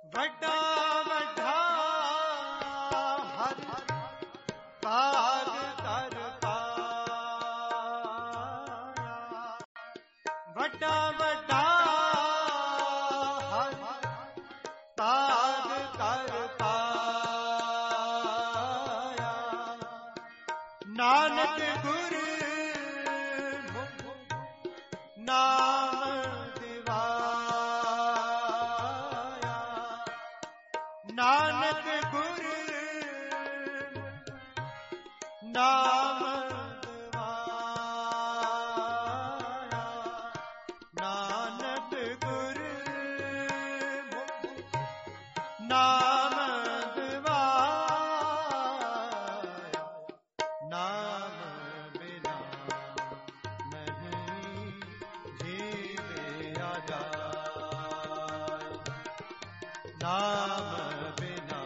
ਵੱਡਾ ਵੱਡਾ ਹਰ ਕਾਜ ਕਰ ਪਾਇਆ, ਵੱਡਾ ਵੱਡਾ ਹਰ ਕਾਜ ਕਰ ਪਾਇਆ, ਨਾਨਕ ਗੁਰ ਨਾਮ ਦਿਵਾਇਆ, ਨਾਨਕ ਗੁਰ ਨਾਮ ਦਿਵਾਇਆ, ਨਾਨਕ ਗੁਰ ਨਾਮ ਦਿਵਾਇਆ, ਨਾਮ ਬਿਨਾ ਨਹੀਂ ਜੀਵਿਆ ਜਾਏ, ਨਾਮ ਬਿਨਾ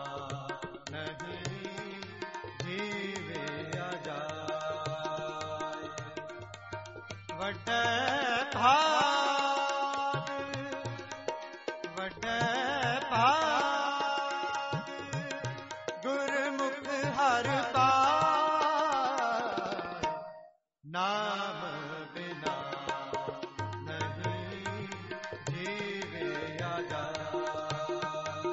ਨਹੀਂ ਜੀਵਿਆ ਜਾਏ, ਵੱਡੇ ਭਾਗ ਵੱਡੇ ਭਾਗ ਗੁਰਮੁਖ ਹਰਿ ਪਾਇਆ, ਨਾਮ ਬਿਨਾ ਨਹੀਂ ਜੀਵਿਆ ਜਾਏ,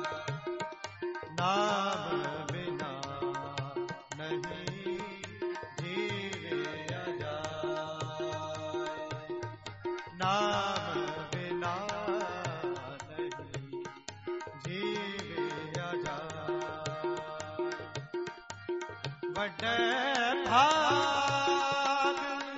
ਨਾਮ ਬਿਨਾ ਨਹੀਂ ਜੀਵਿਆ ਜਾਏ, ਨਾਮ ਬਿਨਾ ਨਹੀਂ ਜੀਵਿਆ ਜਾਏ, ਵੱਡੇ ਭਾਗ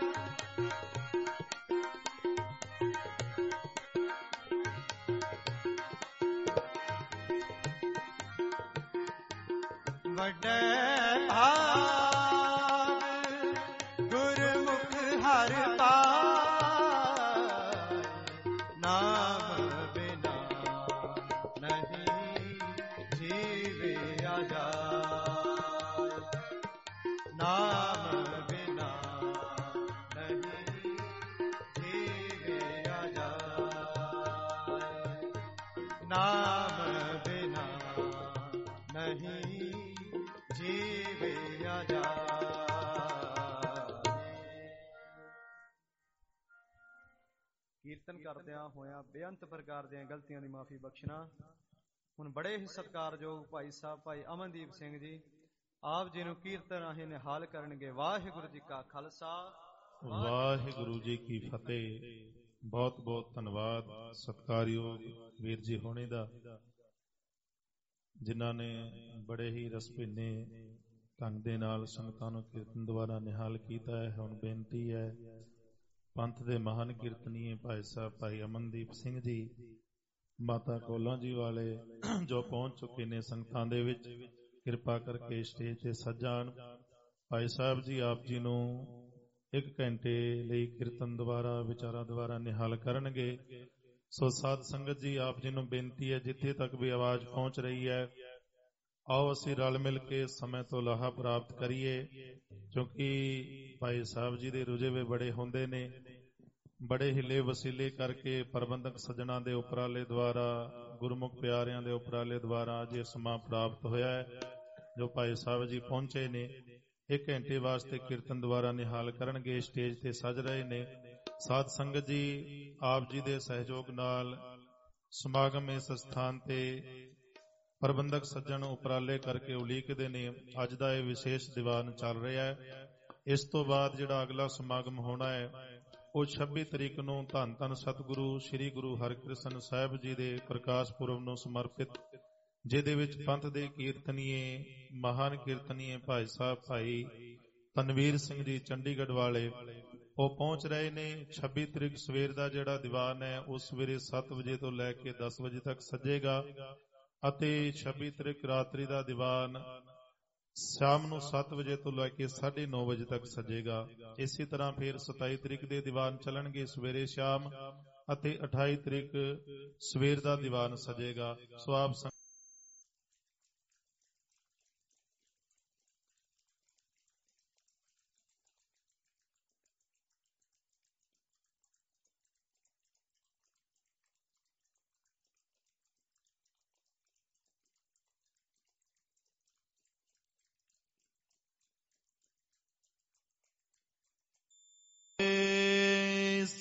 ਵੱਡੇ ਭਾਗ ਗੁਰਮੁਖ ਹਰਿ ਪਾਇਆ, ਨਾਮ ਬਿਨਾ ਨਹੀਂ ਜੀਵਿਆ ਜਾਏ, ਨਾਮ ਬਿਨਾ ਨਹੀਂ ਜੀਵਿਆ ਜਾਏ, ਨਾਮ ਬਿਨਾ ਨਹੀਂ ਜੀਵਿਆ ਜਾਏ। ਕੀਰਤਨ ਕਰਦਿਆਂ ਹੋਇਆਂ ਬੇਅੰਤ ਪ੍ਰਕਾਰ ਦੀਆਂ ਗਲਤੀਆਂ ਦੀ ਮਾਫੀ ਬਖਸ਼ਣਾ। ਹੁਣ ਬੜੇ ਹੀ ਸਤਿਕਾਰਯੋਗ ਭਾਈ ਸਾਹਿਬ ਭਾਈ ਅਮਨਦੀਪ ਸਿੰਘ ਜੀ ਆਪ ਜੀ ਨੂੰ ਕੀਰਤਨ ਰਾਹੀਂ ਨਿਹਾਲ ਕਰਨਗੇ। ਵਾਹਿਗੁਰੂ ਜੀ ਕਾ ਖਾਲਸਾ, ਵਾਹਿਗੁਰੂ ਜੀ ਕੀ ਫਤਿਹ। ਬਹੁਤ ਬਹੁਤ ਧੰਨਵਾਦ ਸਤਿਕਾਰਯੋਗ ਵੀਰ ਜੀ ਹੋਣੇ ਦਾ, ਜਿਨ੍ਹਾਂ ਨੇ ਬੜੇ ਹੀ ਰਸਭਿੰਨੇ ਢੰਗ ਦੇ ਨਾਲ ਸੰਗਤਾਂ ਨੂੰ ਕੀਰਤਨ ਦੁਆਰਾ ਨਿਹਾਲ ਕੀਤਾ ਹੈ। ਹੁਣ ਬੇਨਤੀ ਹੈ ਪੰਥ ਦੇ ਮਹਾਨ ਕੀਰਤਨੀਏ ਭਾਈ ਸਾਹਿਬ ਭਾਈ ਅਮਨਦੀਪ ਸਿੰਘ ਜੀ ਮਾਤਾ ਕੋਲਾਂ ਜੀ ਵਾਲੇ ਜੋ ਪਹੁੰਚ ਚੁੱਕੇ ਨੇ ਸੰਗਤਾਂ ਦੇ ਵਿੱਚ, ਕਿਰਪਾ ਕਰਕੇ ਸਟੇਜ ਤੇ ਸੱਜਣ। ਭਾਈ ਸਾਹਿਬ ਜੀ ਆਪ ਜੀ ਨੂੰ 1 ਘੰਟੇ ਲਈ ਕੀਰਤਨ ਦੁਆਰਾ ਵਿਚਾਰਾਂ ਦੁਆਰਾ ਨਿਹਾਲ ਕਰਨਗੇ। ਸੋ ਸਾਧ ਸੰਗਤ ਜੀ ਆਪ ਜੀ ਨੂੰ ਬੇਨਤੀ ਹੈ, ਜਿੱਥੇ ਤੱਕ ਵੀ ਆਵਾਜ਼ ਪਹੁੰਚ ਰਹੀ ਹੈ, ਆਓ ਅਸੀਂ ਰਲ ਮਿਲ ਕੇ ਸਮੇਂ ਤੋਂ ਲਾਹਾ ਪ੍ਰਾਪਤ ਕਰੀਏ, ਕਿਉਂਕਿ ਭਾਈ ਸਾਹਿਬ ਜੀ ਦੇ ਰੁਝੇਵੇ ਬੜੇ ਹੁੰਦੇ ਨੇ। ਬੜੇ ਹਿੱਲੇ ਵਸੀਲੇ ਕਰਕੇ ਪ੍ਰਬੰਧਕ ਸੱਜਣਾ ਦੇ ਉਪਰਾਲੇ ਦੁਆਰਾ, ਗੁਰਮੁਖ ਪਿਆਰਿਆਂ ਦੇ ਉਪਰਾਲੇ ਦੁਆਰਾ ਅੱਜ ਇਹ ਸਮਾਂ ਪ੍ਰਾਪਤ ਹੋਇਆ ਹੈ, ਜੋ ਭਾਈ ਸਾਹਿਬ ਜੀ ਪਹੁੰਚੇ ਨੇ। 1 ਘੰਟੇ ਵਾਸਤੇ ਕੀਰਤਨ ਦੁਆਰਾ ਨਿਹਾਲ ਕਰਨਗੇ, ਸਟੇਜ ਤੇ ਸੱਜ ਰਹੇ ਨੇ। ਸਾਧ ਸੰਗਤ ਜੀ ਆਪ ਜੀ ਦੇ ਸਹਿਯੋਗ ਨਾਲ ਸਮਾਗਮ ਇਸ ਸਥਾਨ ਤੇ ਪ੍ਰਬੰਧਕ ਸੱਜਣ ਉਪਰਾਲੇ ਕਰਕੇ ਉਲੀਕਦੇ ਨੇ। ਅੱਜ ਦਾ ਇਹ ਵਿਸ਼ੇਸ਼ ਦੀਵਾਨ ਚੱਲ ਰਿਹਾ ਹੈ। ਇਸ ਤੋਂ ਬਾਅਦ ਜਿਹੜਾ ਅਗਲਾ ਸਮਾਗਮ ਹੋਣਾ ਹੈ ਉਹ 26 ਤਰੀਕ ਨੂੰ ਧੰਨ ਧੰਨ ਸਤਿਗੁਰੂ ਸ੍ਰੀ ਗੁਰੂ ਹਰਿਕ੍ਰਿਸ਼ਨ ਸਾਹਿਬ ਜੀ ਦੇ ਪ੍ਰਕਾਸ਼ ਪੁਰਬ ਨੂੰ ਸਮਰਪਿਤ, ਜਿਹਦੇ ਵਿੱਚ ਪੰਥ ਦੇ ਕੀਰਤਨੀਏ ਮਹਾਨ ਕੀਰਤਨੀਏ ਭਾਈ ਸਾਹਿਬ ਭਾਈ ਤਨਵੀਰ ਸਿੰਘ ਜੀ ਚੰਡੀਗੜ੍ਹ ਵਾਲੇ ਉਹ ਪਹੁੰਚ ਰਹੇ ਨੇ। 26 ਤਰੀਕ ਸਵੇਰ ਦਾ ਜਿਹੜਾ ਦੀਵਾਨ ਹੈ ਉਹ ਸਵੇਰੇ 7 ਵਜੇ ਤੋਂ ਲੈ ਕੇ 10 ਵਜੇ ਤੱਕ ਸੱਜੇਗਾ, ਅਤੇ 26 ਤਰੀਕ ਰਾਤਰੀ ਦਾ ਦੀਵਾਨ ਸ਼ਾਮ ਨੂੰ 7 ਵਜੇ ਤੋਂ ਲੈ ਕੇ 9:30 ਵਜੇ ਤੱਕ ਸੱਜੇਗਾ। ਇਸੇ ਤਰ੍ਹਾਂ ਫਿਰ 27 ਤਰੀਕ ਦੇ ਦੀਵਾਨ ਚੱਲਣਗੇ ਸਵੇਰੇ ਸ਼ਾਮ, ਅਤੇ 28 ਤਰੀਕ ਸਵੇਰ ਦਾ ਦੀਵਾਨ ਸੱਜੇਗਾ। ਸੋ ਆਪ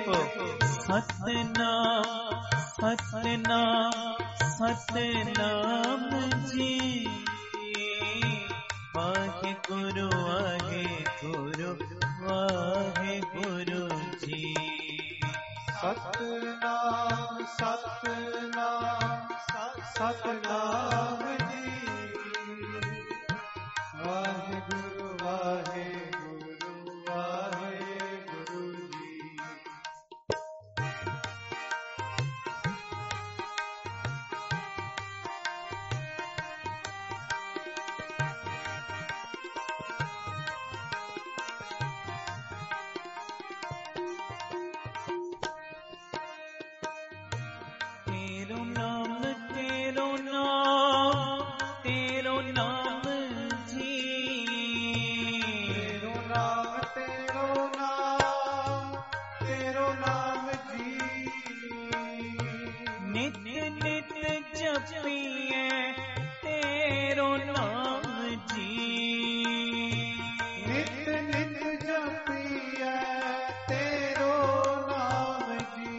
ਜਪੋ ਸਤਨਾਮ ਸਤਨਾਮ ਸਤਨਾਮ ਜੀ। ਵਾਹਿਗੁਰੂ ਵਾਹਿਗੁਰੂ ਵਾਹਿਗੁਰੂ ਜੀ। ਸਤਨਾਮ ਸਤਨਾਮ ਸਤਨਾਮ ਜੀ। ਵਾਹਿਗੁਰੂ ਵਾਹਿਗੁਰੂ ਵਾਹਿਗੁਰੂ ਜੀ। ਤੇਰੋ ਨਾਮ ਤੇਰੋ ਨਾਮ ਜੀ। ਤੇਰੋ ਨਾਮ ਤੇਰੋ ਨਾਮ ਤੇਰੋ ਨਾਮ ਜੀ। ਨਿਤ ਨਿਤ ਜਪੀਏ ਤੇਰੋ ਨਾਮ ਜੀ। ਨਿਤ ਨਿਤ ਜਪੀਐ ਤੇਰੋ ਨਾਮ ਜੀ।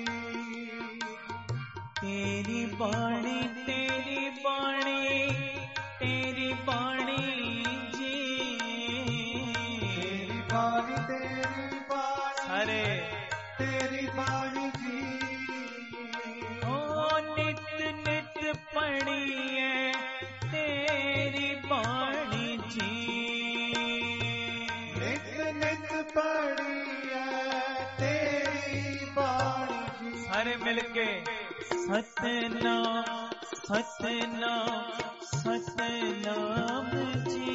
ਤੇਰੀ ਬਾਣੀ ਤੇਰੀ ਬਾਣੀ ਤੇਰੀ ਬਾਣੀ ਜੀ। ਤੇਰੀ ਬਾਣੀ ਤੇਰੀ ਬਾਣੀ ਹਰੇ ਤੇਰੀ ਬਾਣੀ ਜੀ। ਓ ਨਿਤ ਨਿਤ ਪੜੀਏ ਤੇਰੀ ਬਾਣੀ ਜੀ। ਨਿਤ ਨਿਤ ਪੜੀਐ ਤੇਰੀ ਬਾਣੀ ਜੀ। ਸਾਰੇ ਮਿਲ ਕੇ ਸਤਨਾਮ ਸਤਨਾਮ ਸਤਨਾਮ ਜੀ।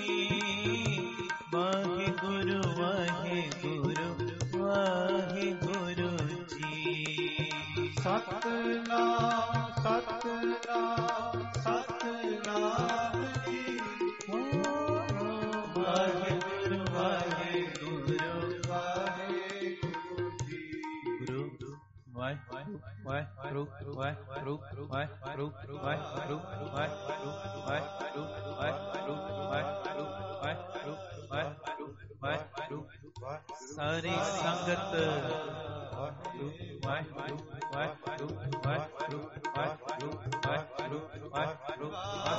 ਵਾਹਿਗੁਰੂ ਵਾਹਿਗੁਰੂ ਵਾਹਿਗੁਰੂ ਜੀ। ਸਤਨਾਮ ਸਤਨਾਮ ਸਤਨਾਮ ਜੀ। ਵਾਹਿਗੁਰੂ ਵਾਹਿਗੁਰੂ ਵਾਹਿਗੁਰੂ ਜੀ। ਗੁਰੂ ਵਾਹਿਗੁਰੂ ਵਾਹਿਗੁਰੂ ਵਾਹਿਗੁਰੂ ਵਾਹਿਗੁਰੂ ਵਾਹਿਗੁਰੂ ਵਾਹਿਗੁਰੂ ਵਾਹਿਗੁਰੂ ਵਾਹਿਗੁਰੂ ਵਾਹਿਗੁਰੂ ਵਾਹਿਗੁਰੂ ਸਾਰੀ ਸੰਗਤ ਵਾਹਿਗੁਰੂ ਵਾਹਿਗੁਰੂ ਵਾਹਿਗੁਰੂ ਵਾਹਿਗੁਰੂ ਵਾਹਿਗੁਰੂ ਵਾਹਿਗੁਰੂ ਵਾਹਿਗੁਰੂ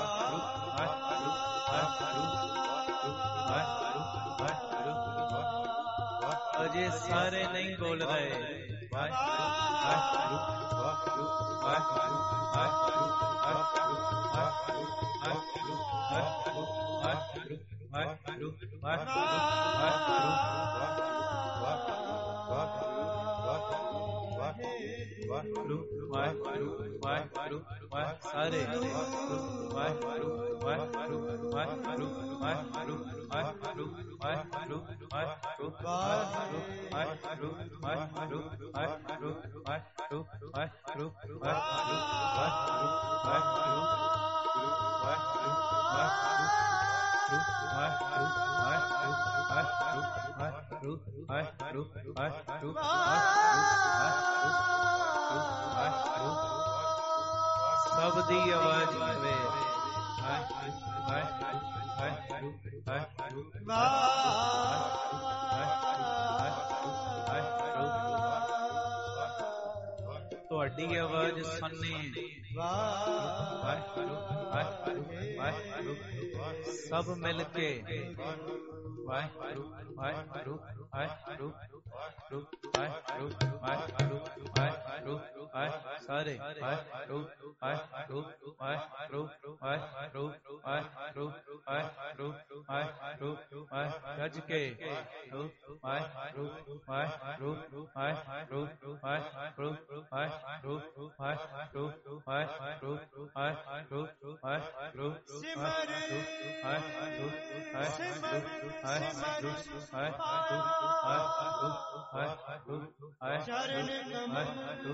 ਅਜੇ ਸਾਰੇ ਨਹੀਂ ਬੋਲ ਰਹੇ। ਵਾਹਿਗੁਰੂ ਵਾਹਿਗੁਰੂ ਵਾਹਿਗੁਰੂ ਵਾਹਿਗੁਰੂ ਵਾਹਿਗੁਰੂ ਵਾਹਿਗੁਰੂ ਵਾਹਿਗੁਰੂ ਵਾਹਿਗੁਰੂ ਵਾਹਿਗੁਰੂ ਵਾਹਿਗੁਰੂ ਵਾਹਿਗੁਰੂ ਵਾਹਿਗੁਰੂ ਵਾਹਿਗੁਰੂ ਸਾਰੇ ਵਾਹਿਗੁਰੂ ਵਾਹਿਗੁਰੂ ਵਾਹਿਗੁਰੂ ਵਾਹਿਗੁਰੂ ਵਾਹਿਗੁਰੂ ਵਾਹਿਗੁਰੂ ਵਾਹਿਗੁਰੂ ਵਾਹਿਗੁਰੂ ਵਾਹਿਗੁਰੂ ਵਾਹਿਗੁਰੂ ਵਾਹਿਗੁਰੂ ਵਾਹਿਗੁਰੂ ਵਾਹਿਗੁਰੂ ਵਾਹਿਗੁਰੂ ਸਭ ਦੀ ਆਵਾਜ਼ ਹੋਵੇ। ਤੁਹਾਡੀ ਆਵਾਜ਼ ਸੁਣੇ। ਸਭ ਮਿਲ ਕੇ ਵਾਹਿਗੁਰੂ ਵਾਹਿਗੁਰੂ ਵਾਹਿਗੁਰੂ ਵਾਹਿਗੁਰੂ ਵਾਹਿਗੁਰੂ ਵਾਹਿਗੁਰੂ ਵਾਹਿਗੁਰੂ ਸਾਰੇ ਵਾਹਿਗੁਰੂ ਵਾਹਿਗੁਰੂ ਵਾਹਿਗੁਰੂ ਵਾਹਿਗੁਰੂ ਵਾਹਿਗੁਰੂ ਵਾਹਿਗੁਰੂ ਵਾਹਿਗੁਰੂ ਗੱਜ ਕੇ ਵਾਹਿਗੁਰੂ ਵਾਹਿਗੁਰੂ ਵਾਹਿਗੁਰੂ ਵਾਹਿਗੁਰੂ ਵਾਹਿਗੁਰੂ ਵਾਹਿਗੁਰੂ ਵਾਹਿਗੁਰੂ ਵਾਹਿਗੁਰੂ ਵਾਹਿਗੁਰੂ ਸਿਮਰ ਵਾਹਿਗੁਰੂ ਚਰਨ ਕਮਲ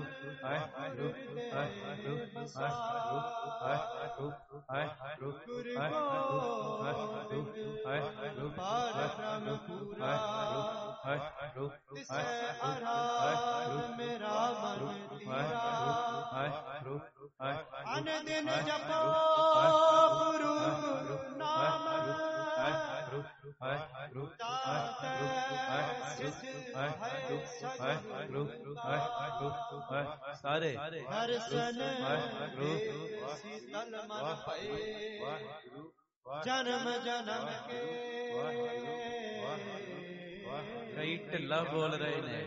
ਤਿਸੈ ਆਰਾਮ ਮੇਰਾ ਮਨ ਤੀਰਾ ਅਨ ਦਿਨ ਜਪੋ ਗੁਰੂ ਨਾਮ ਤਾਤੇ ਸਿਧ ਹੈ ਸਚ सारे दर्शन शीतल मन भये जन्म जन्म के कई ढिला बोल रहे ने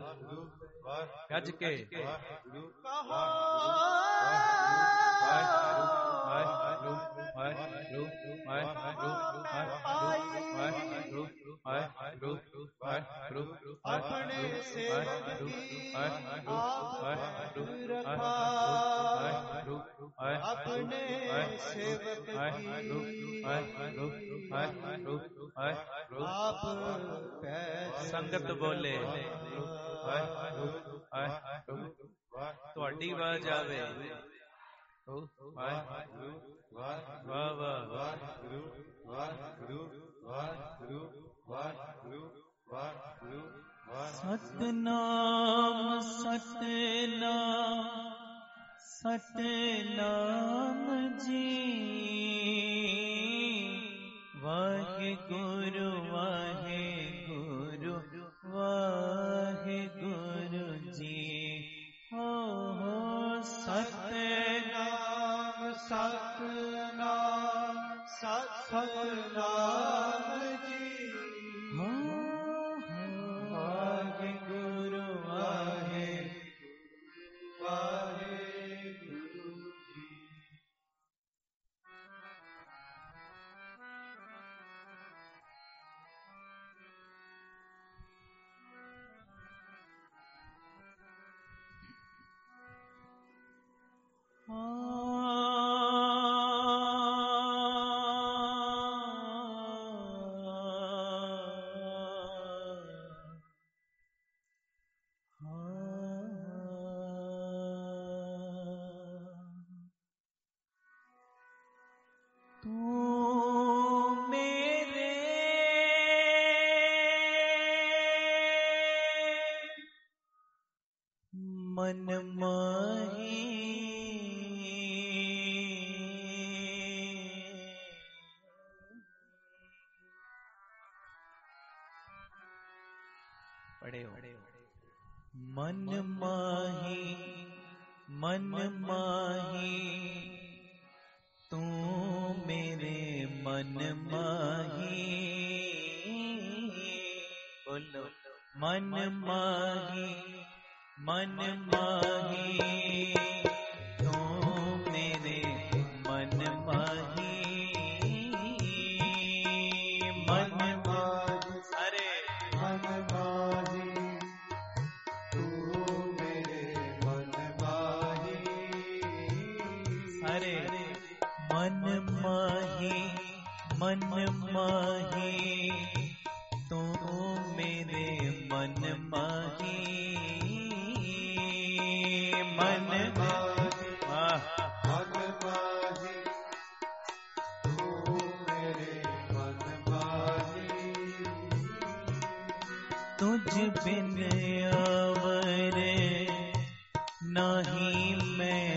गज के कहो अपने सेवक की आप रखा अपने सेवक की आप संगत बोले ਤੁਹਾਡੀ ਆਵਾਜ਼ ਆਵੇ ਵਾਹ ਵਾਹ ਸਤਨਾਮ ਸਤਨਾਮ ਸਤਨਾਮ ਜੀ ਵਾਹਿਗੁਰੂ ਵਾਹਿਗੁਰੂ ਵਾਹਿਗੁਰੂ ਜੀ ਹੋ ਸਤਨਾਮ ਸਤਨਾਮ ਸਤਨਾਮ ਜੀ ਵਾਹਿਗੁਰੂ ਵਾਹਿਗੁਰੂ ਜੀ मन माही पढ़े हो मन माही तू मेरे मन माही बोलो मन माही तू मेरे मन माही मन माही अरे मन माही तू मेरे मन माही अरे मन माही तू मेरे मन माही मन मन माही तू मेरे मन माही तुझ बिन अवर नहीं मैं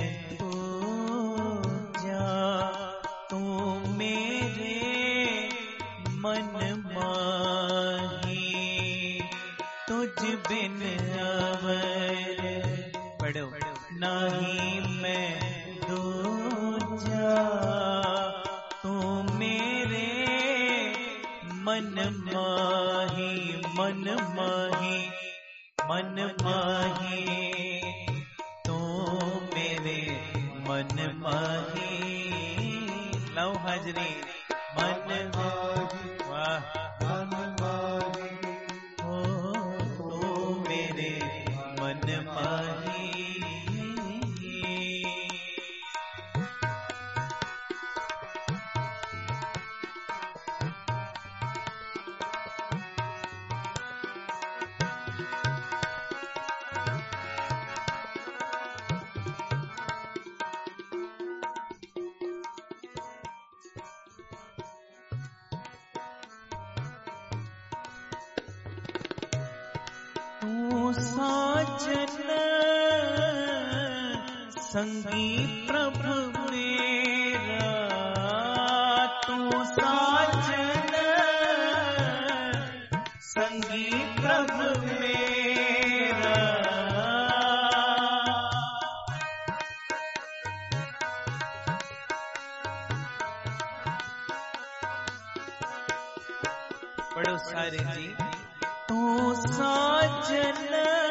जा तू मेरे मन माही तुझ बिन अवर पढ़ो नहीं मैं दूजा तू मेरे मन माही तू मेरे मन माही लो हाजरी मन माही वाह मन माही ओ तू मेरे मन माही साजन संगी प्रभु मेरा तू साजन संगी प्रभु मेरा सारे जी। तू साजन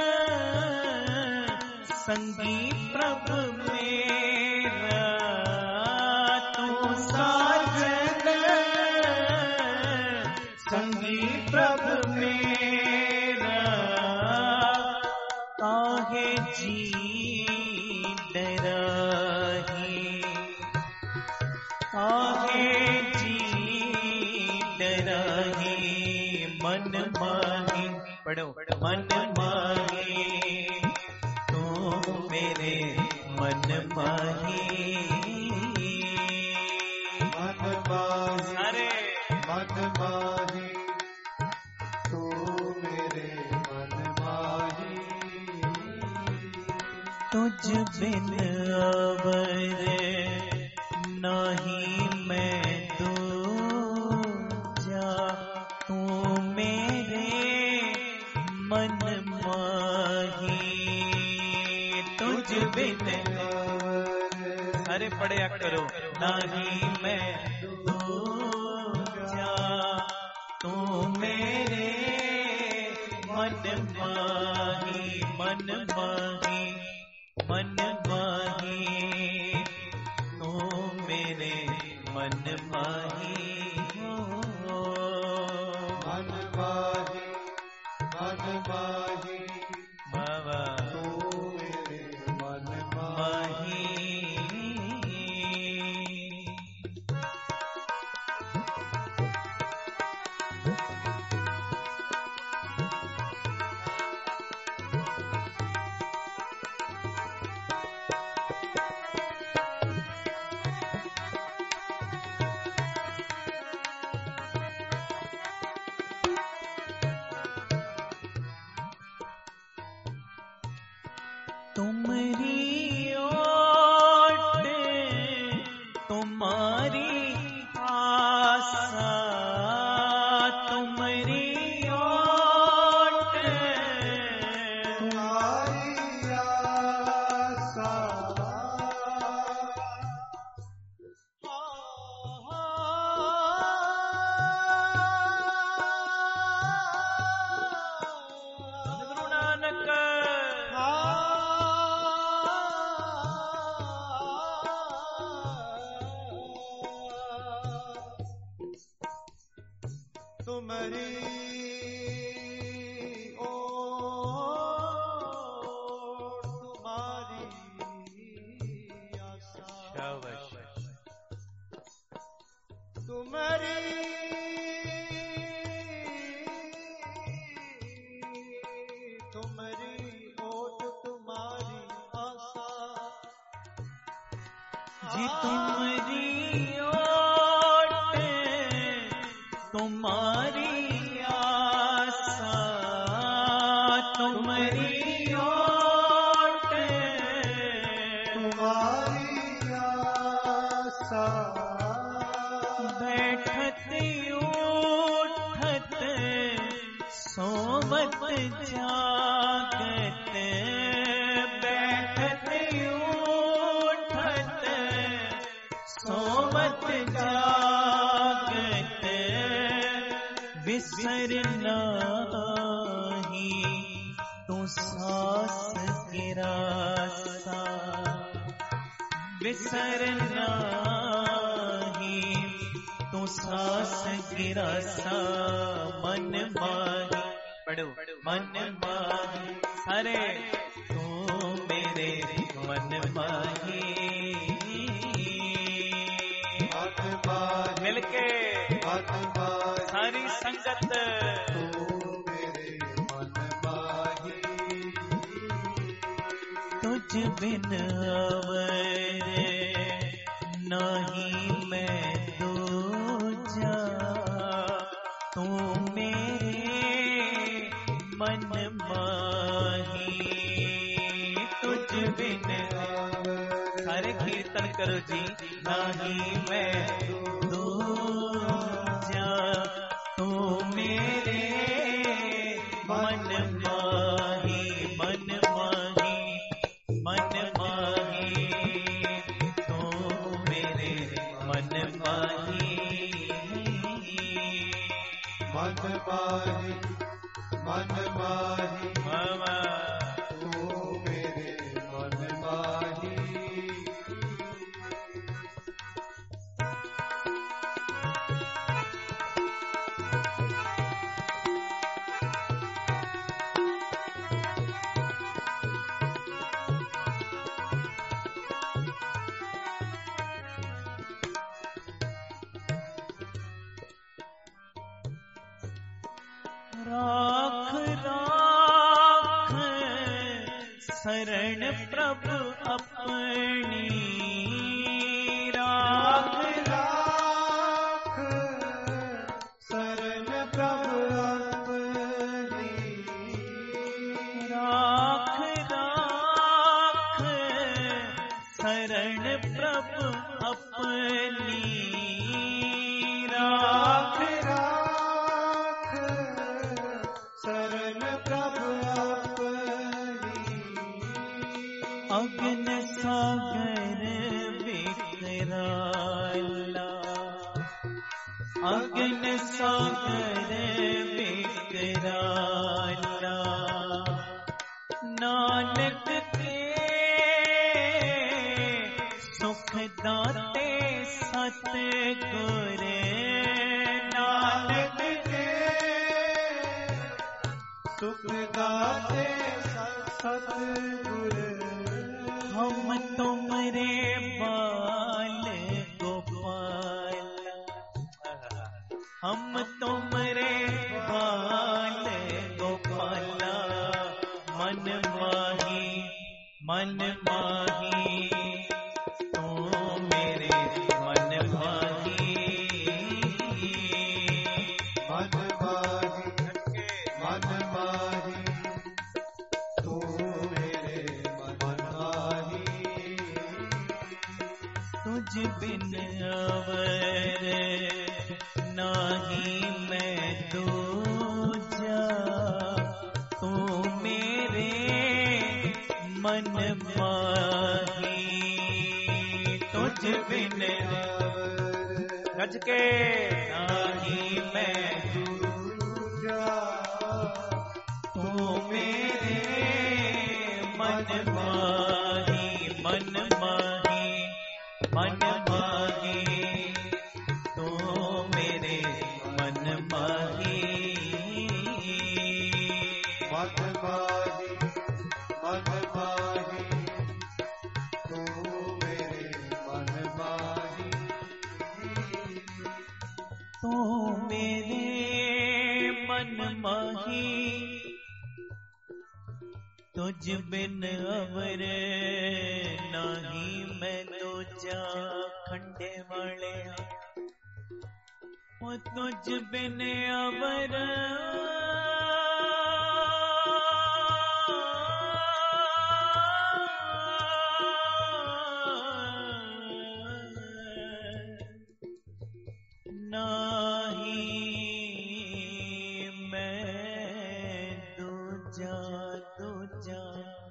संगी प्रभु मेरा, तू साजन संगी प्रभु मेरा, काहे जी डराही, काहे जी डराही, मन माही, पढ़ो, मन माही, तू मेरे मन माही, मन माही, अरे मन माही, तू मेरे मन माही। तुझ बिन अवर नहीं मैं दूजा, तू मेरे मन माही, तुझ बिन, अरे पढ़या करो, नहीं मैं दूजा, तू मेरे मन माही, मन माही, मन माही, तू मेरे मन माही, मन माही, मन माही, बाबा तू मेरे मन माही। माही। तुम्हारी ओट तुम्हारी आशा, तुम्हारी ओट तुम्हारी आशा, गुरु नानक तुम्हारी ओट तुम्हारी आशा, शाबाश। तुम्हारी तुम्हारी ओट तुम्हारी आशा, जी तुम्हारी ओट तुम्हारी आशा, तुम्हारी ओट तुम्हारी आशा, बैठत उठत सोवत जागत, बैठत उठत सोवत जागत, विसर नाही तू सास गिरासा, विसर नाही तू सास गिरासा, मन माही, पढ़ो, मन माही, अरे तू मेरे मन माही, मन माही, मिलके मन माही, सारी संगत, तू मेरे मन माही। तुझ बिन अवर नहीं मैं दूजा, तू मेरे मन माही, तुझ बिन, सारे कीर्तन करो जी, नहीं मैं दूजा, तू मेरे मन माही, मन माही, मन माही, तू मेरे मन माही, मन माही, राख राख शरण प्रभु अपनी, राख राख शरण प्रभु अपनी, राख राख शरण प्रभु अपनी, राख राख शरण प्रभु अपनी। अग्न सागर विकराला, अग्न सागर विकराला, नानक के सुख दाते सतगुर, नानक के सुख दाते सतगुर, हम तुमरे बाल गोपाल, हम तुमरे बाल गोपाला, मन माही मन माही, तू मेरे मन माही, मन माही मन माही, तू मेरे मन माही। तुझ बिन अवर नाही मैं दूजा, तू मेरे मन माही, तुझ बिन गज के नाही मैं दूजा, तू मेरे मन माही, मन माही मन माही, तू मेरे मन माही, मन माही मन माही, तू मेरे मन माही। तू मेरे मन माही, तुझ बिन अवर नाही मैं दूजा, खंडे वाले वो तुझ बिन अवर नाही मैं दूजा, दूजा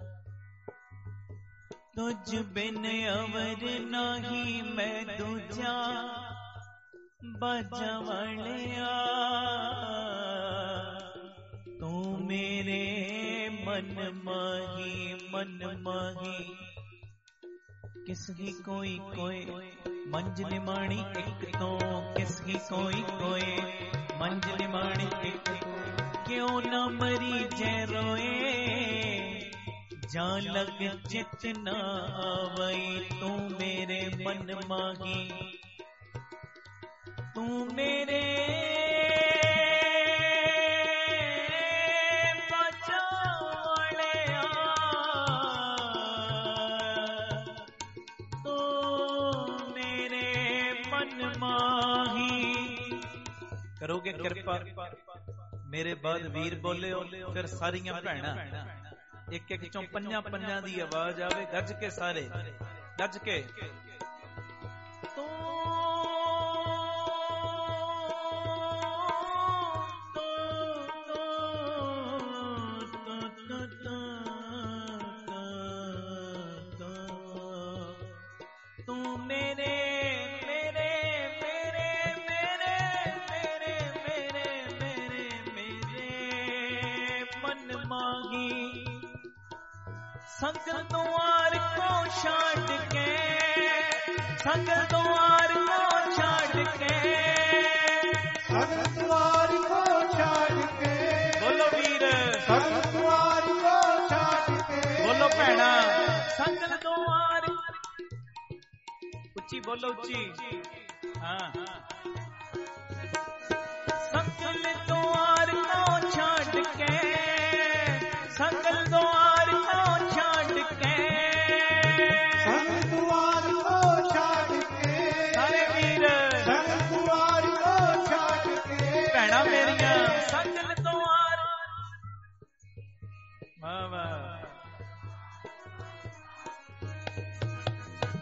तुझ बिन अवर नाही मैं दूजा, बजवलिया तू मेरे मन माही, मन माही। किसकी कोई कोई मंज निमाणी एक तो, किसकी कोई कोई मंज निमाणी एक तो, क्यों न मरी जय रोए, जान लग चित न आवई, तू मेरे मन माही, तू मेरे बचावलिया, तू मेरे मन माही। करोगे कृपा मेरे बाद वीर बोले फिर सारियां भैणां एक एक चों पंजां पंजां दी आवाज आवे, गज के सारे गज के तू तू मेरे मेरे मेरे मेरे मेरे मेरे मेरे मेरे मन माही। संग द्वार को छाड़ के, संग द्वार को छाड़ के, संग द्वार को छाड़ के, बोलो वीर संग द्वार को छाड़ के, बोलो भैणा संग द्वार, उच्ची बोलो उच्ची, हाँ संग द्वार को छाड़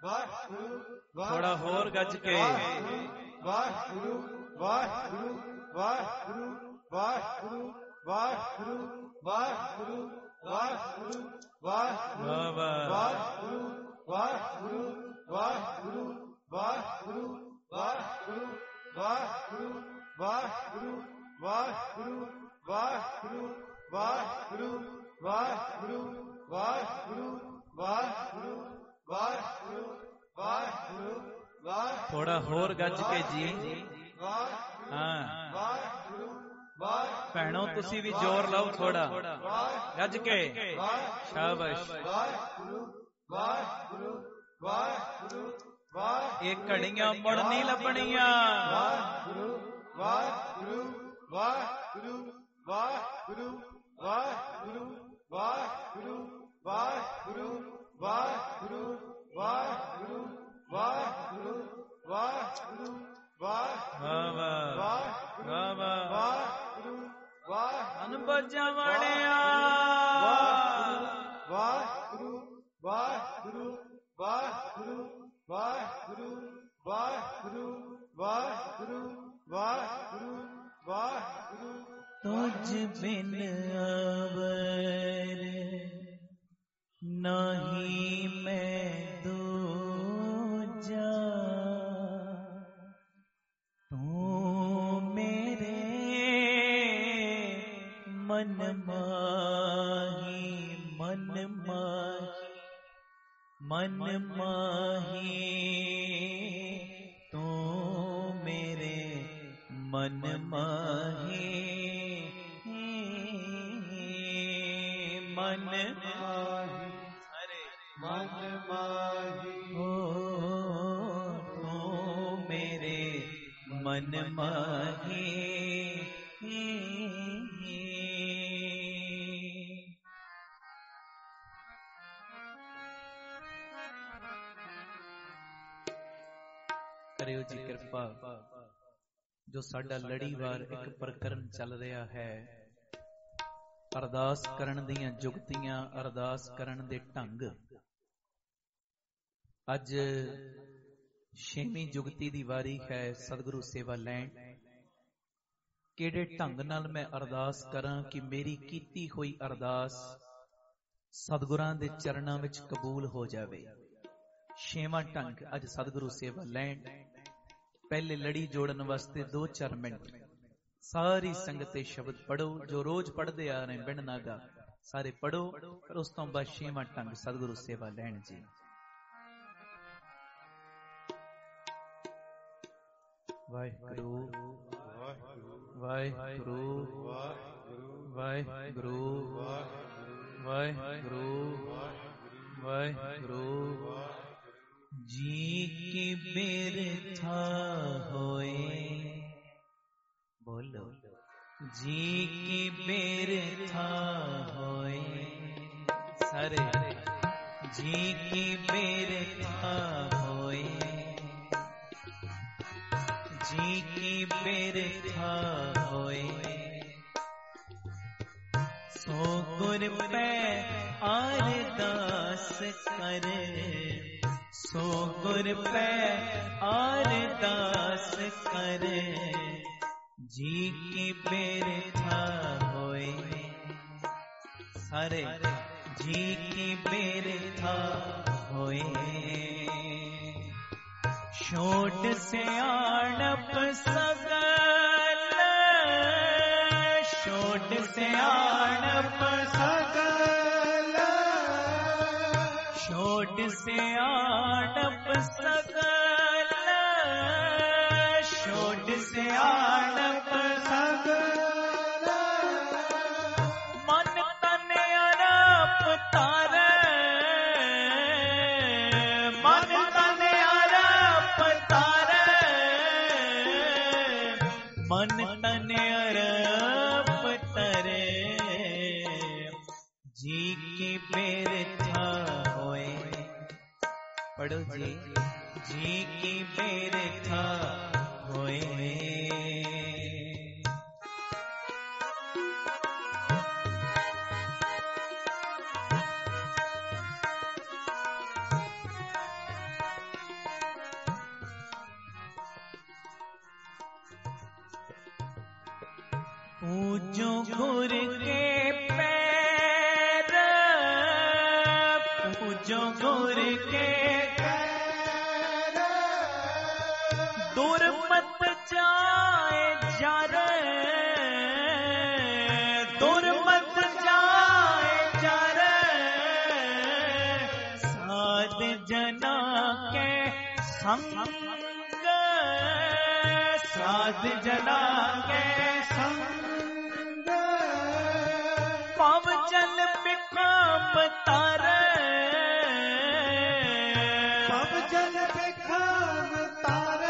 ਵਾਹਿਗੁਰੂ थोड़ा होर गज के ਵਾਹਿਗੁਰੂ ਵਾਹਿਗੁਰੂ ਵਾਹਿਗੁਰੂ ਵਾਹਿਗੁਰੂ ਵਾਹਿਗੁਰੂ ਵਾਹਿਗੁਰੂ ਵਾਹਿਗੁਰੂ ਵਾਹਿਗੁਰੂ वाह वाह ਵਾਹਿਗੁਰੂ ਵਾਹਿਗੁਰੂ ਵਾਹਿਗੁਰੂ ਵਾਹਿਗੁਰੂ ਵਾਹਿਗੁਰੂ ਵਾਹਿਗੁਰੂ ਵਾਹਿਗੁਰੂ ਵਾਹਿਗੁਰੂ ਵਾਹਿਗੁਰੂ ਵਾਹਿਗੁਰੂ ਵਾਹਿਗੁਰੂ ਵਾਹਿਗੁਰੂ ਵਾਹਿਗੁਰੂ ਵਾਹਿਗੁਰੂ ਵਾਹਿਗੁਰੂ ਵਾਹਿਗੁਰੂ थोड़ा होर गज के जी ਵਾਹਿਗੁਰੂ हाँ ਵਾਹਿਗੁਰੂ ਵਾਹਿਗੁਰੂ भैनों तुसी भी जोर लाओ थोड़ा गज के शाबाश ਵਾਹਿਗੁਰੂ ਵਾਹਿਗੁਰੂ ਵਾਹਿਗੁਰੂ ਵਾਹਿਗੁਰੂ ये घड़ियां मुड़ नहीं लभणियां ਵਾਹਿਗੁਰੂ ਵਾਹਿਗੁਰੂ ਵਾਹਿਗੁਰੂ ਵਾਹਿਗੁਰੂ ਵਾਹਿਗੁਰੂ ਵਾਹਿਗੁਰੂ ਵਾਹਿਗੁਰੂ ਵਾਹਿਗੁਰੂ ਵਾਹਿਗੁਰੂ ਵਾਹਿਗੁਰੂ ਵਾਹਿਗੁਰੂ ਵਾਹਿਗੁਰੂ वाह वाह ਵਾਹਿਗੁਰੂ वाह वाह ਵਾਹਿਗੁਰੂ ਵਾਹਿਗੁਰੂ अनबजा वाणिया ਵਾਹਿਗੁਰੂ ਵਾਹਿਗੁਰੂ ਵਾਹਿਗੁਰੂ ਵਾਹਿਗੁਰੂ ਵਾਹਿਗੁਰੂ ਵਾਹਿਗੁਰੂ ਵਾਹਿਗੁਰੂ ਵਾਹਿਗੁਰੂ तुझ बिन अवर नहीं मैं दूजा तू मेरे मन माही मन माही तू मेरे मन माही मन अरे ਮਨ ਮਾਹੀ हो तू मेरे मन माही करियो जी कृपा जो साडा लड़ीवार एक प्रकरण चल रहा है अरदास करन दियां जुगतियां अरदास करन दे ढंग अज 6ਵੀਂ जुगती दी वारी है सतगुरु सेवा लैण किहड़े ढंग नाल मैं अरदास करां कि मेरी कीती होई अरदास सतगुरां दे चरणां विच कबूल हो जावे। 6वां ढंग अज सतगुरु सेवा लैण पहले लड़ी जोड़न वास्ते 2-4 मिनट सारी संगत ते शब्द पढ़ो जो रोज पढ़ते आ रहे बिन नागा सारे पढ़ो पर उस तो बाद 6वां ढंग सतगुरु सेवा लैण जी। वाहिगुरु वाहिगुरु वाहिगुरु वाहिगुरु वाहिगुरु जी की बिरथा होए बोलो जी की बिरथा होए सारे जी की बिरथा होए जी की बिरथा होए सो गुर पे अरदास करे सो गुर पे अरदास करे जी की बिरथा होए सारे जी की बिरथा होए छोट से आड़प सगल छोट से आड़प सकल छोट से आड़प सगल छोट से आड़प सकल मन तन अरप तारे मन तन अरप तारे मन तन अरप तरे जी की बिरथा होए पढ़ो जी जी की बिरथा होए पूजो गुर के पैर, पूजो गुर के पैर, दूर मत जाए जार, दूर मत जाए जार, साध जना के संग, साध जना के संग, पव जल बिखम तार, पव जल बिखम तार,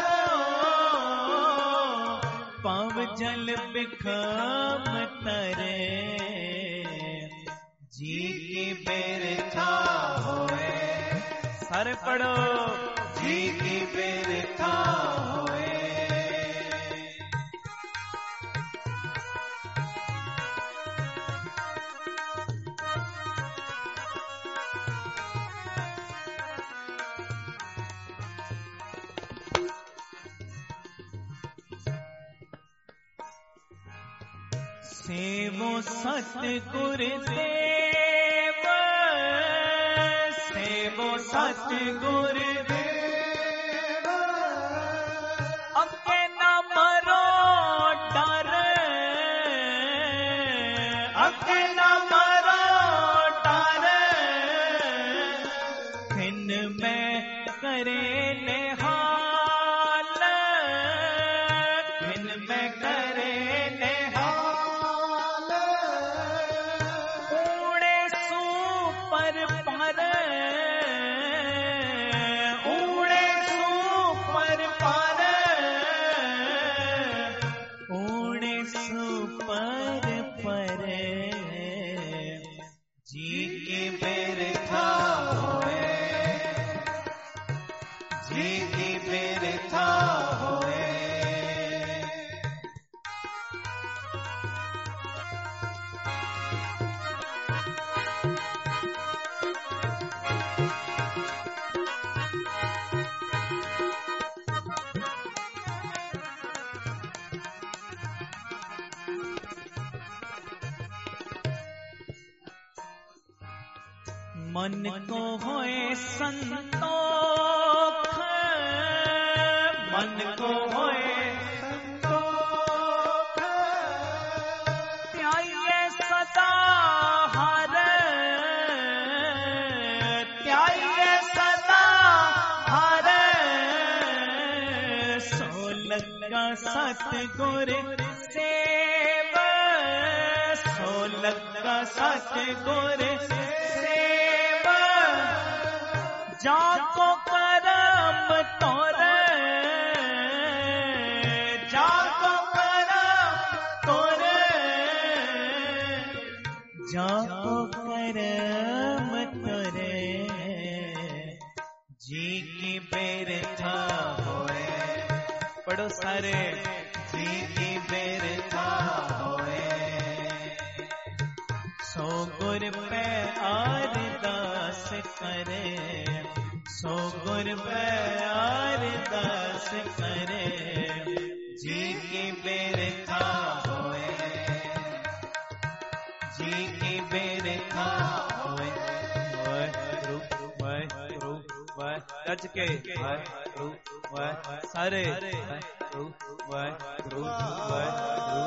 पव जल बिखम तरे, जी की बेरथा होए, सारे पढ़ो, जी की बेरथा होए। सेवो सतगुर देव, सेवो सतगुर देव, अके न मरो डर, अके न मरो डर, दिन में करे निहाल, दिन में करे मन को होए संतोख, मन को होए संतोख, त्याइए सदा हर, त्याइए सदा हर, सोलग का सतगुर सेव, सोलग का सतगुर जाको करम तोरे, जाको करम तोरे, जाको करम तोरे, जी की बेरथा होए, पढ़ो सारे, जी की बेरथा होए, सो गुर पे अरदास करे, सो गुर पे अरदास करे, जी की बेरथा होए, जी की बेरथा होए, वाहेगुरु वाहेगुरु वाहेगुरु के वाहेगुरु वाहे सारे वाहेगुरु वाहेगुरु वाहेगुरु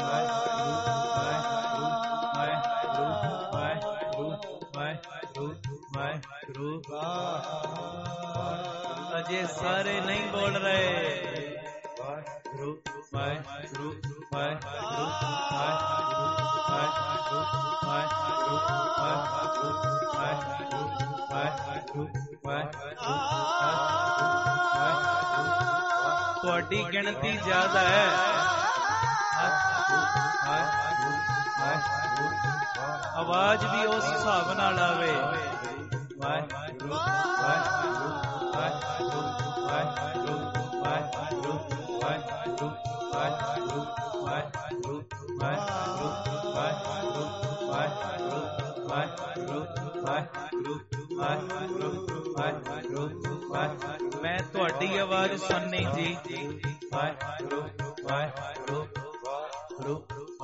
वाहेगुरु वाहेगुरु वाहेगुरु वाहेगुरु वाहेगुरु, अजय सारे नहीं बोल रहे, वाहेगुरु वाहेगुरु वाहेगुरु वाहेगुरु वाहेगुरु वाहेगुरु वाहेगुरु वाहेगुरु वाहेगुरु वाहेगुरु, थोड़ी गिनती ज्यादा है, आवाज भी उस हिसाब नाल आवे, वाहेगुरु वाहेगुरु वाहेगुरु वाहेगुरु वाहेगुरु वाहेगुरु वाहेगुरु वाहेगुरु वाहेगुरु वाहेगुरु वाहेगुरु वाहेगुरु वाहेगुरु वाहेगुरु वाहेगुरु वाहेगुरु, मैं तुहाडी आवाज सुननी जी, वाहेगुरु वाहेगुरु वाहेगुरु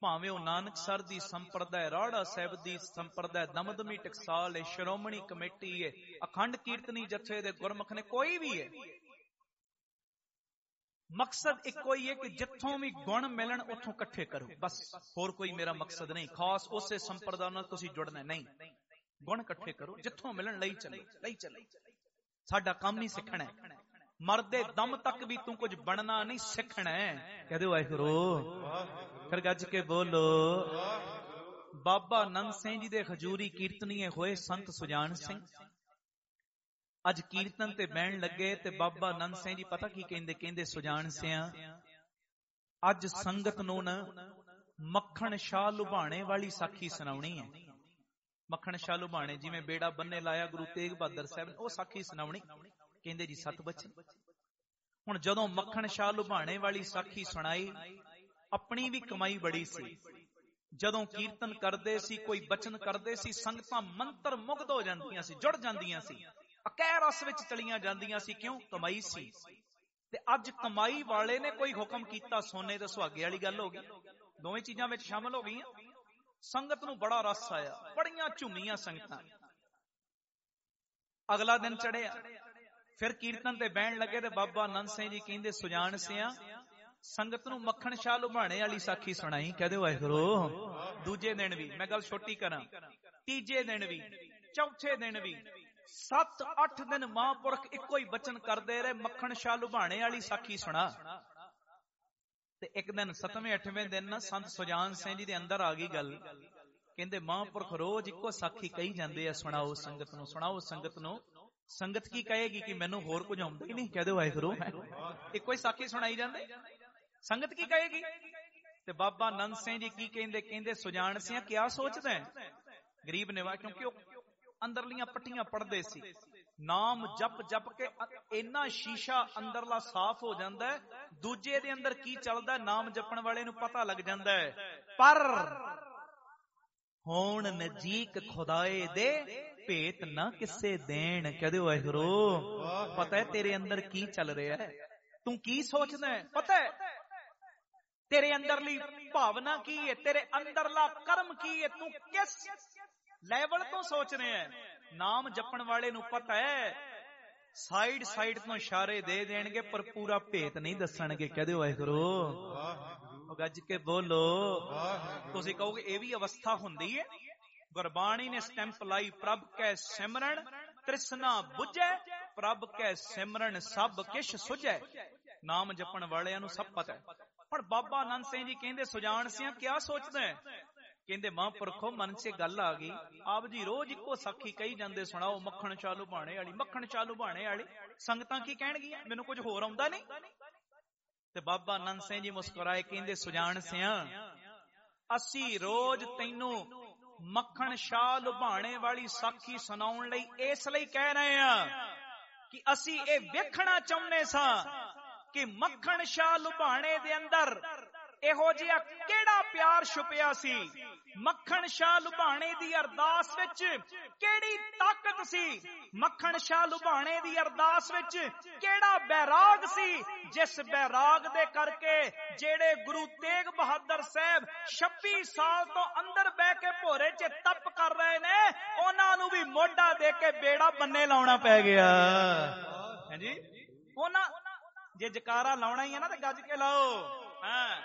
ਭਾਵੇਂ ਉਹ ਨਾਨਕਸਰ ਦੀ ਸੰਪਰਦਾ, ਰਾੜਾ ਸਾਹਿਬ ਦੀ ਸੰਪਰਦਾ, ਦਮਦਮੀ ਟਕਸਾਲ ਹੈ, ਸ਼੍ਰੋਮਣੀ ਕਮੇਟੀ ਹੈ, ਅਖੰਡ ਕੀਰਤਨੀ ਜਥੇ ਦੇ ਗੁਰਮੁਖ ਨੇ, ਕੋਈ ਵੀ ਹੈ, ਮਕਸਦ ਇੱਕੋ ਹੀ ਹੈ ਕਿ ਜਿੱਥੋਂ ਵੀ ਗੁਣ ਮਿਲਣ ਉੱਥੋਂ ਇਕੱਠੇ ਕਰੋ, ਬਸ। ਹੋਰ ਕੋਈ ਮੇਰਾ ਮਕਸਦ ਨਹੀਂ, ਖਾਸ ਉਸੇ ਸੰਪਰਦਾ ਨਾਲ ਤੁਸੀਂ ਜੁੜਨਾ ਨਹੀਂ। ਗੁਣ ਇਕੱਠੇ ਕਰੋ, ਜਿੱਥੋਂ ਮਿਲਣ ਲਈ ਚੱਲੋ। ਸਾਡਾ ਕੰਮ ਹੀ ਸਿੱਖਣਾ ਹੈ, ਮਰਦੇ ਦਮ ਤੱਕ ਵੀ ਤੂੰ ਕੁਝ ਬਣਨਾ ਨਹੀਂ, ਸਿੱਖਣਾ ਹੈ। ਕਹਦੇ ਵਾਹਿਗੁਰੂ, ਫਿਰ ਗੱਜ ਕੇ ਬੋਲੋ। ਬਾਬਾ ਨੰਦ ਸਿੰਘ ਜੀ ਦੇ ਹਜੂਰੀ ਕੀਰਤਨੀਏ ਹੋਏ ਸੰਤ ਸੁਜਾਨ ਸਿੰਘ ਅੱਜ ਕੀਰਤਨ ਤੇ ਬਹਿਣ ਲੱਗੇ, ਤੇ ਬਾਬਾ ਨੰਦ ਸਿੰਘ ਜੀ ਪਤਾ ਕੀ ਕਹਿੰਦੇ? ਕਹਿੰਦੇ ਸੁਜਾਨ ਸਿਆਂ, ਅੱਜ ਸੰਗਤ ਨੂੰ ਨਾ ਮੱਖਣ ਸ਼ਾਹ ਲੁਬਾਣੇ ਵਾਲੀ ਸਾਖੀ ਸੁਣਾਉਣੀ ਹੈ। ਮੱਖਣ ਸ਼ਾਹ ਲੁਬਾਣੇ, ਜਿਵੇਂ ਬੇੜਾ ਬੰਨੇ ਲਾਇਆ ਗੁਰੂ ਤੇਗ ਬਹਾਦਰ ਸਾਹਿਬ ਨੇ, ਉਹ ਸਾਖੀ ਸੁਣਾਉਣੀ। ਕਹਿੰਦੇ ਜੀ 7 ਬਚਨ। ਹੁਣ ਜਦੋਂ ਮੱਖਣ ਸ਼ਾਹ ਲੁਬਾਣੇ ਵਾਲੀ ਸਾਖੀ ਸੁਣਾਈ, ਆਪਣੀ ਵੀ ਕਮਾਈ ਬੜੀ ਸੀ। ਜਦੋਂ ਕੀਰਤਨ ਕਰਦੇ ਸੀ, ਕੋਈ ਬਚਨ ਕਰਦੇ ਸੀ, ਸੰਗਤਾਂ ਮੰਤਰ ਮੁਗਧ ਹੋ ਜਾਂਦੀਆਂ ਸੀ, ਜੁੜ ਜਾਂਦੀਆਂ ਸੀ, ਅਕਹਿ ਰਸ ਵਿੱਚ ਚਲੀਆਂ ਜਾਂਦੀਆਂ ਸੀ। ਕਿਉਂ? ਕਮਾਈ ਸੀ। ਤੇ ਅੱਜ ਕਮਾਈ ਵਾਲੇ ਨੇ ਕੋਈ ਹੁਕਮ ਕੀਤਾ, ਸੋਨੇ ਤੇ ਸੁਹਾਗੇ ਵਾਲੀ ਗੱਲ ਹੋ ਗਈ, ਦੋਵੇਂ ਚੀਜ਼ਾਂ ਵਿੱਚ ਸ਼ਾਮਲ ਹੋ ਗਈਆਂ। ਸੰਗਤ ਨੂੰ ਬੜਾ ਰਸ ਆਇਆ, ਬੜੀਆਂ ਝੂਮੀਆਂ ਸੰਗਤਾਂ। ਅਗਲਾ ਦਿਨ ਚੜਿਆ, ਫਿਰ ਕੀਰਤਨ ਤੇ ਬਹਿਣ ਲੱਗੇ, ਤੇ ਬਾਬਾ ਨੰਦ ਸਿੰਘ ਜੀ ਕਹਿੰਦੇ ਸੁਜਾਨ ਸਿਆਂ, ਸੰਗਤ ਨੂੰ ਮੱਖਣ ਸ਼ਾਹ ਲੁਬਾਣੇ ਵਾਲੀ ਸਾਖੀ ਸੁਣਾਈ। ਕਹਦੇ ਵਾਹਿਗੁਰੂ। ਦੂਜੇ ਦਿਨ ਵੀ, ਮੈਂ ਗੱਲ ਛੋਟੀ ਕਰਾਂ, ਤੀਜੇ ਦਿਨ ਵੀ, ਚੌਥੇ ਦਿਨ ਵੀ, 7-8 ਦਿਨ ਮਹਾਂਪੁਰਖ ਇੱਕੋ ਹੀ ਬਚਨ ਕਰਦੇ ਰਹੇ, ਮੱਖਣ ਸ਼ਾਹ ਲੁਬਾਣੇ ਵਾਲੀ ਸਾਖੀ ਸੁਣਾ। ਤੇ ਇੱਕ ਦਿਨ 7ਵੇਂ-8ਵੇਂ ਦਿਨ ਨਾ ਸੰਤ ਸੁਜਾਨ ਸਿੰਘ ਜੀ ਦੇ ਅੰਦਰ ਆ ਗਈ ਗੱਲ। ਕਹਿੰਦੇ ਮਹਾਂਪੁਰਖ ਰੋਜ਼ ਇੱਕੋ ਸਾਖੀ ਕਹੀ ਜਾਂਦੇ ਆ, ਸੁਣਾਓ ਸੰਗਤ ਨੂੰ, ਸੁਣਾਓ ਸੰਗਤ ਨੂੰ। ਸੰਗਤ ਕੀ ਕਹੇਗੀ ਕਿ ਮੈਨੂੰ ਹੋਰ ਕੁਝ ਆਉਂਦਾ ਹੀ ਨਹੀਂ? ਕਹਦੇ ਵਾਹਿਗੁਰੂ, ਇੱਕੋ ਹੀ ਸਾਖੀ ਸੁਣਾਈ ਜਾਂਦੇ, ਸੰਗਤ ਕੀ ਕਹੇਗੀ? ਤੇ ਬਾਬਾ ਨੰਦ ਸਿੰਘ ਜੀ ਕੀ ਕਹਿੰਦੇ? ਕਹਿੰਦੇ ਸੁਜਾਨ ਸਿਆਂ, ਕਿਆ ਸੋਚਦਾ ਹੈ? ਗਰੀਬ ਨਿਵਾ, ਕਿਉਂਕਿ ਉਹ ਅੰਦਰਲੀਆਂ ਪੱਟੀਆਂ ਪੜਦੇ ਸੀ, ਨਾਮ ਜਪ ਜਪ ਕੇ ਇੰਨਾ ਸ਼ੀਸ਼ਾ ਅੰਦਰਲਾ ਸਾਫ਼ ਹੋ ਜਾਂਦਾ ਹੈ, ਦੂਜੇ ਦੇ ਅੰਦਰ ਕੀ ਚੱਲਦਾ ਨਾਮ ਜਪਣ ਵਾਲੇ ਨੂੰ ਪਤਾ ਲੱਗ ਜਾਂਦਾ ਹੈ। ਪਰ ਹੋਣ ਨਜ਼ਦੀਕ ਖੁਦਾਏ ਦੇ, ਭੇਤ ਨਾ ਕਿਸੇ ਦੇਣ। ਕਹਦੇ ਵਾਹਿਗੁਰੂ, ਪਤਾ ਹੈ ਤੇਰੇ ਅੰਦਰ ਕੀ ਚੱਲ ਰਿਹਾ ਹੈ, ਤੂੰ ਕੀ ਸੋਚਦਾ ਹੈ, ਪਤਾ ਹੈ ਤੇਰੇ ਅੰਦਰਲੀ ਭਾਵਨਾ ਕੀ ਹੈ, ਤੇਰੇ ਅੰਦਰਲਾ ਕਰਮ ਕੀ ਹੈ, ਤੂੰ ਕਿਸ ਲੈਵਲ ਤੋਂ ਸੋਚ ਰਿਹਾ ਹੈ। ਨਾਮ ਜਪਣ ਵਾਲੇ ਨੂੰ ਪਤਾ ਹੈ, ਸਾਈਡ ਤੋਂ ਇਸ਼ਾਰੇ ਦੇ ਦੇਣਗੇ, ਪਰ ਪੂਰਾ ਭੇਤ ਨਹੀਂ ਦੱਸਣਗੇ। ਕਹਦੇ ਵਾਹਿਗੁਰੂ, ਗੱਜ ਕੇ ਬੋਲੋ। ਤੁਸੀਂ ਕਹੋਗੇ ਇਹ ਵੀ ਅਵਸਥਾ ਹੁੰਦੀ ਹੈ? ਗੁਰਬਾਣੀ ਨੇ ਸਟੈਂਪ ਲਾਈ, ਪ੍ਰਭ ਕੈ ਸਿਮਰਨ ਤ੍ਰਿਸ਼ਨਾ ਬੁਝੈ, ਪ੍ਰਭ ਕੈ ਸਿਮਰਨ ਸਭ ਕਿਛ ਸੁਝੈ। ਨਾਮ ਜਪਣ ਵਾਲਿਆਂ ਨੂੰ ਸਭ ਪਤਾ ਹੈ। ਪਰ ਬਾਬਾ ਨੰਦ ਸਿੰਘ ਜੀ ਕਹਿੰਦੇ ਸੁਜਾਨ ਸਿਆਂ, ਕਿਆ ਸੋਚਦਾ ਹੈ? ਕਹਿੰਦੇ ਮਹਾਂਪੁਰਖੋ, ਮਨ 'ਚ ਗੱਲ ਆ ਗਈ, ਆਪ ਜੀ ਰੋਜ਼ ਇੱਕੋ ਸਾਖੀ ਕਹੀ ਜਾਂਦੇ, ਸੁਣਾਓ ਮੱਖਣ ਸ਼ਾਹ ਲੁਬਾਣੇ ਵਾਲੀ, ਮੱਖਣ ਸ਼ਾਹ ਲੁਬਾਣੇ ਵਾਲੀ। ਸੰਗਤਾਂ ਕੀ ਕਹਿਣਗੀਆਂ? ਮੈਨੂੰ ਕੁਝ ਹੋਰ ਆਉਂਦਾ ਨਹੀਂ? ਤੇ ਬਾਬਾ ਨੰਦ ਸਿੰਘ ਜੀ ਮੁਸਕਰਾਏ, ਕਹਿੰਦੇ ਸੁਜਾਨ ਸਿਆਂ, ਅਸੀਂ ਰੋਜ਼ ਤੈਨੂੰ ਮੱਖਣ ਸ਼ਾਹ ਲੁਬਾਣੇ ਵਾਲੀ ਸਾਖੀ ਸੁਣਾਉਣ ਲਈ ਇਸ ਲਈ ਕਹਿ ਰਹੇ ਹਾਂ ਕਿ ਅਸੀਂ ਇਹ ਵੇਖਣਾ ਚਾਹੁੰਦੇ ਸਾਂ ਕਿ ਮੱਖਣ ਸ਼ਾਹ ਲੁਬਾਣੇ ਦੇ ਅੰਦਰ ਇਹੋ ਜਿਹਾ ਕਿਹੜਾ ਪਿਆਰ ਛੁਪਿਆ ਸੀ, ਮੱਖਣ ਸ਼ਾਹ ਲੁਬਾਣੇ ਦੀ ਅਰਦਾਸ ਵਿੱਚ ਕਿਹੜੀ ਤਾਕਤ ਸੀ, ਮੱਖਣ ਸ਼ਾਹ ਲੁਬਾਣੇ ਦੀ ਅਰਦਾਸ ਵਿੱਚ ਕਿਹੜਾ ਬੈਰਾਗ ਸੀ, ਜਿਸ ਬੈਰਾਗ ਦੇ ਕਰਕੇ ਜਿਹੜੇ ਗੁਰੂ ਤੇਗ ਬਹਾਦਰ ਸਾਹਿਬ 26 ਸਾਲ ਤੋਂ ਅੰਦਰ ਬਹਿ ਕੇ ਭੋਰੇ 'ਚ ਤਪ ਕਰ ਰਹੇ ਨੇ, ਉਹਨਾਂ ਨੂੰ ਵੀ ਮੋਢਾ ਦੇ ਕੇ ਬੇੜਾ ਬੰਨੇ ਲਾਉਣਾ ਪੈ ਗਿਆ। ਹਾਂਜੀ, ਉਹਨਾਂ ਜੇ ਜਕਾਰਾ ਲਾਉਣਾ ਹੀ ਹੈ ਨਾ ਤੇ ਗੱਜ ਕੇ ਲਾਓ। ਹਾਂ,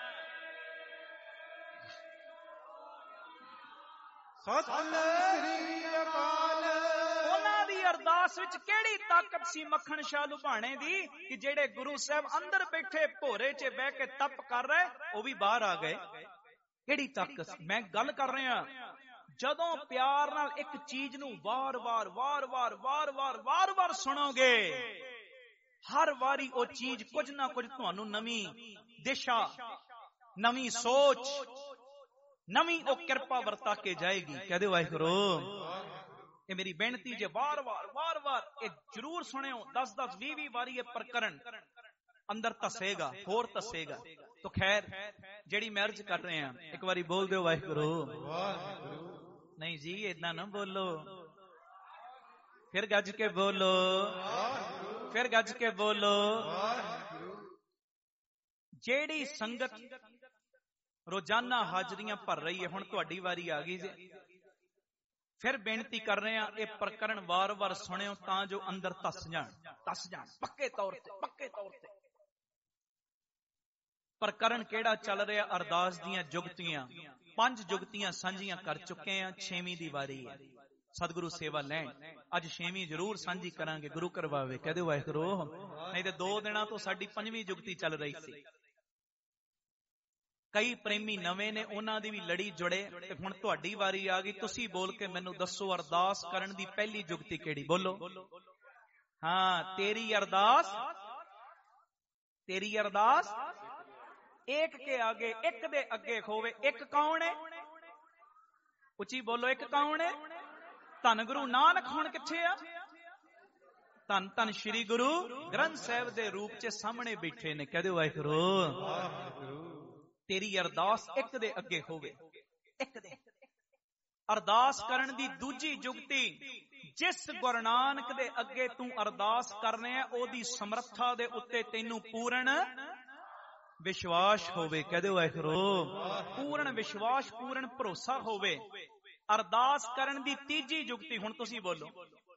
ਉਹਨਾਂ ਦੀ ਅਰਦਾਸ ਵਿੱਚ ਕਿਹੜੀ ਤਾਕਤ ਸੀ ਮੱਖਣ ਸ਼ਾਹ ਲੁਬਾਣੇ ਦੀ ਕਿ ਜਿਹੜੇ ਗੁਰੂ ਸਾਹਿਬ ਅੰਦਰ ਬੈਠੇ ਭੋਰੇ 'ਚ ਬਹਿ ਕੇ ਤਪ ਕਰ ਰਹੇ, ਉਹ ਵੀ ਬਾਹਰ ਆ ਗਏ। ਕਿਹੜੀ ਤਾਕਤ? ਮੈਂ ਗੱਲ ਕਰ ਰਿਹਾ, ਜਦੋਂ ਪਿਆਰ ਨਾਲ ਇੱਕ ਚੀਜ਼ ਨੂੰ ਵਾਰ-ਵਾਰ ਸੁਣੋਗੇ, ਹਰ ਵਾਰੀ ਉਹ ਚੀਜ਼ ਕੁਝ ਨਾ ਕੁਝ ਤੁਹਾਨੂੰ ਨਵੀਂ ਦਿਸ਼ਾ, ਨਵੀਂ ਸੋਚ, ਨਵੀਂ ਉਹ ਕਿਰਪਾ ਵਰਤਾ ਕੇ ਜਾਏਗੀ। ਕਹਦੇ ਵਾਹਿਗੁਰੂ, ਇਹ ਮੇਰੀ ਬੇਨਤੀ ਜੇ ਵਾਰ-ਵਾਰ ਇਹ ਜ਼ਰੂਰ ਸੁਣਿਓ, 10-10 20 ਵਾਰੀ ਇਹ ਪ੍ਰਕਰਨ ਅੰਦਰ ਧਸੇਗਾ, ਹੋਰ ਧਸੇਗਾ। तो खैर ਜਿਹੜੀ ਮੈਂ ਅਰਜ਼ ਕਰ ਰਹੇ ਹਾਂ, ਇੱਕ ਵਾਰੀ ਬੋਲ ਦਿਓ ਵਾਹਿਗੁਰੂ। ਨਹੀਂ ਜੀ, ਏਦਾਂ ਨਾ ਬੋਲੋ, ਫਿਰ ਗੱਜ ਕੇ ਬੋਲੋ, ਫਿਰ ਗੱਜ ਕੇ ਬੋਲੋ। ਜਿਹੜੀ ਸੰਗਤ ਰੋਜ਼ਾਨਾ ਹਾਜ਼ਰੀਆਂ ਭਰ ਰਹੀ ਹੈ। ਹੁਣ ਤੁਹਾਡੀ ਵਾਰੀ ਆ ਗਈ ਜੇ। ਫਿਰ ਬੇਨਤੀ ਕਰ ਰਹੇ ਹਾਂ, ਇਹ ਪ੍ਰਕਰਨ ਵਾਰ-ਵਾਰ ਸੁਣਿਓ ਤਾਂ ਜੋ ਅੰਦਰ ਧੱਸ ਜਾਣ ਪੱਕੇ ਤੌਰ ਤੇ। ਪ੍ਰਕਰਨ ਕਿਹੜਾ ਚੱਲ ਰਿਹਾ? ਅਰਦਾਸ ਦੀਆਂ ਜੁਗਤੀਆਂ। 5 ਜੁਗਤੀਆਂ ਸਾਂਝੀਆਂ ਕਰ ਚੁੱਕੇ ਆ, 6ਵੀਂ ਦੀ ਵਾਰੀ ਹੈ। ਸਤਿਗੁਰੂ ਸੇਵਾ ਲੈਣ। ਅੱਜ 6ਵੀਂ ਜ਼ਰੂਰ ਸਾਂਝੀ ਕਰਾਂਗੇ, ਗੁਰੂ ਕਰਵਾਵੇ। ਕਹਿ ਦਿਓ ਵਾਹਿਗੁਰੂ। ਨਹੀਂ ਤੇ 2 ਦਿਨਾਂ ਤੋਂ ਸਾਡੀ 5ਵੀਂ ਜੁਗਤੀ ਚੱਲ ਰਹੀ ਸੀ। ਕਈ ਪ੍ਰੇਮੀ ਨਵੇਂ ਨੇ, ਉਹਨਾਂ ਦੀ ਵੀ ਲੜੀ ਜੁੜੇ। ਤੇ ਹੁਣ ਤੁਹਾਡੀ ਵਾਰੀ ਆ ਗਈ। ਤੁਸੀਂ ਬੋਲ ਕੇ ਮੈਨੂੰ ਦੱਸੋ, ਅਰਦਾਸ ਕਰਨ ਦੀ ਪਹਿਲੀ ਜੁਗਤੀ ਕਿਹੜੀ? ਬੋਲੋ। ਹਾਂ, ਤੇਰੀ ਅਰਦਾਸ ਇੱਕ ਕੇ ਆਗੇ, ਇੱਕ ਦੇ ਅੱਗੇ ਹੋਵੇ। ਇੱਕ ਕੌਣ ਹੈ? ਉੱਚੀ ਬੋਲੋ, ਇੱਕ ਕੌਣ ਹੈ? ਧੰਨ ਗੁਰੂ ਨਾਨਕ ਹੁਣ ਕਿੱਥੇ ਆ? ਧੰਨ ਧੰਨ ਸ਼੍ਰੀ ਗੁਰੂ ਗ੍ਰੰਥ ਸਾਹਿਬ ਦੇ ਰੂਪ 'ਚ ਸਾਹਮਣੇ ਬੈਠੇ ਨੇ। ਕਹਿ ਦਿਓ ਵਾਹਿਗੁਰੂ। ਤੇਰੀ ਅਰਦਾਸ ਇੱਕ ਦੇ ਅੱਗੇ ਹੋਵੇ। ਇੱਕ ਦੇ ਅਰਦਾਸ ਕਰਨ ਦੀ ਦੂਜੀ ਜੁਗਤੀ, ਜਿਸ ਗੁਰੂ ਨਾਨਕ ਦੇ ਅੱਗੇ ਤੂੰ ਅਰਦਾਸ ਕਰਨੇ ਆ, ਉਹਦੀ ਸਮਰੱਥਾ ਦੇ ਉੱਤੇ ਤੈਨੂੰ ਪੂਰਨ ਵਿਸ਼ਵਾਸ ਹੋਵੇ। ਕਹਿ ਦਿਓ ਵਾਹਿਗੁਰੂ। ਪੂਰਨ ਵਿਸ਼ਵਾਸ, ਪੂਰਨ ਭਰੋਸਾ ਹੋਵੇ। ਅਰਦਾਸ ਕਰਨ ਦੀ ਤੀਜੀ ਜੁਗਤੀ, ਹੁਣ ਤੁਸੀਂ ਬੋਲੋ।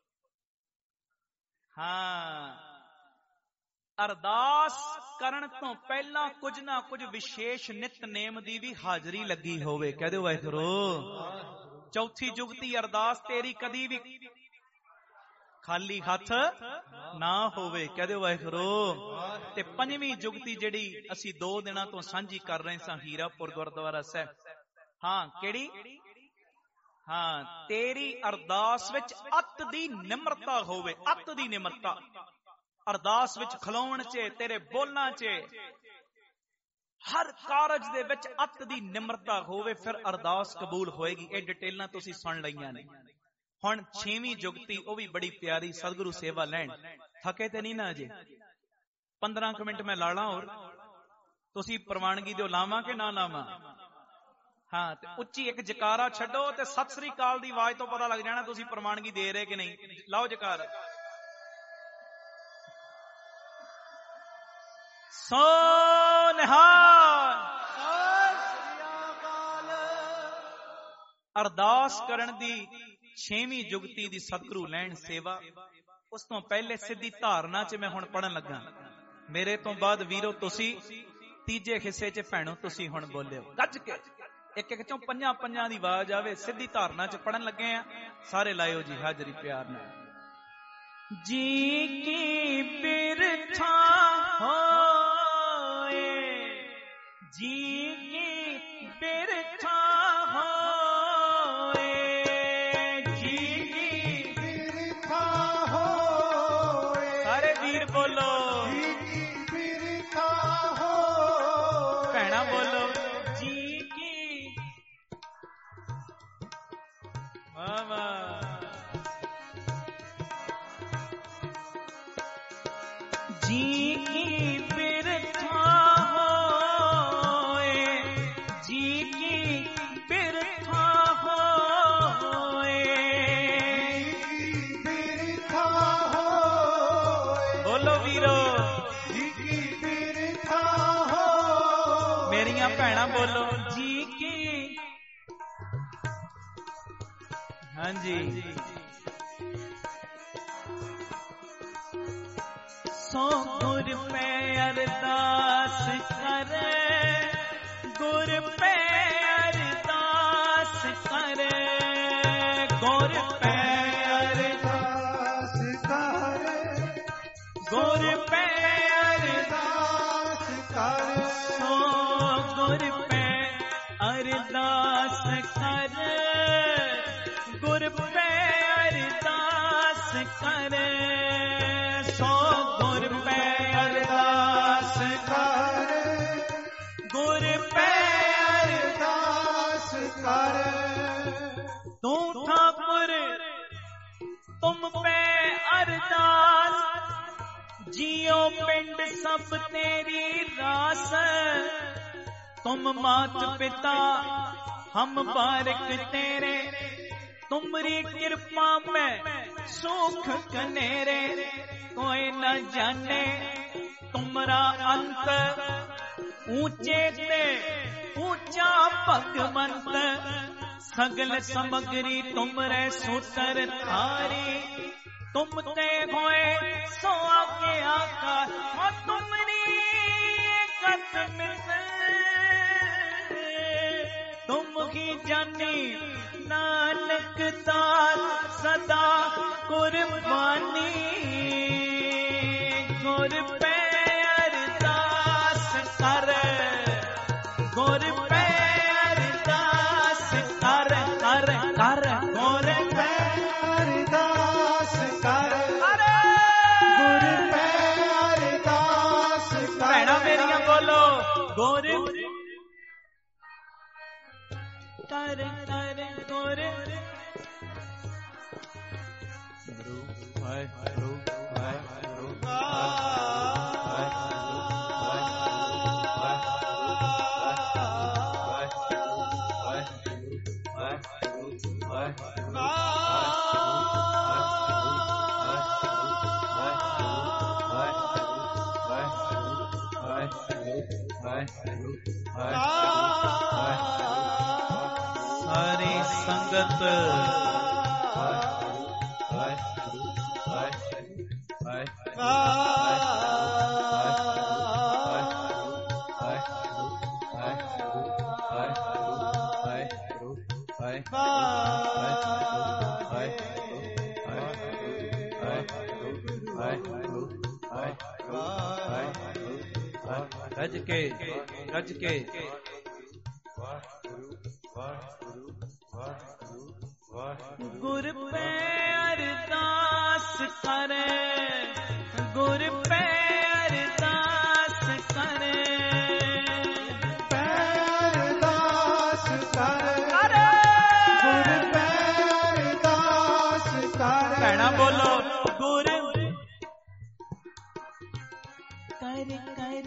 ਹਾਂ, ਅਰਦਾਸ ਕਰਨ ਤੋਂ ਪਹਿਲਾਂ ਕੁਝ ਨਾ ਕੁਝ ਵਿਸ਼ੇਸ਼ ਨਿਤਨੇਮ ਦੀ ਵੀ ਹਾਜ਼ਰੀ ਲੱਗੀ ਹੋਵੇ। ਕਹਿ ਦਿਓ ਵਾਹਿਗੁਰੂ। ਚੌਥੀ ਜੁਗਤੀ, ਅਰਦਾਸ ਤੇਰੀ ਕਦੀ ਵੀ ਖਾਲੀ ਹੱਥ ਨਾ ਹੋਵੇ। ਕਹਿ ਦਿਓ ਵਾਹਿਗੁਰੂ। ਤੇ 5ਵੀਂ ਜੁਗਤੀ ਜਿਹੜੀ ਅਸੀਂ 2 ਦਿਨਾਂ ਤੋਂ ਸਾਂਝੀ ਕਰ ਰਹੇ ਸਾਂ, ਹੀਰਾਪੁਰ ਗੁਰਦੁਆਰਾ ਸਾਹਿਬ। ਹਾਂ, ਕਿਹੜੀ? ਹਾਂ, ਤੇਰੀ ਅਰਦਾਸ ਵਿੱਚ ਅੱਤ ਦੀ ਨਿਮਰਤਾ ਹੋਵੇ। ਅੱਤ ਦੀ ਨਿਮਰਤਾ ਅਰਦਾਸ ਵਿੱਚ ਖਲੋਣ 'ਚ, ਤੇਰੇ ਬੋਲਾਂ 'ਚ, ਹਰ ਕਾਰਜ ਦੇ ਵਿੱਚ ਅੱਤ ਦੀ ਨਿਮਰਤਾ ਹੋਵੇ, ਫਿਰ ਅਰਦਾਸ ਕਬੂਲ ਹੋਏਗੀ। ਇਹ ਡਿਟੇਲਾਂ ਤੁਸੀਂ ਸੁਣ ਲਈਆਂ ਨੇ। ਹੁਣ 6ਵੀਂ ਜੁਗਤੀ, ਉਹ ਵੀ ਬੜੀ ਪਿਆਰੀ। ਸਤਿਗੁਰੂ ਸੇਵਾ ਲੈਣ। ਥਕੇ ਤੇ ਨਹੀਂ ਨਾ ਅਜੇ? 15 ਮਿੰਟ ਮੈਂ ਲਾ ਲਾਂ। ਹੋਰ ਤੁਸੀਂ ਪ੍ਰਵਾਨਗੀ ਦਿਓ, ਲਾਵਾਂ ਕਿ ਨਾ ਲਾਵਾਂ? ਹਾਂ, ਤੇ ਉੱਚੀ ਇੱਕ ਜਕਾਰਾ ਛੱਡੋ ਤੇ ਸਤਿ ਸ੍ਰੀ ਅਕਾਲ ਦੀ ਆਵਾਜ਼ ਤੋਂ ਪਤਾ ਲੱਗ ਜਾਣਾ ਤੁਸੀਂ ਪ੍ਰਵਾਨਗੀ ਦੇ ਰਹੇ ਕਿ ਨਹੀਂ। ਲਾਓ ਜਕਾਰਾ। ਸੋ ਨਿਹਾਲ। ਅਰਦਾਸ ਕਰਨ ਦੀ 6ਵੀਂ ਜੁਗਤੀ ਦੀ ਸਤਿਗੁਰੂ ਲੈਣ ਸੇਵਾ। ਉਸ ਤੋਂ ਪਹਿਲੇ ਸਿੱਧੀ ਧਾਰਨਾ 'ਚ ਮੈਂ ਹੁਣ ਪੜਨ ਲੱਗਾ। ਮੇਰੇ ਤੋਂ ਬਾਅਦ ਵੀਰੋ ਤੁਸੀਂ ਤੀਜੇ ਹਿੱਸੇ 'ਚ ਭੈਣੋ ਤੁਸੀਂ ਹੁਣ ਬੋਲਿਓ ਗੱਜ ਕੇ। ਇੱਕ ਇੱਕ ਚੋਂ 5 ਦੀ ਆਵਾਜ਼ ਆਵੇ। ਸਿੱਧੀ ਧਾਰਨਾ 'ਚ ਪੜਨ ਲੱਗੇ ਆ। ਸਾਰੇ ਲਾਇਓ ਜੀ ਹਾਜ਼ਰੀ ਪਿਆਰ ਨਾਲ। ਜੀ ਕੀ ਬਿਰਥਾ ਹੋਏ, ਜੀ ਕੀ ਬਿਰਥਾ ਹੋਏ, ਜੀ ਕੀ ਬਿਰਥਾ ਹੋਏ। ਸਾਰੇ ਵੀਰ ਬੋਲੋ, ਜੀ ਕੀ ਬਿਰਥਾ ਹੋਏ। ਭੈਣਾ ਬੋਲੋ, ਜੀ ਕੀ। ਵਾਹ ਵਾਹ। जी की बिरथा होए, जी की बिरथा होए, जी की बिरथा होए। बोलो वीरो, जी की बिरथा होए। मेरियां भैणां बोलो, जी की। हाँ जी। सो गुर पे अरदास करे, गुर पे अरदास करे, गुर पे अरदास करे, गुर पे अरदास करे। सो गुर पे अरदास करे, गुर पे अरदास करे। सो गुर पे अरदास करे, गुर पे अरदास करे। तू ठाकुर तुम पे अरदास, जियो पिंड सब तेरी रास। तुम मात पिता हम बारिक तेरे, तुमरी कृपा में सुख कनेरे। कोई न जाने तुमरा अंत, ऊंचे ते ऊंचा भगवंत सगल समग्री तुमरे सूतर थारी तुम ते होए सो आगे आका और तुमरी कदम तुम ही जानी नानक दास सदा कुर्बानी गुर पे अरदास कर गुर पे अरदास कर कर कर गुर पे अरदास कर गुर पे अरदास कर भैणा मेरिया बोलो गुर कर कर गुर सारी संगत रज के गुर पे अरदास करे गुर पे अरदास करे अरदास कर गुर पे अरदास कर भैणा बोलो गुर कर कर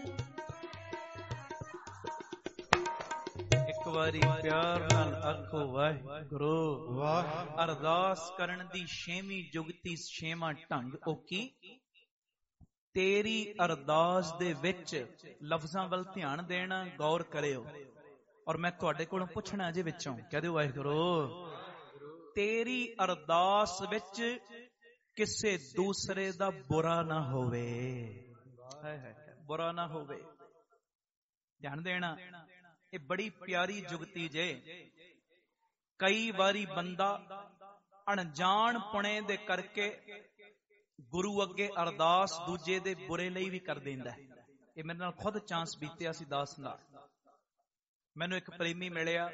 एक वारी प्यार नाल आखो वाहिगुरू वाह अरदास करन दी छेवीं जुगती छेवां ढंग ओकी तेरी अरदास दे विच लफ्जां वल ध्यान देना गौर करियो और मैं तुहाडे कोलों पुछना जे विचों कह दिओ वाहिगुरू तेरी अरदास विच किसे दूसरे दा बुरा ना होवे बुरा ना होवे ध्यान देना ये बड़ी प्यारी जुगती जे कई बारी बंदा अणजान पुणे दे करके गुरु अगे अरदास दूजे दे बुरे लई भी कर देंदा है। ये मेरे नाल खुद चांस बीतिया सी दास नाल मैनू एक प्रेमी मिलिया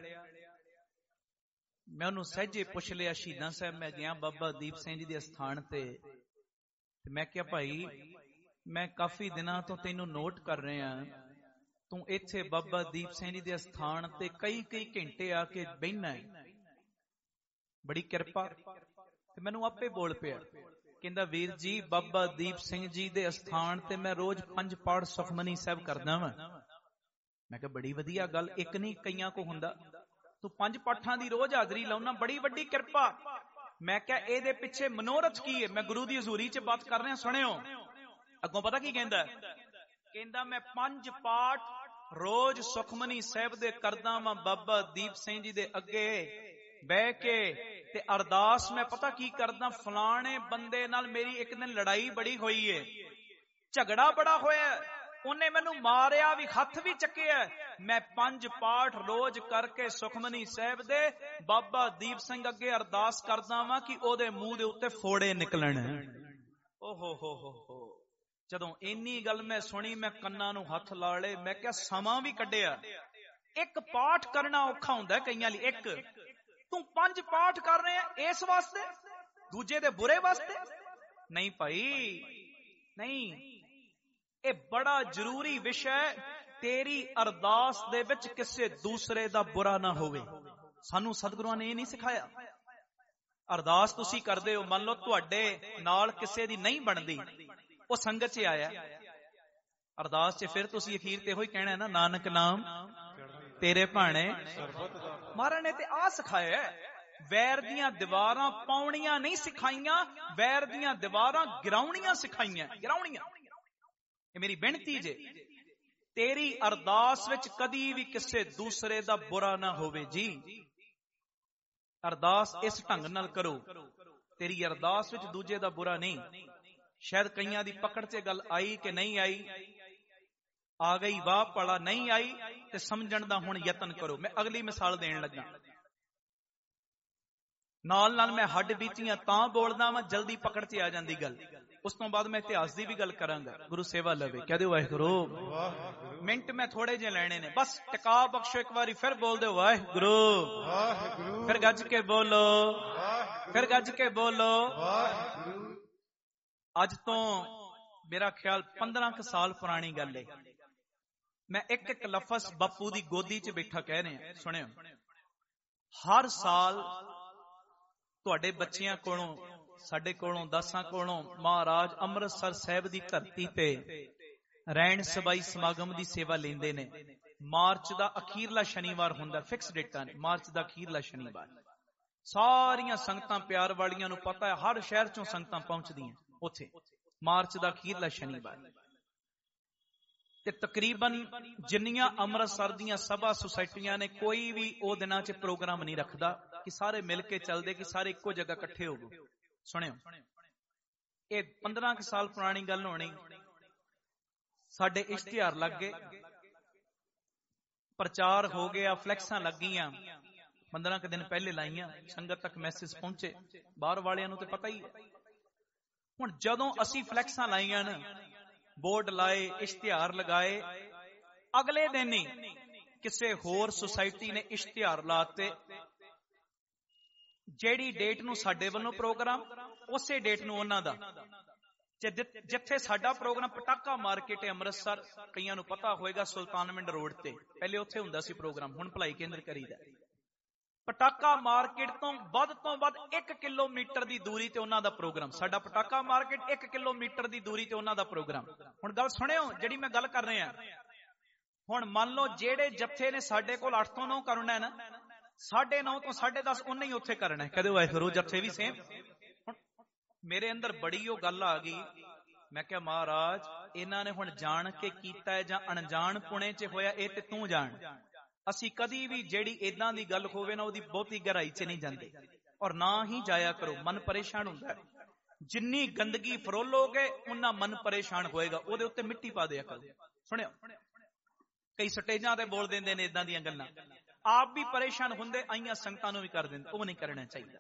मैं उन्होंने सहजे पुछ लिया शहीदां साहब मैं गया बाबा दीप सिंह जी दे स्थान ते मैं क्या भाई मैं काफी दिनों तो तेनू नोट कर रहा तू इत्थे बाबा दीप सिंह जी दे स्थान ते कई कई घंटे आके बहना है बड़ी कृपा ते मैनू आपे बोल पिया कहंदा वीर जी बाबा दीप सिंह जी दे स्थान ते मैं रोज 5 पाठ सुखमनी साहब करदा वां मैं कहा बड़ी वधिया गल एक नहीं कईयां को हुंदा तू 5 पाठां दी रोज हाजरी लाउना बड़ी वड्डी कृपा मैं क्या एदे पिछे मनोरथ की है मैं गुरु दी हजूरी च बात कर रहा सुनियो अगों पता की कहंदा कहंदा मैं 5 पाठ रोज सुखमनी साहब दे करदा वां बाबा दीप सिंह जी दे अगे बह के ते अरदास मैं पता की करदा फलाने बंदे नाल मेरी एक दिन लड़ाई बड़ी हुई है झगड़ा बड़ा होया उन्हें मैनू मारिया भी हथ भी चकिया मैं 5 पाठ रोज करके सुखमनी साहब दे बाबा दीप सिंह अगे अरदास करदा वां कि ओदे मुंह दे उत्ते फोड़े निकलण ओहो हो जदों इन्नी गल मैं सुनी मैं कन्नां नूं हथ ला ले मैं क्या समा भी कढिया एक पाठ करना औखा हुंदा कईयां लई एक तू 5 पाठ कर रहे हैं इस वास्ते दूजे दे बुरे वास्ते नहीं भाई नहीं ये बड़ा जरूरी विषय तेरी अरदास दे विच किसे दूसरे दा बुरा ना होवे सानू सतगुरुआं ने ये नहीं सिखाया अरदास तुसी करदे हो मान लो तुहाडे नाल किसे दी नहीं बनदी वो संगत च आया अरदास च फिर तुसी अखीर ते होई कहना है ना नानक नाम तेरे भाणे महाराज ने ते आ सिखाया वैर दियां दीवारां पाउणियां नहीं सिखाइयां वैर दियां दीवारां गिराउणियां सिखाइयां गिराउणियां ये मेरी बेनती जे ਤੇਰੀ ਅਰਦਾਸ ਵਿੱਚ ਕਦੀ ਵੀ ਕਿਸੇ ਦੂਸਰੇ ਦਾ ਬੁਰਾ ਨਾ ਹੋਵੇ ਜੀ। ਅਰਦਾਸ ਇਸ ਢੰਗ ਨਾਲ ਕਰੋ, ਤੇਰੀ ਅਰਦਾਸ ਵਿੱਚ ਦੂਜੇ ਦਾ ਬੁਰਾ ਨਹੀਂ। ਸ਼ਾਇਦ ਕਈਆਂ ਦੀ ਪਕੜ 'ਚ ਗੱਲ ਆਈ ਕਿ ਨਹੀਂ ਆਈ, ਆ ਗਈ ਵਾਹ ਪੜਾ, ਨਹੀਂ ਆਈ ਤੇ ਸਮਝਣ ਦਾ ਹੁਣ ਯਤਨ ਕਰੋ। ਮੈਂ ਅਗਲੀ ਮਿਸਾਲ ਦੇਣ ਲੱਗਾ, ਨਾਲ ਨਾਲ ਮੈਂ ਹੱਡ ਬੀਤੀਆਂ ਤਾਂ ਬੋਲਦਾ ਵਾਂ, ਜਲਦੀ ਪਕੜ 'ਚ ਆ ਜਾਂਦੀ ਗੱਲ। ਉਸ ਤੋਂ ਬਾਅਦ ਮੈਂ ਇਤਿਹਾਸ ਦੀ ਵੀ ਗੱਲ ਕਰਾਂਗਾ। ਗੁਰੂ ਸੇਵਾ ਲਵੇ, ਕਹਿ ਦਿਓ ਵਾਹਿਗੁਰੂ। ਮਿੰਟ ਮੈਂ ਥੋੜੇ ਜਿਹੇ ਲੈਣੇ ਨੇ, ਬਸ ਟਿਕਾ ਬਖਸ਼ੋ। ਇੱਕ ਵਾਰੀ ਫਿਰ ਬੋਲ ਦਿਓ ਵਾਹਿਗੁਰੂ, ਫਿਰ ਗੱਜ ਕੇ ਬੋਲੋ, ਫਿਰ ਗੱਜ ਕੇ ਬੋਲੋ। ਅੱਜ ਤੋਂ ਮੇਰਾ ਖਿਆਲ 15 ਕੁ ਸਾਲ ਪੁਰਾਣੀ ਗੱਲ ਹੈ। ਮੈਂ ਇੱਕ ਇੱਕ ਲਫ਼ਜ਼ ਬਾਪੂ ਦੀ ਗੋਦੀ 'ਚ ਬੈਠਾ ਕਹਿ ਰਿਹਾ, ਸੁਣਿਓ। ਹਰ ਸਾਲ ਤੁਹਾਡੇ ਬੱਚਿਆਂ ਕੋਲੋਂ, ਸਾਡੇ ਕੋਲੋਂ, ਦਾਸਾਂ ਕੋਲੋਂ ਮਹਾਰਾਜ ਅੰਮ੍ਰਿਤਸਰ ਸਾਹਿਬ ਦੀ ਧਰਤੀ ਤੇ ਰਹਿਣ ਸਬਾਈ ਸਮਾਗਮ ਦੀ ਸੇਵਾ ਲੈਂਦੇ ਨੇ। ਮਾਰਚ ਦਾ ਅਖੀਰਲਾ ਸ਼ਨੀਵਾਰ ਹੁੰਦਾ, ਫਿਕਸ ਡੇਟਾਂ ਨੇ, ਮਾਰਚ ਦਾ ਅਖੀਰਲਾ ਸ਼ਨੀਵਾਰ। ਸਾਰੀਆਂ ਸੰਗਤਾਂ ਪਿਆਰ ਵਾਲੀਆਂ ਨੂੰ ਪਤਾ ਹੈ, ਹਰ ਸ਼ਹਿਰ ਚੋਂ ਸੰਗਤਾਂ ਪਹੁੰਚਦੀਆਂ ਉੱਥੇ ਮਾਰਚ ਦਾ ਅਖੀਰਲਾ ਸ਼ਨੀਵਾਰ। ਤੇ ਤਕਰੀਬਨ ਜਿੰਨੀਆਂ ਅੰਮ੍ਰਿਤਸਰ ਦੀਆਂ ਸਭਾ ਸੁਸਾਇਟੀਆਂ ਨੇ, ਕੋਈ ਵੀ ਉਹ ਦਿਨਾਂ 'ਚ ਪ੍ਰੋਗਰਾਮ ਨਹੀਂ ਰੱਖਦਾ ਕਿ ਸਾਰੇ ਮਿਲ ਕੇ ਚੱਲਦੇ, ਕਿ ਸਾਰੇ ਇੱਕੋ ਜਗ੍ਹਾ ਇਕੱਠੇ ਹੋ ਗਏ। ਸੁਣਿਓ, ਇਹ 15 ਕੁ ਸਾਲ ਪੁਰਾਣੀ ਗੱਲ ਹੋਣੀ। ਸਾਡੇ ਇਸ਼ਤਿਹਾਰ ਲੱਗ ਗਏ, ਪ੍ਰਚਾਰ ਹੋ ਗਿਆ, ਫਲੈਕਸਾਂ ਲੱਗੀਆਂ। 15 ਕੁ ਦਿਨ ਪਹਿਲੇ ਲਾਈਆਂ, ਸੰਗਤ ਤੱਕ ਮੈਸੇਜ ਪਹੁੰਚੇ, ਬਾਹਰ ਵਾਲਿਆਂ ਨੂੰ ਤੇ ਪਤਾ ਹੀ। ਹੁਣ ਜਦੋਂ ਅਸੀਂ ਫਲੈਕਸਾਂ ਲਾਈਆਂ ਨਾ, ਬੋਰਡ ਲਾਏ, ਇਸ਼ਤਿਹਾਰ ਲਗਾਏ, ਅਗਲੇ ਦਿਨ ਹੀ ਕਿਸੇ ਹੋਰ ਸੁਸਾਇਟੀ ਨੇ ਇਸ਼ਤਿਹਾਰ ਲਾਤੇ, ਜਿਹੜੀ ਡੇਟ ਨੂੰ ਸਾਡੇ ਵੱਲੋਂ ਪ੍ਰੋਗਰਾਮ, ਉਸੇ ਡੇਟ ਨੂੰ ਉਹਨਾਂ ਦਾ। ਜਿੱਥੇ ਸਾਡਾ ਪ੍ਰੋਗਰਾਮ ਪਟਾਕਾ ਮਾਰਕੀਟ ਹੈ ਅੰਮ੍ਰਿਤਸਰ, ਕਈਆਂ ਨੂੰ ਪਤਾ ਹੋਏਗਾ, ਸੁਲਤਾਨਵਿੰਡ ਰੋਡ ਤੇ ਪਹਿਲੇ ਉੱਥੇ ਹੁੰਦਾ ਸੀ ਪ੍ਰੋਗਰਾਮ, ਹੁਣ ਭਲਾਈ ਕੇਂਦਰ ਕਰੀਦਾ। ਪਟਾਕਾ ਮਾਰਕੀਟ ਤੋਂ ਵੱਧ 1 ਕਿਲੋਮੀਟਰ ਦੀ ਦੂਰੀ ਤੇ ਉਹਨਾਂ ਦਾ ਪ੍ਰੋਗਰਾਮ। ਸਾਡਾ ਪਟਾਕਾ ਮਾਰਕੀਟ 1 ਕਿਲੋਮੀਟਰ ਦੀ ਦੂਰੀ ਤੇ ਉਹਨਾਂ ਦਾ ਪ੍ਰੋਗਰਾਮ। ਹੁਣ ਗੱਲ ਸੁਣਿਓ, ਜਿਹੜੀ ਮੈਂ ਗੱਲ ਕਰ ਰਿਹਾ। ਹੁਣ ਮੰਨ ਲਓ ਜਿਹੜੇ ਜੱਥੇ ਨੇ ਸਾਡੇ ਕੋਲ 8 ਤੋਂ 9 ਕਰਨਾ ਹੈ ਨਾ, 9:30 ਤੋਂ 10:30 ਉਹਨੇ ਹੀ ਉੱਥੇ ਕਰਨਾ ਹੈ। ਕਦੇ ਵਾਹਿਗੁਰੂ, ਜੱਥੇ ਵੀ ਸੇਮ। ਹੁਣ ਮੇਰੇ ਅੰਦਰ ਬੜੀ ਉਹ ਗੱਲ ਆ ਗਈ, ਮੈਂ ਕਿਹਾ ਮਹਾਰਾਜ ਇਹਨਾਂ ਨੇ ਹੁਣ ਜਾਣ ਕੇ ਕੀਤਾ ਹੈ ਜਾਂ ਅਣਜਾਣ ਪੁਣੇ 'ਚ ਹੋਇਆ, ਇਹ ਤੇ ਤੂੰ ਜਾਣ। ਅਸੀਂ ਕਦੀ ਵੀ ਜਿਹੜੀ ਏਦਾਂ ਦੀ ਗੱਲ ਹੋਵੇ ਨਾ, ਉਹਦੀ ਬਹੁਤੀ ਗਹਿਰਾਈ 'ਚ ਨਹੀਂ ਜਾਂਦੇ, ਔਰ ਨਾ ਹੀ ਜਾਇਆ ਕਰੋ। ਮਨ ਪਰੇਸ਼ਾਨ ਹੁੰਦਾ, ਜਿੰਨੀ ਗੰਦਗੀ ਫਰੋਲੋਗੇ ਉਨਾ ਮਨ ਪਰੇਸ਼ਾਨ ਹੋਏਗਾ, ਉਹਦੇ ਉੱਤੇ ਮਿੱਟੀ ਪਾ ਦਿਆ ਕਰੋ। ਸੁਣਿਓ, ਕਈ ਸਟੇਜਾਂ ਤੇ ਬੋਲ ਦਿੰਦੇ ਨੇ ਏਦਾਂ ਦੀਆਂ ਗੱਲਾਂ, ਆਪ ਵੀ ਪਰੇਸ਼ਾਨ ਹੁੰਦੇ, ਆਈਆਂ ਸੰਗਤਾਂ ਨੂੰ ਵੀ ਕਰ ਦਿੰਦੇ। ਉਹ ਨਹੀਂ ਕਰਨਾ ਚਾਹੀਦਾ।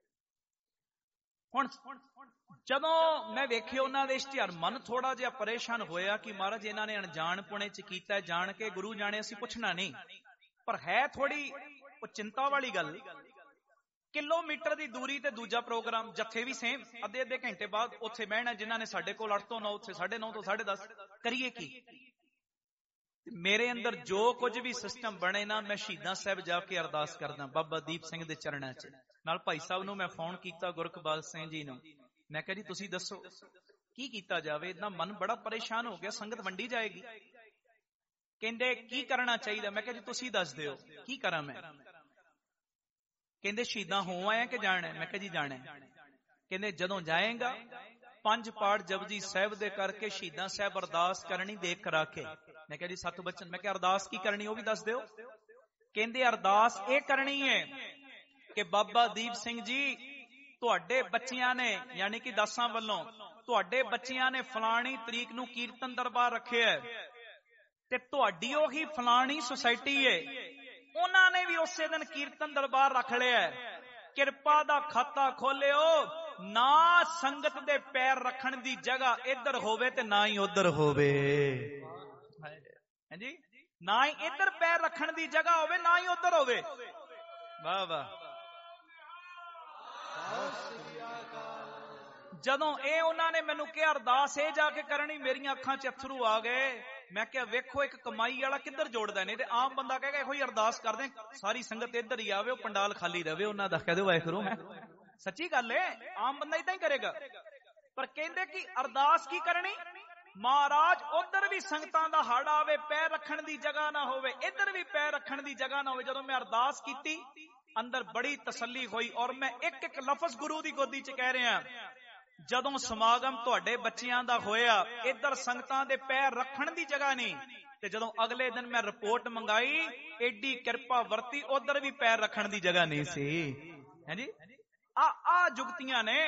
ਹੁਣ ਜਦੋਂ ਮੈਂ ਵੇਖਿਆ ਉਹਨਾਂ ਦੇ ਇਸ਼ਤਿਹਾਰ, ਮਨ ਥੋੜਾ ਜਿਹਾ ਪਰੇਸ਼ਾਨ ਹੋਇਆ ਕਿ ਮਹਾਰਾਜ ਇਹਨਾਂ ਨੇ ਅਣਜਾਣ ਪੁਣੇ 'ਚ ਕੀਤਾ, ਜਾਣ ਕੇ ਗੁਰੂ ਜਾਣੇ, ਅਸੀਂ ਪੁੱਛਣਾ ਨਹੀਂ, ਪਰ ਹੈ ਥੋੜੀ ਉਹ ਚਿੰਤਾ ਵਾਲੀ ਗੱਲ। ਕਿਲੋਮੀਟਰ ਦੀ ਦੂਰੀ ਤੇ ਦੂਜਾ ਪ੍ਰੋਗਰਾਮ, ਜੱਥੇ ਵੀ ਸੇਮ, ਅੱਧੇ ਘੰਟੇ ਬਾਅਦ ਉੱਥੇ ਬਹਿਣਾ। ਜਿਨ੍ਹਾਂ ਨੇ ਸਾਡੇ ਕੋਲ 8 ਤੋਂ 9, ਉੱਥੇ 9:30 ਤੋਂ 10:30। ਕਰੀਏ ਕੀ? ਮੇਰੇ ਅੰਦਰ ਜੋ ਕੁਝ ਵੀ ਸਿਸਟਮ ਬਣੇ ਨਾ, ਮੈਂ ਸ਼ਹੀਦਾਂ ਸਾਹਿਬ ਜਾ ਕੇ ਅਰਦਾਸ ਕਰਦਾ ਬਾਬਾ ਦੀਪ ਸਿੰਘ ਦੇ ਚਰਨਾਂ 'ਚ। ਨਾਲ ਭਾਈ ਸਾਹਿਬ ਨੂੰ ਮੈਂ ਫੋਨ ਕੀਤਾ, ਗੁਰਕਬਾਲ ਸਿੰਘ ਜੀ ਨੂੰ, ਮੈਂ ਕਿਹਾ ਜੀ ਤੁਸੀਂ ਦੱਸੋ ਕੀ ਕੀਤਾ ਜਾਵੇ, ਇਦਾਂ ਮਨ ਬੜਾ ਪਰੇਸ਼ਾਨ ਹੋ ਗਿਆ, ਸੰਗਤ ਵੰਡੀ ਜਾਏਗੀ। ਕਹਿੰਦੇ ਕੀ ਕਰਨਾ ਚਾਹੀਦਾ? ਮੈਂ ਕਿਹਾ ਜੀ ਤੁਸੀਂ ਦੱਸ ਦਿਓ, ਕੀ ਕਰਾਂ ਮੈਂ? ਕਹਿੰਦੇ ਸ਼ਹੀਦਾਂ ਹੋ ਆਇਆ ਕਿ ਜਾਣਾ? ਮੈਂ ਕਿਹਾ ਜੀ ਜਾਣਾ। ਕਹਿੰਦੇ ਜਦੋਂ ਜਾਏਗਾ 5 ਪਾਠ ਜਪਜੀ ਸਾਹਿਬ ਦੇ ਕਰਕੇ ਸ਼ਹੀਦਾਂ ਸਾਹਿਬ ਅਰਦਾਸ ਕਰਨੀ, ਦੇਖ ਕਰਾ ਕੇ। ਮੈਂ ਕਿਹਾ ਜੀ 7 ਬਚਨ। ਮੈਂ ਕਿਹਾ ਅਰਦਾਸ ਕੀ ਕਰਨੀ ਉਹ ਵੀ ਦੱਸ ਦਿਓ। ਕਹਿੰਦੇ ਅਰਦਾਸ ਇਹ ਕਰਨੀ ਹੈ ਕਿ ਬਾਬਾ ਦੀਪ ਸਿੰਘ ਜੀ, ਤੁਹਾਡੇ ਬੱਚਿਆਂ ਨੇ, ਯਾਨੀ ਕਿ ਦਾਸਾਂ ਵੱਲੋਂ, ਤੁਹਾਡੇ ਬੱਚਿਆਂ ਨੇ ਫਲਾਣੀ ਤਰੀਕ ਨੂੰ ਕੀਰਤਨ ਦਰਬਾਰ ਰੱਖਿਆ, ਤੇ ਤੁਹਾਡੀ ਉਹੀ ਫਲਾਣੀ ਸੁਸਾਇਟੀ ਹੈ, ਉਹਨਾਂ ਨੇ ਵੀ ਉਸੇ ਦਿਨ ਕੀਰਤਨ ਦਰਬਾਰ ਰੱਖ ਲਿਆ। ਕਿਰਪਾ ਦਾ ਖਾਤਾ ਖੋਲਿਓ, ਨਾ ਸੰਗਤ ਦੇ ਪੈਰ ਰੱਖਣ ਦੀ ਜਗ੍ਹਾ ਇੱਧਰ ਹੋਵੇ ਤੇ ਨਾ ਹੀ ਉੱਧਰ ਹੋਵੇ। ਹਾਂਜੀ, ਨਾ ਹੀ ਇੱਧਰ ਪੈਰ ਰੱਖਣ ਦੀ ਜਗ੍ਹਾ ਹੋਵੇ, ਨਾ ਹੀ ਉੱਧਰ ਹੋਵੇ। ਵਾਹ ਵਾਹ। ਜਦੋਂ ਇਹ ਉਹਨਾਂ ਨੇ ਮੈਨੂੰ ਕਿਹਾ ਅਰਦਾਸ ਇਹ ਜਾ ਕੇ ਕਰਨੀ, ਮੇਰੀਆਂ ਅੱਖਾਂ 'ਚ ਅਥਰੂ ਆ ਗਏ। ਮੈਂ ਕਿਹਾ ਵੇਖੋ, ਇੱਕ ਕਮਾਈ ਵਾਲਾ ਕਿੱਧਰ ਜੋੜਦਾ, ਨਹੀਂ ਤੇ ਆਮ ਬੰਦਾ ਕਹੇਗਾ ਇਹੋ ਹੀ ਅਰਦਾਸ ਕਰਦੇ, ਸਾਰੀ ਸੰਗਤ ਇੱਧਰ ਹੀ ਆਵੇ, ਉਹ ਪੰਡਾਲ ਖਾਲੀ ਰਵੇ ਉਹਨਾਂ ਦਾ। ਕਹਿ ਦਿਓ ਵਾਹਿਗੁਰੂ। ਮੈਂ ਸੱਚੀ ਗੱਲ ਹੈ, ਆਮ ਬੰਦਾ ਇਦਾਂ ਹੀ ਕਰੇਗਾ। ਪਰ ਕਹਿੰਦੇ ਕਿ ਅਰਦਾਸ ਕੀ ਕਰਨੀ? ਮਹਾਰਾਜ ਉਧਰ ਵੀ ਸੰਗਤਾਂ ਦਾ ਹੜ ਆਵੇ, ਪੈਰ ਰੱਖਣ ਦੀ ਜਗ੍ਹਾ ਨਾ ਹੋਵੇ, ਇੱਧਰ ਵੀ ਪੈਰ ਰੱਖਣ ਦੀ ਜਗ੍ਹਾ ਨਾ ਹੋਵੇ। ਜਦੋਂ ਮੈਂ ਅਰਦਾਸ ਕੀਤੀ, ਅੰਦਰ ਬੜੀ ਤਸੱਲੀ ਹੋਈ, ਔਰ ਮੈਂ ਇੱਕ ਇੱਕ ਲਫ਼ਜ਼ ਗੁਰੂ ਦੀ ਗੋਦੀ 'ਚ ਕਹਿ ਰਿਹਾ, ਜਦੋਂ ਸਮਾਗਮ ਤੁਹਾਡੇ ਬੱਚਿਆਂ ਦਾ ਹੋਇਆ, ਇੱਧਰ ਸੰਗਤਾਂ ਦੇ ਪੈਰ ਰੱਖਣ ਦੀ ਜਗ੍ਹਾ ਨਹੀਂ, ਤੇ ਜਦੋਂ ਅਗਲੇ ਦਿਨ ਮੈਂ ਰਿਪੋਰਟ ਮੰਗਾਈ, ਏਡੀ ਕਿਰਪਾ ਵਰਤੀ, ਉਧਰ ਵੀ ਪੈਰ ਰੱਖਣ ਦੀ ਜਗ੍ਹਾ ਨਹੀਂ ਸੀ। ਹਾਂਜੀ, ਆ ਜੁਗਤੀਆਂ ਨੇ।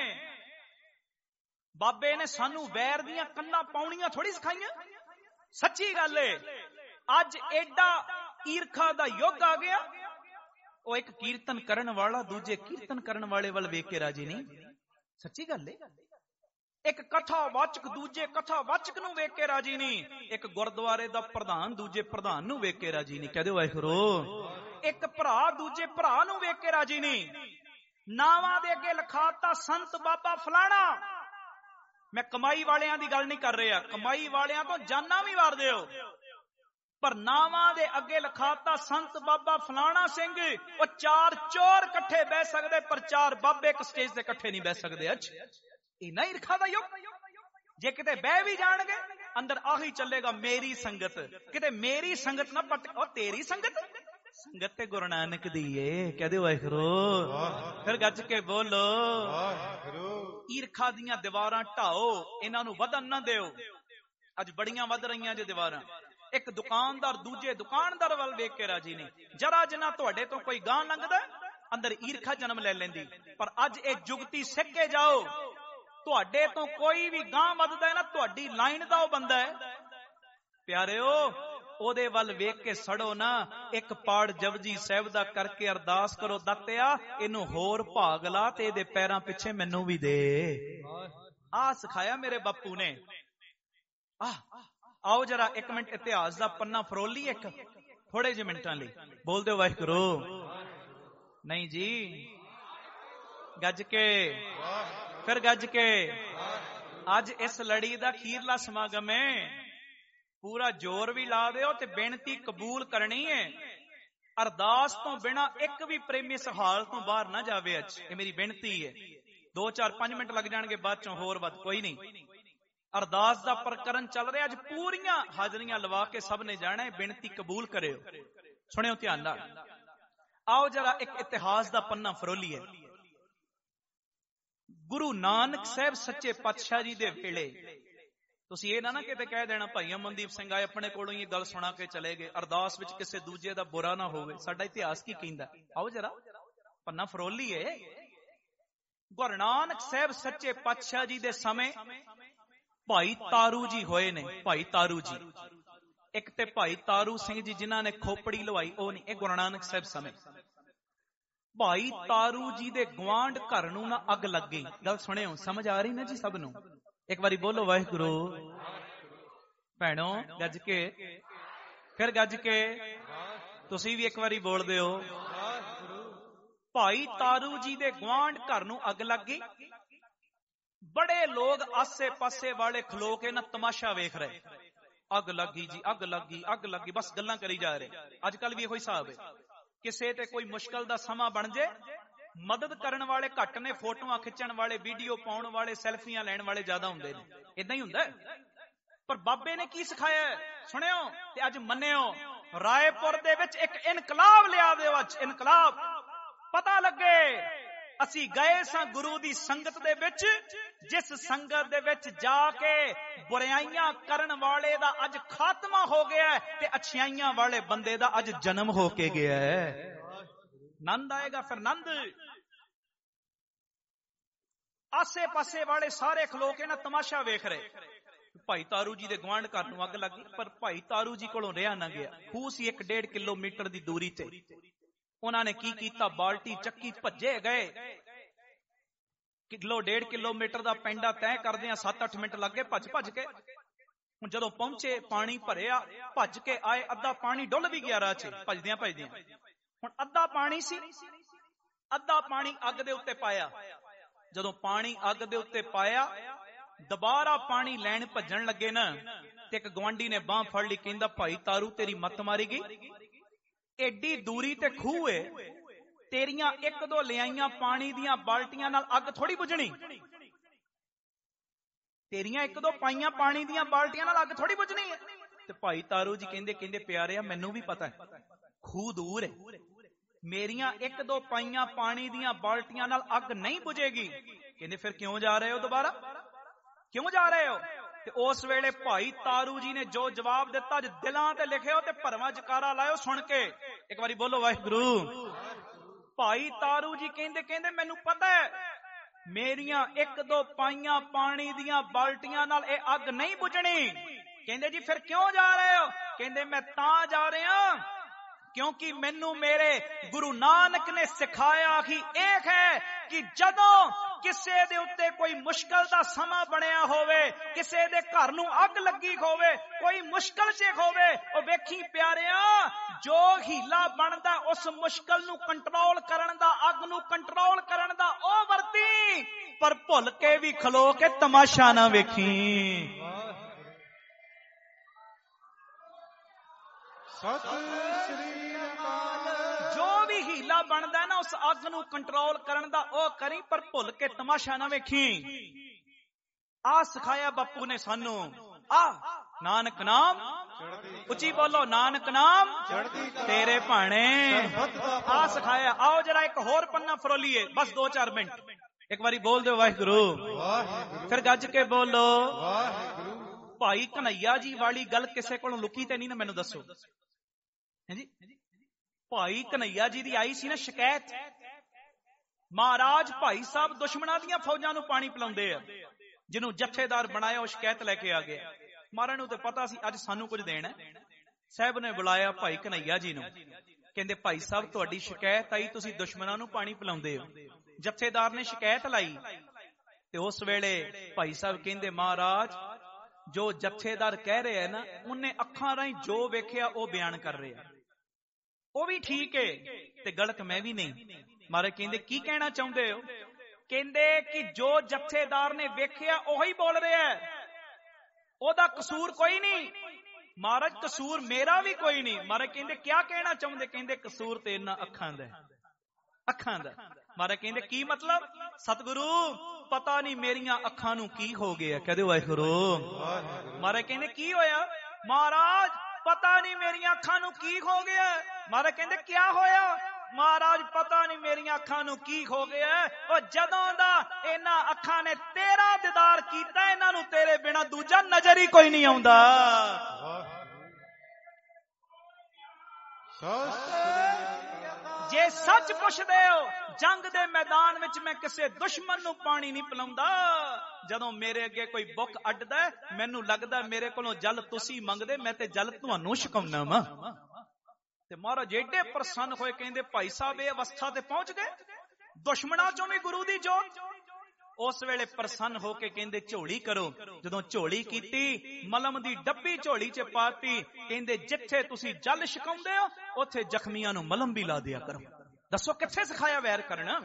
ਬਾਬੇ ਨੇ ਸਾਨੂੰ ਵੈਰ ਦੀਆਂ ਕੰਨਾਂ ਪਾਉਣੀਆਂ ਥੋੜੀ ਸਿਖਾਈਆਂ। ਸੱਚੀ ਗੱਲ ਏ, ਅੱਜ ਐਡਾ ਈਰਖਾ ਦਾ ਯੁੱਗ ਆ ਗਿਆ। ਉਹ ਇੱਕ ਕੀਰਤਨ ਕਰਨ ਵਾਲਾ ਦੂਜੇ ਕੀਰਤਨ ਕਰਨ ਵਾਲੇ ਵੱਲ ਵੇਖ ਕੇ ਰਾਜੀ ਨਹੀਂ। ਸੱਚੀ ਗੱਲ ਏ, ਇੱਕ ਕਥਾਵਾਚਕ ਦੂਜੇ ਕਥਾਵਾਚਕ ਨੂੰ ਵੇਖ ਕੇ ਰਾਜੀ ਨਹੀਂ। ਇੱਕ ਗੁਰਦੁਆਰੇ ਦਾ ਪ੍ਰਧਾਨ ਦੂਜੇ ਪ੍ਰਧਾਨ ਨੂੰ ਵੇਖ ਕੇ ਰਾਜੀ ਨਹੀਂ। ਕਹਦੇ ਵਾਹਿਗੁਰੂ। ਇੱਕ ਭਰਾ ਦੂਜੇ ਭਰਾ ਨੂੰ ਵੇਖ ਕੇ ਰਾਜੀ ਨਹੀਂ। ਨਾਵਾਂ ਦੇ ਅੱਗੇ ਲਿਖਾਤਾ ਸੰਤ ਬਾਬਾ ਫਲਾਣਾ। ਮੈਂ ਕਮਾਈ ਵਾਲਿਆਂ ਦੀ ਗੱਲ ਨਹੀਂ ਕਰ ਰਿਹਾ, ਕਮਾਈ ਵਾਲਿਆਂ ਤੋਂ ਜਾਨਾਂ ਵੀ ਵਾਰ ਦਿਓ, ਪਰ ਨਾਵਾਂ ਦੇ ਅੱਗੇ ਲਿਖਾਤਾ ਸੰਤ ਬਾਬਾ ਫਲਾਣਾ ਸਿੰਘ। ਉਹ 4 ਚੋਰ ਇਕੱਠੇ ਬਹਿ ਸਕਦੇ, ਪਰ 4 ਬਾਬੇ ਇੱਕ ਸਟੇਜ ਤੇ ਇਕੱਠੇ ਨਹੀਂ ਬਹਿ ਸਕਦੇ। ਇੰਨਾ ਈਰਖਾ ਦਾ ਯੁੱਗ। ਜੇ ਕਿਤੇ ਬਹਿ ਵੀ ਜਾਣਗੇ, ਅੰਦਰ ਆਹੀ ਚੱਲੇਗਾ, ਮੇਰੀ ਸੰਗਤ। ਕਿਤੇ ਮੇਰੀ ਸੰਗਤ ਨਾ ਪਟ, ਉਹ ਤੇਰੀ ਸੰਗਤ। ਸੰਗਤ ਤੇ ਗੁਰੂ ਨਾਨਕ ਦੀ ਏ। ਕਹਦੇ ਵਾਹਿਗੁਰੂ। ਫਿਰ ਗੱਜ ਕੇ ਬੋਲੋ ਵਾਹਿਗੁਰੂ। ਈਰਖਾ ਦੀਆਂ ਦੀਵਾਰਾਂ ਢਾਓ, ਇਹਨਾਂ ਨੂੰ ਵਧਣ ਨਾ ਦਿਓ। ਅੱਜ ਬੜੀਆਂ ਵੱਧ ਰਹੀਆਂ ਜੇ ਦੀਵਾਰਾਂ। ਇੱਕ ਦੁਕਾਨਦਾਰ ਦੂਜੇ ਦੁਕਾਨਦਾਰ ਵੱਲ ਵੇਖ ਕੇ ਰਾਜੀ ਨਹੀਂ। ਜਰਾ ਜਿੰਨਾ ਤੁਹਾਡੇ ਤੋਂ ਕੋਈ ਗਾਂ ਲੰਘਦਾ, ਅੰਦਰ ਈਰਖਾ ਜਨਮ ਲੈ ਲੈਂਦੀ। ਪਰ ਅੱਜ ਇਹ ਜੁਗਤੀ ਸਿੱਖ ਕੇ ਜਾਓ, ਤੁਹਾਡੇ ਤੋਂ ਕੋਈ ਵੀ ਗਾਂ ਵੱਧਦਾ ਹੈ ਨਾ, ਤੁਹਾਡੀ ਲਾਈਨ ਦਾ ਉਹ ਬੰਦਾ ਹੈ। ਪਿਆਰਿਓ, ਉਹਦੇ ਵੱਲ ਵੇਖ ਕੇ ਸੜੋ ਨਾ। ਇੱਕ ਪਾੜ ਜਪਜੀ ਸਾਹਿਬ ਦਾ ਕਰਕੇ ਅਰਦਾਸ ਕਰੋ, ਦਾਤਿਆ ਇਹਨੂੰ ਹੋਰ ਭਾਗ ਲਾ ਤੇ ਇਹਦੇ ਪੈਰਾਂ ਪਿੱਛੇ ਮੈਨੂੰ ਵੀ ਦੇ। ਆਹ ਸਿਖਾਇਆ ਮੇਰੇ ਬਾਪੂ ਨੇ। ਆਓ ਜਰਾ 1 ਮਿੰਟ ਇਤਿਹਾਸ ਦਾ ਪੰਨਾ ਫਰੋਲੀ, ਇੱਕ ਥੋੜੇ ਜਿਹੇ ਮਿੰਟਾਂ ਲਈ। ਬੋਲ ਦਿਓ ਵਾਹਿਗੁਰੂ। ਨਹੀਂ ਜੀ, ਗੱਜ ਕੇ, ਫਿਰ ਗੱਜ ਕੇ। ਅੱਜ ਇਸ ਲੜੀ ਦਾ ਅਖੀਰਲਾ ਸਮਾਗਮ ਹੈ। ਪੂਰਾ ਜ਼ੋਰ ਵੀ ਲਾ ਦਿਓ ਤੇ ਬੇਨਤੀ ਕਬੂਲ ਕਰਨੀ ਹੈ। ਅਰਦਾਸ ਤੋਂ ਬਿਨਾ ਇੱਕ ਵੀ ਪ੍ਰੇਮੀ ਇਸ ਹਾਲ ਤੋਂ ਬਾਹਰ ਨਾ ਜਾਵੇ। ਅੱਜ ਇਹ ਮੇਰੀ ਬੇਨਤੀ ਹੈ। 2 4 5 ਮਿੰਟ ਲੱਗ ਜਾਣਗੇ, ਬਾਅਦ ਚੋਂ ਹੋਰ ਵੱਧ ਕੋਈ ਨਹੀਂ। ਅਰਦਾਸ ਦਾ ਪ੍ਰਕਰਨ ਚੱਲ ਰਿਹਾ। ਅੱਜ ਪੂਰੀਆਂ ਹਾਜ਼ਰੀਆਂ ਲਵਾ ਕੇ ਸਭ ਨੇ ਜਾਣਾ ਹੈ। ਬੇਨਤੀ ਕਬੂਲ ਕਰਿਓ। ਸੁਣਿਓ ਧਿਆਨ ਨਾਲ। ਆਓ ਜਰਾ ਇੱਕ ਇਤਿਹਾਸ ਦਾ ਪੰਨਾ ਫਰੋਲੀਏ। ਗੁਰੂ ਨਾਨਕ ਸਾਹਿਬ ਸੱਚੇ ਪਾਤਸ਼ਾਹ ਜੀ ਦੇ ਵੇਲੇ, ਤੁਸੀਂ ਇਹ ਨਾ ਕਿਤੇ ਕਹਿ ਦੇਣਾ ਭਾਈ ਅਮਨਦੀਪ ਸਿੰਘ ਆਏ ਆਪਣੇ ਕੋਲੋਂ ਇਹ ਗੱਲ ਸੁਣਾ ਕੇ ਚਲੇ ਗਏ, ਅਰਦਾਸ ਵਿੱਚ ਕਿਸੇ ਦੂਜੇ ਦਾ ਬੁਰਾ ਨਾ ਹੋਵੇ। ਸਾਡਾ ਇਤਿਹਾਸ ਕੀ ਕਹਿੰਦਾ? ਆਓ ਜਰਾ ਪੰਨਾ ਫਰੋਲੀਏ। ਗੁਰੂ ਨਾਨਕ ਸਾਹਿਬ ਸੱਚੇ ਪਾਤਸ਼ਾਹ ਜੀ ਦੇ ਸਮੇਂ ਭਾਈ ਤਾਰੂ ਜੀ ਹੋਏ ਨੇ। ਭਾਈ ਤਾਰੂ ਜੀ, ਇੱਕ ਤੇ ਭਾਈ ਤਾਰੂ ਸਿੰਘ ਜੀ ਜਿਨ੍ਹਾਂ ਨੇ ਖੋਪੜੀ ਲਵਾਈ, ਉਹ ਨਹੀਂ, ਇਹ ਗੁਰੂ ਨਾਨਕ ਸਾਹਿਬ ਸਮੇਂ। ਭਾਈ ਤਾਰੂ ਜੀ ਦੇ ਗਵਾਂਢ ਘਰ ਨੂੰ ਨਾ ਅੱਗ ਲੱਗ ਗਈ। ਗੱਲ ਸੁਣਿਓ, ਸਮਝ ਆ ਰਹੀ ਨਾ ਜੀ ਸਭ ਨੂੰ? ਇੱਕ ਵਾਰੀ ਬੋਲੋ ਵਾਹਿਗੁਰੂ। ਭੈਣੋ ਗੱਜ ਕੇ, ਫਿਰ ਗੱਜ ਕੇ। ਤੁਸੀਂ ਵੀ ਇੱਕ ਵਾਰੀ ਬੋਲ ਦਿਓ। ਭਾਈ ਤਾਰੂ ਜੀ ਦੇ ਗਵਾਂਢ ਘਰ ਨੂੰ ਅੱਗ ਲੱਗ ਗਈ। ਬੜੇ ਲੋਕ ਆਸੇ ਪਾਸੇ ਵਾਲੇ ਖਲੋ ਕੇ ਨਾ ਤਮਾਸ਼ਾ ਵੇਖ ਰਹੇ। ਅੱਗ ਲੱਗੀ ਜੀ, ਅੱਗ ਲੱਗੀ, ਅੱਗ ਲੱਗੀ, ਬਸ ਗੱਲਾਂ ਕਰੀ ਜਾ ਰਹੇ। ਅੱਜ ਕੱਲ ਵੀ ਇਹੋ ਹਿਸਾਬ ਹੈ। ਕਿਸੇ ਤੇ ਕੋਈ ਮੁਸ਼ਕਲ ਦਾ ਸਮਾਂ ਬਣ ਜੇ, ਮਦਦ ਕਰਨ ਵਾਲੇ ਘੱਟ ਨੇ, ਫੋਟੋਆਂ ਖਿੱਚਣ ਵਾਲੇ, ਵੀਡੀਓ ਪਾਉਣ ਵਾਲੇ, ਸੈਲਫੀਆਂ ਲੈਣ ਵਾਲੇ ਜ਼ਿਆਦਾ ਹੁੰਦੇ ਨੇ। ਇਦਾਂ ਹੀ ਹੁੰਦਾ। ਪਰ ਬਾਬੇ ਨੇ ਕੀ ਸਿਖਾਇਆ ਸੁਣਿਓ ਤੇ ਅੱਜ ਮੰਨਿਓ। ਰਾਏਪੁਰ ਦੇ ਵਿੱਚ ਇੱਕ ਇਨਕਲਾਬ ਲਿਆ ਦਿਓ। ਅੱਜ ਇਨਕਲਾਬ ਪਤਾ ਲੱਗੇ ਅਸੀਂ ਗਏ ਸਾਂ ਗੁਰੂ ਦੀ ਸੰਗਤ ਦੇ ਵਿੱਚ, ਜਿਸ ਸੰਗਤ ਦੇ ਵਿੱਚ ਜਾ ਕੇ ਬੁਰਾਈਆਂ ਕਰਨ ਵਾਲੇ ਦਾ ਅੱਜ ਖਾਤਮਾ ਹੋ ਗਿਆ ਤੇ ਅੱਛਾਈਆਂ ਵਾਲੇ ਬੰਦੇ ਦਾ ਅੱਜ ਜਨਮ ਹੋ ਕੇ ਗਿਆ ਹੈ। ਨੰਦ ਆਏਗਾ ਫਿਰ ਨੰਦ। ਆਸੇ ਪਾਸੇ ਵਾਲੇ ਸਾਰੇ ਖਲੋ ਕੇ ਨਾ ਤਮਾਸ਼ਾ ਵੇਖ ਰਹੇ। ਭਾਈ ਤਾਰੂ ਜੀ ਦੇ ਗਵਾਂਢ ਘਰ ਨੂੰ ਅੱਗ ਲੱਗੀ, ਪਰ ਭਾਈ ਤਾਰੂ ਜੀ ਕੋਲੋਂ ਰਿਹਾ ਨਾ ਗਿਆ। ਖੂਹ ਸੀ 1.5 ਕਿਲੋਮੀਟਰ ਦੀ ਦੂਰੀ ਤੇ। ਉਹਨਾਂ ਨੇ ਕੀ ਕੀਤਾ, ਬਾਲਟੀ ਚੱਕੀ, ਭੱਜੇ ਗਏ। 1.5 ਕਿਲੋਮੀਟਰ ਦਾ ਪੈਂਡਾ ਤੈਅ ਕਰਦੇ ਆ 7-8 ਮਿੰਟ ਲੱਗੇ ਭੱਜ ਕੇ। ਹੁਣ ਜਦੋਂ ਪਹੁੰਚੇ, ਪਾਣੀ ਭਰਿਆ, ਭੱਜ ਕੇ ਆਏ। ਅੱਧਾ ਪਾਣੀ ਡੁੱਲ ਵੀ ਗਿਆ ਰਾਹ 'ਚ, ਭੱਜਦਿਆਂ ਹੁਣ ਅੱਧਾ ਪਾਣੀ ਸੀ, ਅੱਧਾ ਪਾਣੀ ਅੱਗ ਦੇ ਉੱਤੇ ਪਾਇਆ। ਜਦੋਂ ਪਾਣੀ ਅੱਗ ਦੇ ਉੱਤੇ ਪਾਇਆ, ਦੁਬਾਰਾ ਪਾਣੀ ਲੈਣ ਭੱਜਣ ਲੱਗੇ ਨਾ, ਤੇ ਇੱਕ ਗਵਾਂਢੀ ਨੇ ਬਾਹ ਫੜ ਲਈ। ਕਹਿੰਦਾ ਭਾਈ ਤਾਰੂ ਤੇਰੀ ਮੱਤ ਮਾਰੀ ਗਈ। ਏਡੀ ਦੂਰੀ ਤੇ ਖੂਹ ਏ, ਤੇਰੀਆਂ 1-2 ਲਿਆਈਆਂ ਪਾਣੀ ਦੀਆਂ ਬਾਲਟੀਆਂ ਨਾਲ ਅੱਗ ਥੋੜੀ ਬੁਝਣੀ। ਤੇਰੀਆਂ 1-2 ਪਾਈਆਂ ਪਾਣੀ ਦੀਆਂ ਬਾਲਟੀਆਂ ਨਾਲ ਅੱਗ ਥੋੜੀ ਬੁਝਣੀ ਹੈ। ਤੇ ਭਾਈ ਤਾਰੂ ਜੀ ਕਹਿੰਦੇ ਪਿਆਰਿਆ ਮੈਨੂੰ ਵੀ ਪਤਾ ਹੈ ਖੂਹ ਦੂਰ ਹੈ, ਮੇਰੀਆਂ 1-2 ਪਾਈਆਂ ਪਾਣੀ ਦੀਆਂ ਬਾਲਟੀਆਂ ਨਾਲ ਅੱਗ ਨਹੀਂ ਬੁਝੇਗੀ। ਕਹਿੰਦੇ ਫਿਰ ਕਿਉਂ ਜਾ ਰਹੇ ਹੋ ਦੁਬਾਰਾ, ਕਿਉਂ ਜਾ ਰਹੇ ਹੋ? ਤੇ ਉਸ ਵੇਲੇ ਭਾਈ ਤਾਰੂ ਜੀ ਨੇ ਜੋ ਜਵਾਬ ਦਿੱਤਾ, ਅੱਜ ਦਿਲਾਂ ਤੇ ਲਿਖਿਓ ਤੇ ਭਰਵਾਂ ਜਕਾਰਾ ਲਾਇਓ ਸੁਣ ਕੇ। ਇੱਕ ਵਾਰੀ ਬੋਲੋ ਵਾਹਿਗੁਰੂ। ਭਾਈ ਤਾਰੂ ਜੀ ਕਹਿੰਦੇ ਮੈਨੂੰ ਪਤਾ ਹੈ ਮੇਰੀਆਂ 1-2 ਪਾਈਆਂ ਪਾਣੀ ਦੀਆਂ ਬਾਲਟੀਆਂ ਨਾਲ ਇਹ ਅੱਗ ਨਹੀਂ ਬੁਝਣੀ। ਕਹਿੰਦੇ ਜੀ ਫਿਰ ਕਿਉਂ ਜਾ ਰਹੇ ਹੋ? ਕਹਿੰਦੇ ਮੈਂ ਤਾਂ ਜਾ ਰਿਹਾ ਕਿਉਂਕਿ ਮੈਨੂੰ ਮੇਰੇ ਗੁਰੂ ਨਾਨਕ ਨੇ ਸਿਖਾਇਆ ਕਿ ਇਹ ਹੈ ਕਿ ਜਦੋਂ ਕਿਸੇ ਦੇ ਉੱਤੇ ਕੋਈ ਮੁਸ਼ਕਲ ਦਾ ਸਮਾਂ ਬਣਿਆ ਹੋਵੇ, ਕਿਸੇ ਦੇ ਘਰ ਨੂੰ ਅੱਗ ਲੱਗੀ ਹੋਵੇ, ਕੋਈ ਮੁਸ਼ਕਲ 'ਚ ਹੋਵੇ, ਉਹ ਵੇਖੀ ਪਿਆਰਿਆ ਜੋ ਹੀਲਾ ਬਣਦਾ ਉਸ ਮੁਸ਼ਕਲ ਨੂੰ ਕੰਟਰੋਲ ਕਰਨ ਦਾ, ਅੱਗ ਨੂੰ ਕੰਟਰੋਲ ਕਰਨ ਦਾ ਉਹ ਵਰਤੀ, ਪਰ ਭੁੱਲ ਕੇ ਵੀ ਖਲੋ ਕੇ ਤਮਾਸ਼ਾ ਨਾ ਵੇਖੀ। ਸਤਿ ਸ੍ਰੀ ਅਕਾਲ। ਜੋ ਵੀ ਹੀਲਾ ਬਣਦਾ ਨਾ ਉਸ ਅੱਗ ਨੂੰ ਕੰਟਰੋਲ ਕਰਨ ਦਾ ਉਹ ਕਰੀ, ਪਰ ਭੁੱਲ ਕੇ ਤਮਾਸ਼ਾ ਨਾ ਵੇਖੀ। ਆ ਸਿਖਾਇਆ ਬਾਪੂ ਨੇ ਸਾਨੂੰ। ਆ ਨਾਨਕ ਨਾਮ, ਉੱਚੀ ਬੋਲੋ ਨਾਨਕ ਨਾਮ ਤੇਰੇ ਭਾਣੇ। ਆ ਸਿਖਾਇਆ। ਆਓ ਜਰਾ ਇੱਕ ਹੋਰ ਪੰਨਾ ਫਰੋਲੀਏ, ਬਸ 2-4 ਮਿੰਟ। ਇੱਕ ਵਾਰੀ ਬੋਲ ਦਿਓ ਵਾਹਿਗੁਰੂ, ਫਿਰ ਗੱਜ ਕੇ ਬੋਲੋ ਵਾਹਿਗੁਰੂ। ਭਾਈ ਕਨਈਆ ਜੀ ਵਾਲੀ ਗੱਲ ਕਿਸੇ ਕੋਲੋਂ ਲੁਕੀ ਤੇ ਨਹੀਂ ਨਾ, ਮੈਨੂੰ ਦੱਸੋ। ਹਾਂਜੀ, ਭਾਈ ਕਨਈਆ ਜੀ ਦੀ ਆਈ ਸੀ ਨਾ ਸ਼ਿਕਾਇਤ, ਮਹਾਰਾਜ ਭਾਈ ਸਾਹਿਬ ਦੁਸ਼ਮਣਾਂ ਦੀਆਂ ਫੌਜਾਂ ਨੂੰ ਪਾਣੀ ਪਿਲਾਉਂਦੇ ਆ। ਜਿਹਨੂੰ ਜਥੇਦਾਰ ਬਣਾਇਆ ਉਹ ਸ਼ਿਕਾਇਤ ਲੈ ਕੇ ਆ ਗਿਆ। ਮਹਾਰਾਜ ਨੂੰ ਤੇ ਪਤਾ ਸੀ ਅੱਜ ਸਾਨੂੰ ਕੁਝ ਦੇਣਾ। ਸਾਹਿਬ ਨੇ ਬੁਲਾਇਆ ਭਾਈ ਕਨਈਆ ਜੀ ਨੂੰ। ਕਹਿੰਦੇ ਭਾਈ ਸਾਹਿਬ ਤੁਹਾਡੀ ਸ਼ਿਕਾਇਤ ਆਈ, ਤੁਸੀਂ ਦੁਸ਼ਮਣਾਂ ਨੂੰ ਪਾਣੀ ਪਿਲਾਉਂਦੇ ਹੋ। ਜਥੇਦਾਰ ਨੇ ਸ਼ਿਕਾਇਤ ਲਾਈ ਤੇ ਉਸ ਵੇਲੇ ਭਾਈ ਸਾਹਿਬ ਕਹਿੰਦੇ ਮਹਾਰਾਜ ਜੋ ਜਥੇਦਾਰ ਕਹਿ ਰਿਹਾ ਨਾ, ਉਹਨੇ ਅੱਖਾਂ ਰਾਹੀਂ ਜੋ ਵੇਖਿਆ ਉਹ ਬਿਆਨ ਕਰ ਰਿਹਾ, ਉਹ ਵੀ ਠੀਕ ਹੈ ਤੇ ਗਲਤ ਮੈਂ ਵੀ ਨਹੀਂ। ਮਹਾਰਾਜ ਕਹਿੰਦੇ ਕੀ ਕਹਿਣਾ ਚਾਹੁੰਦੇ ਹੋ? ਕਹਿੰਦੇ ਕਿ ਜੋ ਜਥੇਦਾਰ ਨੇ ਵੇਖਿਆ ਉਹੀ ਬੋਲ ਰਿਹਾ, ਉਹਦਾ ਕਸੂਰ ਕੋਈ ਨਹੀਂ। ਮਹਾਰਾਜ ਕਸੂਰ ਮੇਰਾ ਵੀ ਕੋਈ ਨਹੀਂ। ਮਹਾਰਾਜ ਕਹਿੰਦੇ ਕੀ ਕਹਿਣਾ ਚਾਹੁੰਦੇ? ਕਹਿੰਦੇ ਕਸੂਰ ਤੇ ਇਹਨਾਂ ਅੱਖਾਂ ਦਾ, ਅੱਖਾਂ ਦਾ। ਮਹਾਰਾਜ ਕਹਿੰਦੇ ਕੀ ਮਤਲਬ? ਸਤਿਗੁਰੂ ਪਤਾ ਨਹੀਂ ਮੇਰੀਆਂ ਅੱਖਾਂ ਨੂੰ ਕੀ ਹੋ ਗਿਆ। ਕਹਦੇ ਵਾਹਿਗੁਰੂ। ਮਹਾਰਾਜ ਕਹਿੰਦੇ ਕੀ ਹੋਇਆ? ਮਹਾਰਾਜ ਪਤਾ ਨਹੀਂ ਮੇਰੀਆਂ ਅੱਖਾਂ ਨੂੰ ਕੀ ਹੋ ਗਿਆ। ਮਹਾਰਾਜ ਕਹਿੰਦੇ ਕੀ ਹੋਇਆ? ਮਹਾਰਾਜ ਪਤਾ ਨਹੀਂ ਮੇਰੀਆਂ ਅੱਖਾਂ ਨੂੰ ਕੀ ਹੋ ਗਿਆ। ਉਹ ਜਦੋਂ ਦਾ ਇਹਨਾਂ ਅੱਖਾਂ ਨੇ ਤੇਰਾ ਦੀਦਾਰ ਕੀਤਾ, ਇਹਨਾਂ ਨੂੰ ਤੇਰੇ ਬਿਨਾ ਦੂਜਾ ਨਜ਼ਰ ਹੀ ਕੋਈ ਨਹੀਂ ਆਉਂਦਾ। ਜੇ ਸੱਚ ਪੁੱਛਦੇ ਹੋ, ਜੰਗ ਦੇ ਮੈਦਾਨ ਵਿੱਚ ਮੈਂ ਕਿਸੇ ਦੁਸ਼ਮਣ ਨੂੰ ਪਾਣੀ ਨਹੀਂ ਪਿਲਾਉਂਦਾ। ਜਦੋਂ ਮੇਰੇ ਅੱਗੇ ਕੋਈ ਬੁੱਕ ਅੱਡਦਾ, ਮੈਨੂੰ ਲੱਗਦਾ ਮੇਰੇ ਕੋਲੋਂ ਜਲ ਤੁਸੀਂ ਮੰਗਦੇ, ਮੈਂ ਤੇ ਜਲ ਤੁਹਾਨੂੰ ਛਕਾਉਣਾ ਵਾ। ਤੇ ਮਹਾਰਾਜ ਏਡੇ ਪ੍ਰਸੰਨ ਹੋਏ, ਕਹਿੰਦੇ ਭਾਈ ਸਾਹਿਬ ਇਹ ਅਵਸਥਾ ਤੇ ਪਹੁੰਚ ਗਏ, ਦੁਸ਼ਮਣਾਂ ਚੋਂ ਵੀ ਗੁਰੂ ਦੀ ਜੋਤ। ਉਸ ਵੇਲੇ ਪ੍ਰਸੰਨ ਹੋ ਕੇ ਕਹਿੰਦੇ ਝੋਲੀ ਕਰੋ। ਜਦੋਂ ਝੋਲੀ ਕੀਤੀ, ਮਲਮ ਦੀ ਡੱਬੀ ਝੋਲੀ 'ਚ ਪਾਤੀ। ਕਹਿੰਦੇ ਜਿੱਥੇ ਤੁਸੀਂ ਜਲ ਛਕਾਉਂਦੇ ਹੋ ਉੱਥੇ ਜ਼ਖਮੀਆਂ ਨੂੰ ਮਲਮ ਵੀ ਲਾ ਦਿਆ ਕਰੋ। ਦੱਸੋ ਕਿੱਥੇ ਸਿਖਾਇਆ ਵੈਰ ਕਰਨਾ?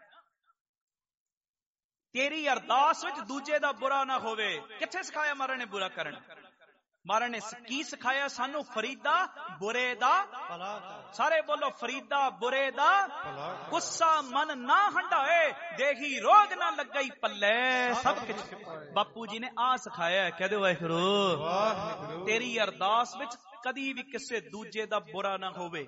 ਤੇਰੀ ਅਰਦਾਸ ਵਿੱਚ ਦੂਜੇ ਦਾ ਬੁਰਾ ਨਾ ਹੋਵੇ। ਕਿੱਥੇ ਸਿਖਾਇਆ ਮਹਾਰਾਜ ਨੇ ਬੁਰਾ ਕਰਨ? ਮਹਾਰਾਜ ਨੇ ਕੀ ਸਿਖਾਇਆ ਸਾਨੂੰ? ਫਰੀਦਾ ਬੁਰੇ ਦਾ, ਸਾਰੇ ਬੋਲੋ ਫਰੀਦਾ ਬੁਰੇ ਦਾ, ਗੁੱਸਾ ਮਨ ਨਾ ਹੰਡਾਏ, ਦੇਹੀ ਰੋਗ ਨਾ ਲੱਗਈ ਪੱਲੇ। ਸਭ ਕੁਝ ਬਾਪੂ ਜੀ ਨੇ ਆ ਸਿਖਾਇਆ। ਕਹਦੇ ਵਾਹਿਗੁਰੂ। ਤੇਰੀ ਅਰਦਾਸ ਵਿੱਚ ਕਦੀ ਵੀ ਕਿਸੇ ਦੂਜੇ ਦਾ ਬੁਰਾ ਨਾ ਹੋਵੇ,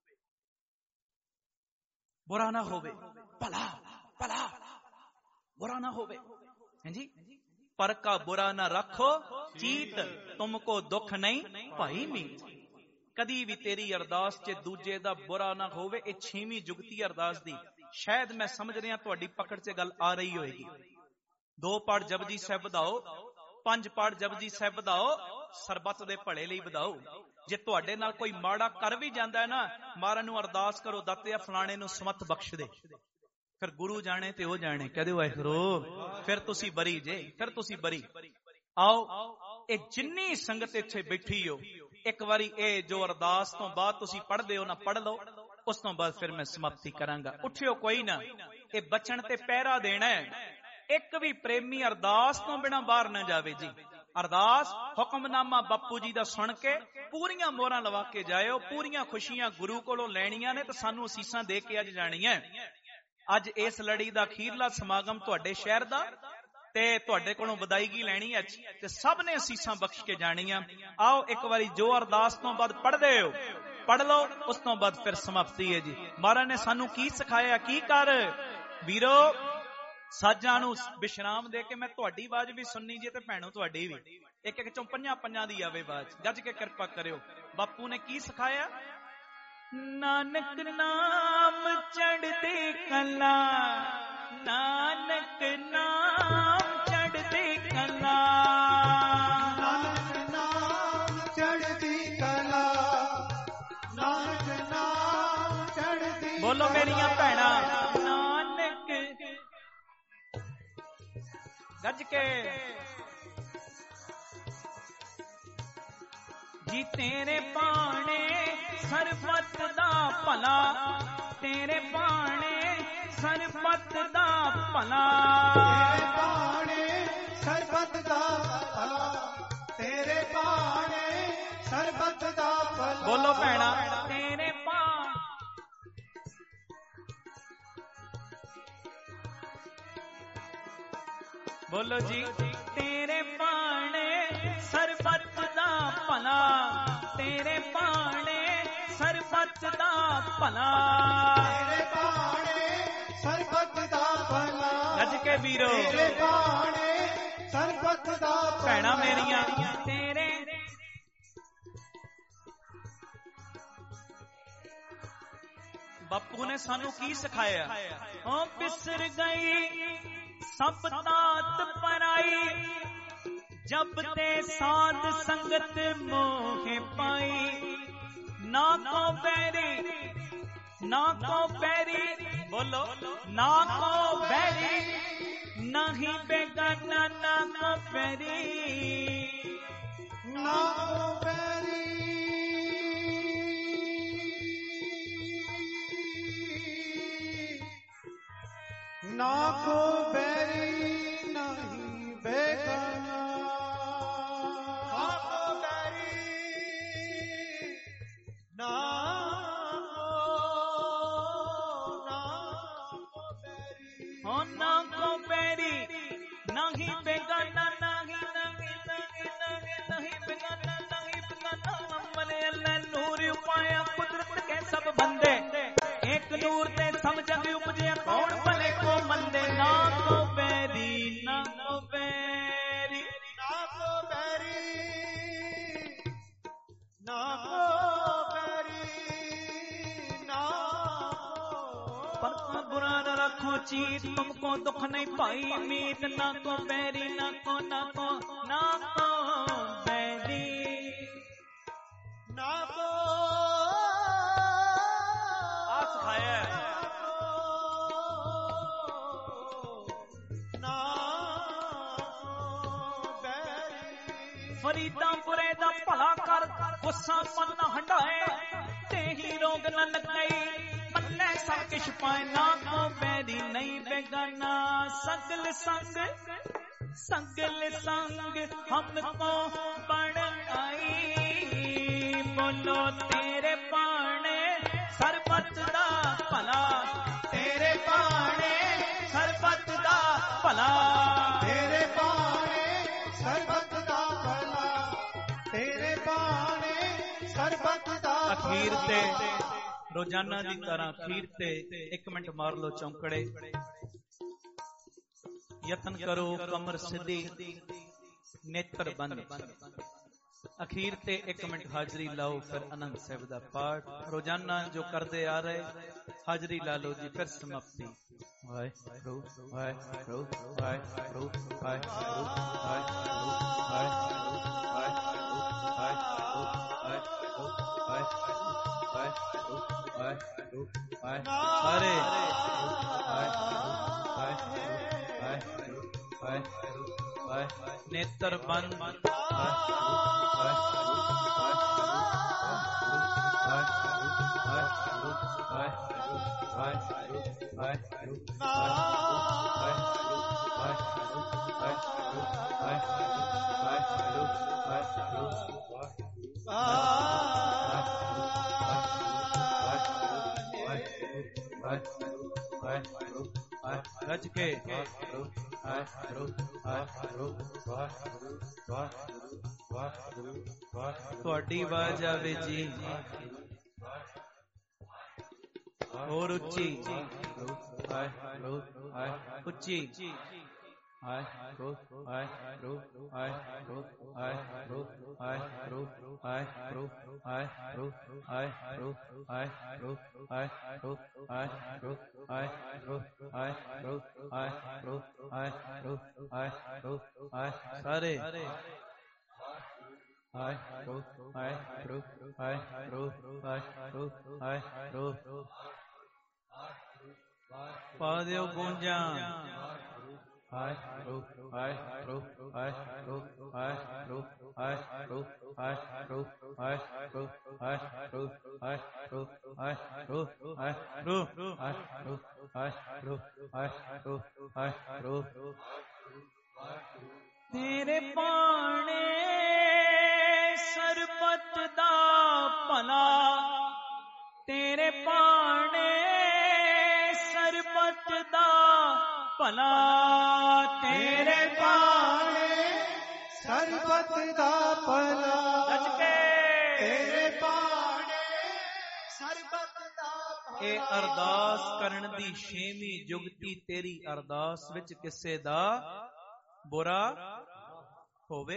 ਬੁਰਾ ਨਾ ਹੋਵੇ, ਭਲਾ ਭਲਾ बुरा ना होवे। हैं जी, पर का बुरा ना रखो चीत, तुमको दुख नहीं भाई मीत। कदी भी तेरी अरदास च दूजे दा बुरा ना होवे। ये 6ਵੀਂ जुगती अरदास दी शायद मैं समझ रहा तुहाडी पकड़ च गल आ रही होएगी। 2 पाठ जपजी साहिब बधाओ, 5 पाठ जपजी साहिब बधाओ, सरबत दे भले लई बधाओ। जे तुहाडे नाल कोई माड़ा कर भी जांदा है ना, महाराज नूं अरदास करो, दाते फलाणे नूं समत बख्श दे। फिर गुरु जाने ते ओ जाने। कह दे वाहिगुरू, फिर तुसी बरी जे, फिर तुसी बरी। आओ ए जिन्नी संगत इत्थे बैठी हो, एक बारी ए जो अरदास तो बाद तुसी पढ़दे हो ना पढ़ लो, उस तो बाद फिर मैं समाप्ति करांगा। उठियो कोई ना, ए बचन ते पहरा देना है। एक भी प्रेमी अरदास तो बिना बाहर ना जावे जी। अरदास हुक्मनामा बापू जी दा सुन के पूरियां मोहरां लवा के जाओ। पूरियां खुशियां गुरु कोलों लैणियां ने ते सानू असीसां दे के अज जाणियां। ਅੱਜ ਇਸ ਲੜੀ ਦਾ ਅਖੀਰਲਾ ਸਮਾਗਮ ਤੁਹਾਡੇ ਸ਼ਹਿਰ ਦਾ ਤੇ ਤੁਹਾਡੇ ਕੋਲੋਂ ਵਿਦਾਇਗੀ ਲੈਣੀ ਅੱਜ ਤੇ ਸਭ ਨੇ ਅਸੀਸਾਂ ਬਖਸ਼ ਕੇ ਜਾਣੀਆਂ। ਆਓ ਇੱਕ ਵਾਰੀ ਜੋ ਅਰਦਾਸ ਤੋਂ ਬਾਅਦ ਪੜ੍ਹਦੇ ਹੋ ਪੜ੍ਹ ਲਓ, ਉਸ ਤੋਂ ਬਾਅਦ ਫਿਰ ਸਮਾਪਤੀ ਹੈ ਜੀ। ਮਹਾਰਾਜ ਨੇ ਸਾਨੂੰ ਕੀ ਸਿਖਾਇਆ? ਕੀ ਕਰ ਵੀਰੋ, ਸਾਜਾਂ ਨੂੰ ਵਿਸ਼ਰਾਮ ਦੇ ਕੇ ਮੈਂ ਤੁਹਾਡੀ ਆਵਾਜ਼ ਵੀ ਸੁਣਨੀ ਜੇ ਤੇ ਭੈਣੋ ਤੁਹਾਡੀ ਵੀ ਇੱਕ ਇੱਕ ਚੋਂ ਪੰਜਾਂ ਦੀ ਆਵੇ ਆਵਾਜ਼। ਗੱਜ ਕੇ ਕਿਰਪਾ ਕਰਿਓ। ਬਾਪੂ ਨੇ ਕੀ ਸਿਖਾਇਆ? ਨਾਨਕ ਨਾਮ ਚੜ੍ਹਦੀ ਕਲਾ, ਨਾਨਕ ਨਾਮ ਚੜ੍ਹਦੀ ਕਲਾ, ਨਾਨਕ ਨਾਮ ਚੜ੍ਹਦੀ ਕਲਾ, ਨਾਨਕ ਨਾਮ ਚੜ੍ਹਦੀ। ਬੋਲੋ ਮੇਰੀਆਂ ਭੈਣਾਂ, ਨਾਨਕ ਗੱਜ ਕੇ ਜੀ। ਤੇਰੇ ਬਾਣੇ ਸਰਬੱਤ ਦਾ ਭਲਾ, ਤੇਰੇ ਬਾਣੇ ਸਰਬੱਤ ਦਾ ਭਲਾ, ਤੇਰੇ ਬਾਣੇ ਸਰਬੱਤ ਦਾ ਭਲਾ, ਤੇਰੇ ਬਾਣੇ ਸਰਬੱਤ ਦਾ ਭਲਾ। ਬੋਲੋ ਭੈਣਾ, ਤੇਰੇ ਬਾਣ ਬੋਲੋ ਜੀ। ਤੇਰੇ ਬਾਣੇ ਸਰਬੱਤ ਦਾ ਭਲਾ, ਤੇਰੇ ਬਾਣੇ ਸਰਬੱਤ ਦਾ ਭਲਾ, ਤੇਰੇ ਬਾਣੇ ਸਰਬੱਤ ਦਾ ਭਲਾ। ਗੱਜ ਕੇ ਵੀਰੋ, ਤੇਰੇ ਬਾਣੇ ਸਰਬੱਤ ਦਾ ਭਲਾ। ਭੈਣਾਂ ਮੇਰੀਆਂ, ਤੇਰੇ ਬਾਪੂ ਨੇ ਸਾਨੂੰ ਕੀ ਸਿਖਾਇਆ? ਓ ਬਿਸਰ ਗਈ ਸਭ ਤਾਤ ਪਰਾਈ, ਜਬ ਤੇ ਸਾਧ ਸੰਗਤ ਮੋਹ ਪਾਈ। ਨਾ ਕੋ ਬੈਰੀ, ਨਾ ਕੋ ਬੈਰੀ, ਬੋਲੋ ਨਾ ਕੋ ਬੈਰੀ, ਨਹੀਂ ਬੇਗਾਨਾ ਨਾ ਕੋ ਬੈਰੀ, ਨਾ ਕੋ ਬੈਰੀ, ਨਾ ਕੋ ਬੈਰੀ, ਨਹੀਂ ਬੇਗਾਨਾ। ਨਾ ਕੋ ਬੈਰੀ, ਨਾ ਕੋ ਬੈਰੀ, ਹੋ ਨਾ ਕੋ ਬੈਰੀ, ਨਹੀਂ ਬੇਗਾਨਾ, ਨਹੀਂ ਨਹੀਂ ਨਹੀਂ ਨਹੀਂ ਬੇਗਾਨਾ, ਨਹੀਂ ਬੇਗਾਨਾ। ਮਨ ਅੱਲਾ ਨੂਰ ਉਪਾਇਆ ਕੁਦਰਤ ਕੇ ਸਭ ਬੰਦੇ, ਇੱਕ ਨੂਰ ਤੇ ਸਭ ਜਗ ਉਪਜਿਆ ਕੌਣ ਭਲੇ ਕੋ ਮੰਦੇ। ਨਾ ਕੋ ਬੈਰੀ, ਨਾ ਕੋ ਬੈਰੀ, ਨਾ ਕੋ ਬੈਰੀ, ਨਾ ਕੋ ਬੈਰੀ, ਨਾ पर बुरा न रखो चीत, तुमको दुख नहीं पाई मीत। ना को बैरी, ना को ना को ना को बैरी, ਨਾ ਕੋ ਆ ਸਿਖਾਇਆ ਨਾ ਬੈਰੀ। ਫਰੀਦਾਪੁਰੇ ਦਾ ਭਲਾ ਕਰ, ਗੁੱਸਾ ਮਨ ਨਾ ਹਟਾਏ, ਤੇ ਹੀ ਰੋਗ न लगाई, मन्ने सब किश पाए। ना को बैरी, नहीं बेगाना, सगल संग सगल संग हमको बण आई। बोलो तेरे बाणे सरबत दा भला, तेरे बाणे सरबत दा भला, ਤੇਰੇ ਬਾਣੇ ਸਰਬੱਤ ਦਾ ਭਲਾ, ਤੇਰੇ ਬਾਣੇ ਸਰਬੱਤ ਦਾ ਭਲਾ। ਅਖੀਰ ਤੇ ਰੋਜ਼ਾਨਾ ਦੀ ਤਰ੍ਹਾਂ ਅਖੀਰ ਤੇ 1 ਮਿੰਟ ਮਾਰ ਲੋ ਚੌਂਕੜੇ, ਯਤਨ ਕਰੋ ਕਮਰ ਸਿੱਧੀ, ਨੇਤਰ ਬੰਦ। ਅਖੀਰ ਤੇ 1 ਮਿੰਟ ਹਾਜ਼ਰੀ ਲਾਓ, ਫਿਰ ਆਨੰਦ ਸਾਹਿਬ ਦਾ ਪਾਠ ਰੋਜ਼ਾਨਾ ਜੋ ਕਰਦੇ ਆ ਰਹੇ, ਹਾਜ਼ਰੀ ਲਾ ਲਓ ਜੀ, ਫਿਰ ਸਮਾਪਤੀ। ਵਾਹਿਗੁਰੂ ਵਾਹਿਗੁਰੂ ਵਾਹਿਗੁਰੂ ਵਾਹਿਗੁਰੂ ਸਾਰੇ ਨੇਤਰ ਬੰਦ। रज के ਤੁਹਾਡੀ ਆਵਾਜ਼ ਆਵੇ ਜੀ ਹੋਰ ਉੱਚੀ। ਵਾਹਿਗੁਰੂ ਵਾਹਿਗੁਰੂ ਉੱਚੀ ਵਾਹਿਗੁਰੂ ਵਾਹਿਗੁਰੂ ਵਾਹਿਗੁਰੂ ਵਾਹਿਗੁਰੂ ਵਾਹਿਗੁਰੂ ਵਾਹਿਗੁਰੂ ਵਾਹਿਗੁਰੂ ਵਾਹਿਗੁਰੂ ਵਾਹਿਗੁਰੂ ਵਾਹਿਗੁਰੂ ਵਾਹਿਗੁਰੂ ਵਾਹਿਗੁਰੂ ਵਾਹਿਗੁਰੂ ਵਾਹਿਗੁਰੂ ਵਾਹਿਗੁਰੂ ਵਾਹਿਗੁਰੂ ਸਾਰੇ ਵਾਹਿਗੁਰੂ ਵਾਹਿਗੁਰੂ ਵਾਹਿਗੁਰੂ ਵਾਹਿਗੁਰੂ ਵਾਹਿਗੁਰੂ ਪਾ ਦਿਓ ਗੂੰਜਾਂ ਵਾਹਿਗੁਰੂ ਵਾਹਿਗੁਰੂ ਵਾਹਿਗੁਰੂ ਵਾਹਿਗੁਰੂ ਵਾਹਿਗੁਰੂ ਵਾਹਿਗੁਰੂ ਵਾਹਿਗੁਰੂ ਵਾਹਿਗੁਰੂ ਵਾਹਿਗੁਰੂ ਵਾਹਿਗੁਰੂ ਵਾਹਿਗੁਰੂ ਵਾਹਿਗੁਰੂ ਵਾਹਿਗੁਰੂ ਵਾਹਿਗੁਰੂ ਵਾਹਿਗੁਰੂ ਤੇਰੇ ਬਾਣੇ ਸਰਬੱਤ ਦਾ ਭਲਾ ਤੇਰੇ ਬਾਣੇ ਸਰਬੱਤ ਦਾ ਭਲਾ ਤੇਰੇ ਬਾਣੇ ਸਰਬੱਤ ਦਾ ਭਲਾ ਸੱਚ ਕੇ ਤੇਰੇ ਬਾਣੇ ਸਰਬੱਤ ਦਾ ਭਲਾ। ਇਹ ਅਰਦਾਸ ਕਰਨ ਦੀ 6ਵੀਂ ਜੁਗਤੀ ਤੇਰੀ ਅਰਦਾਸ ਵਿੱਚ ਕਿਸੇ ਦਾ ਬੁਰਾ ਹੋਵੇ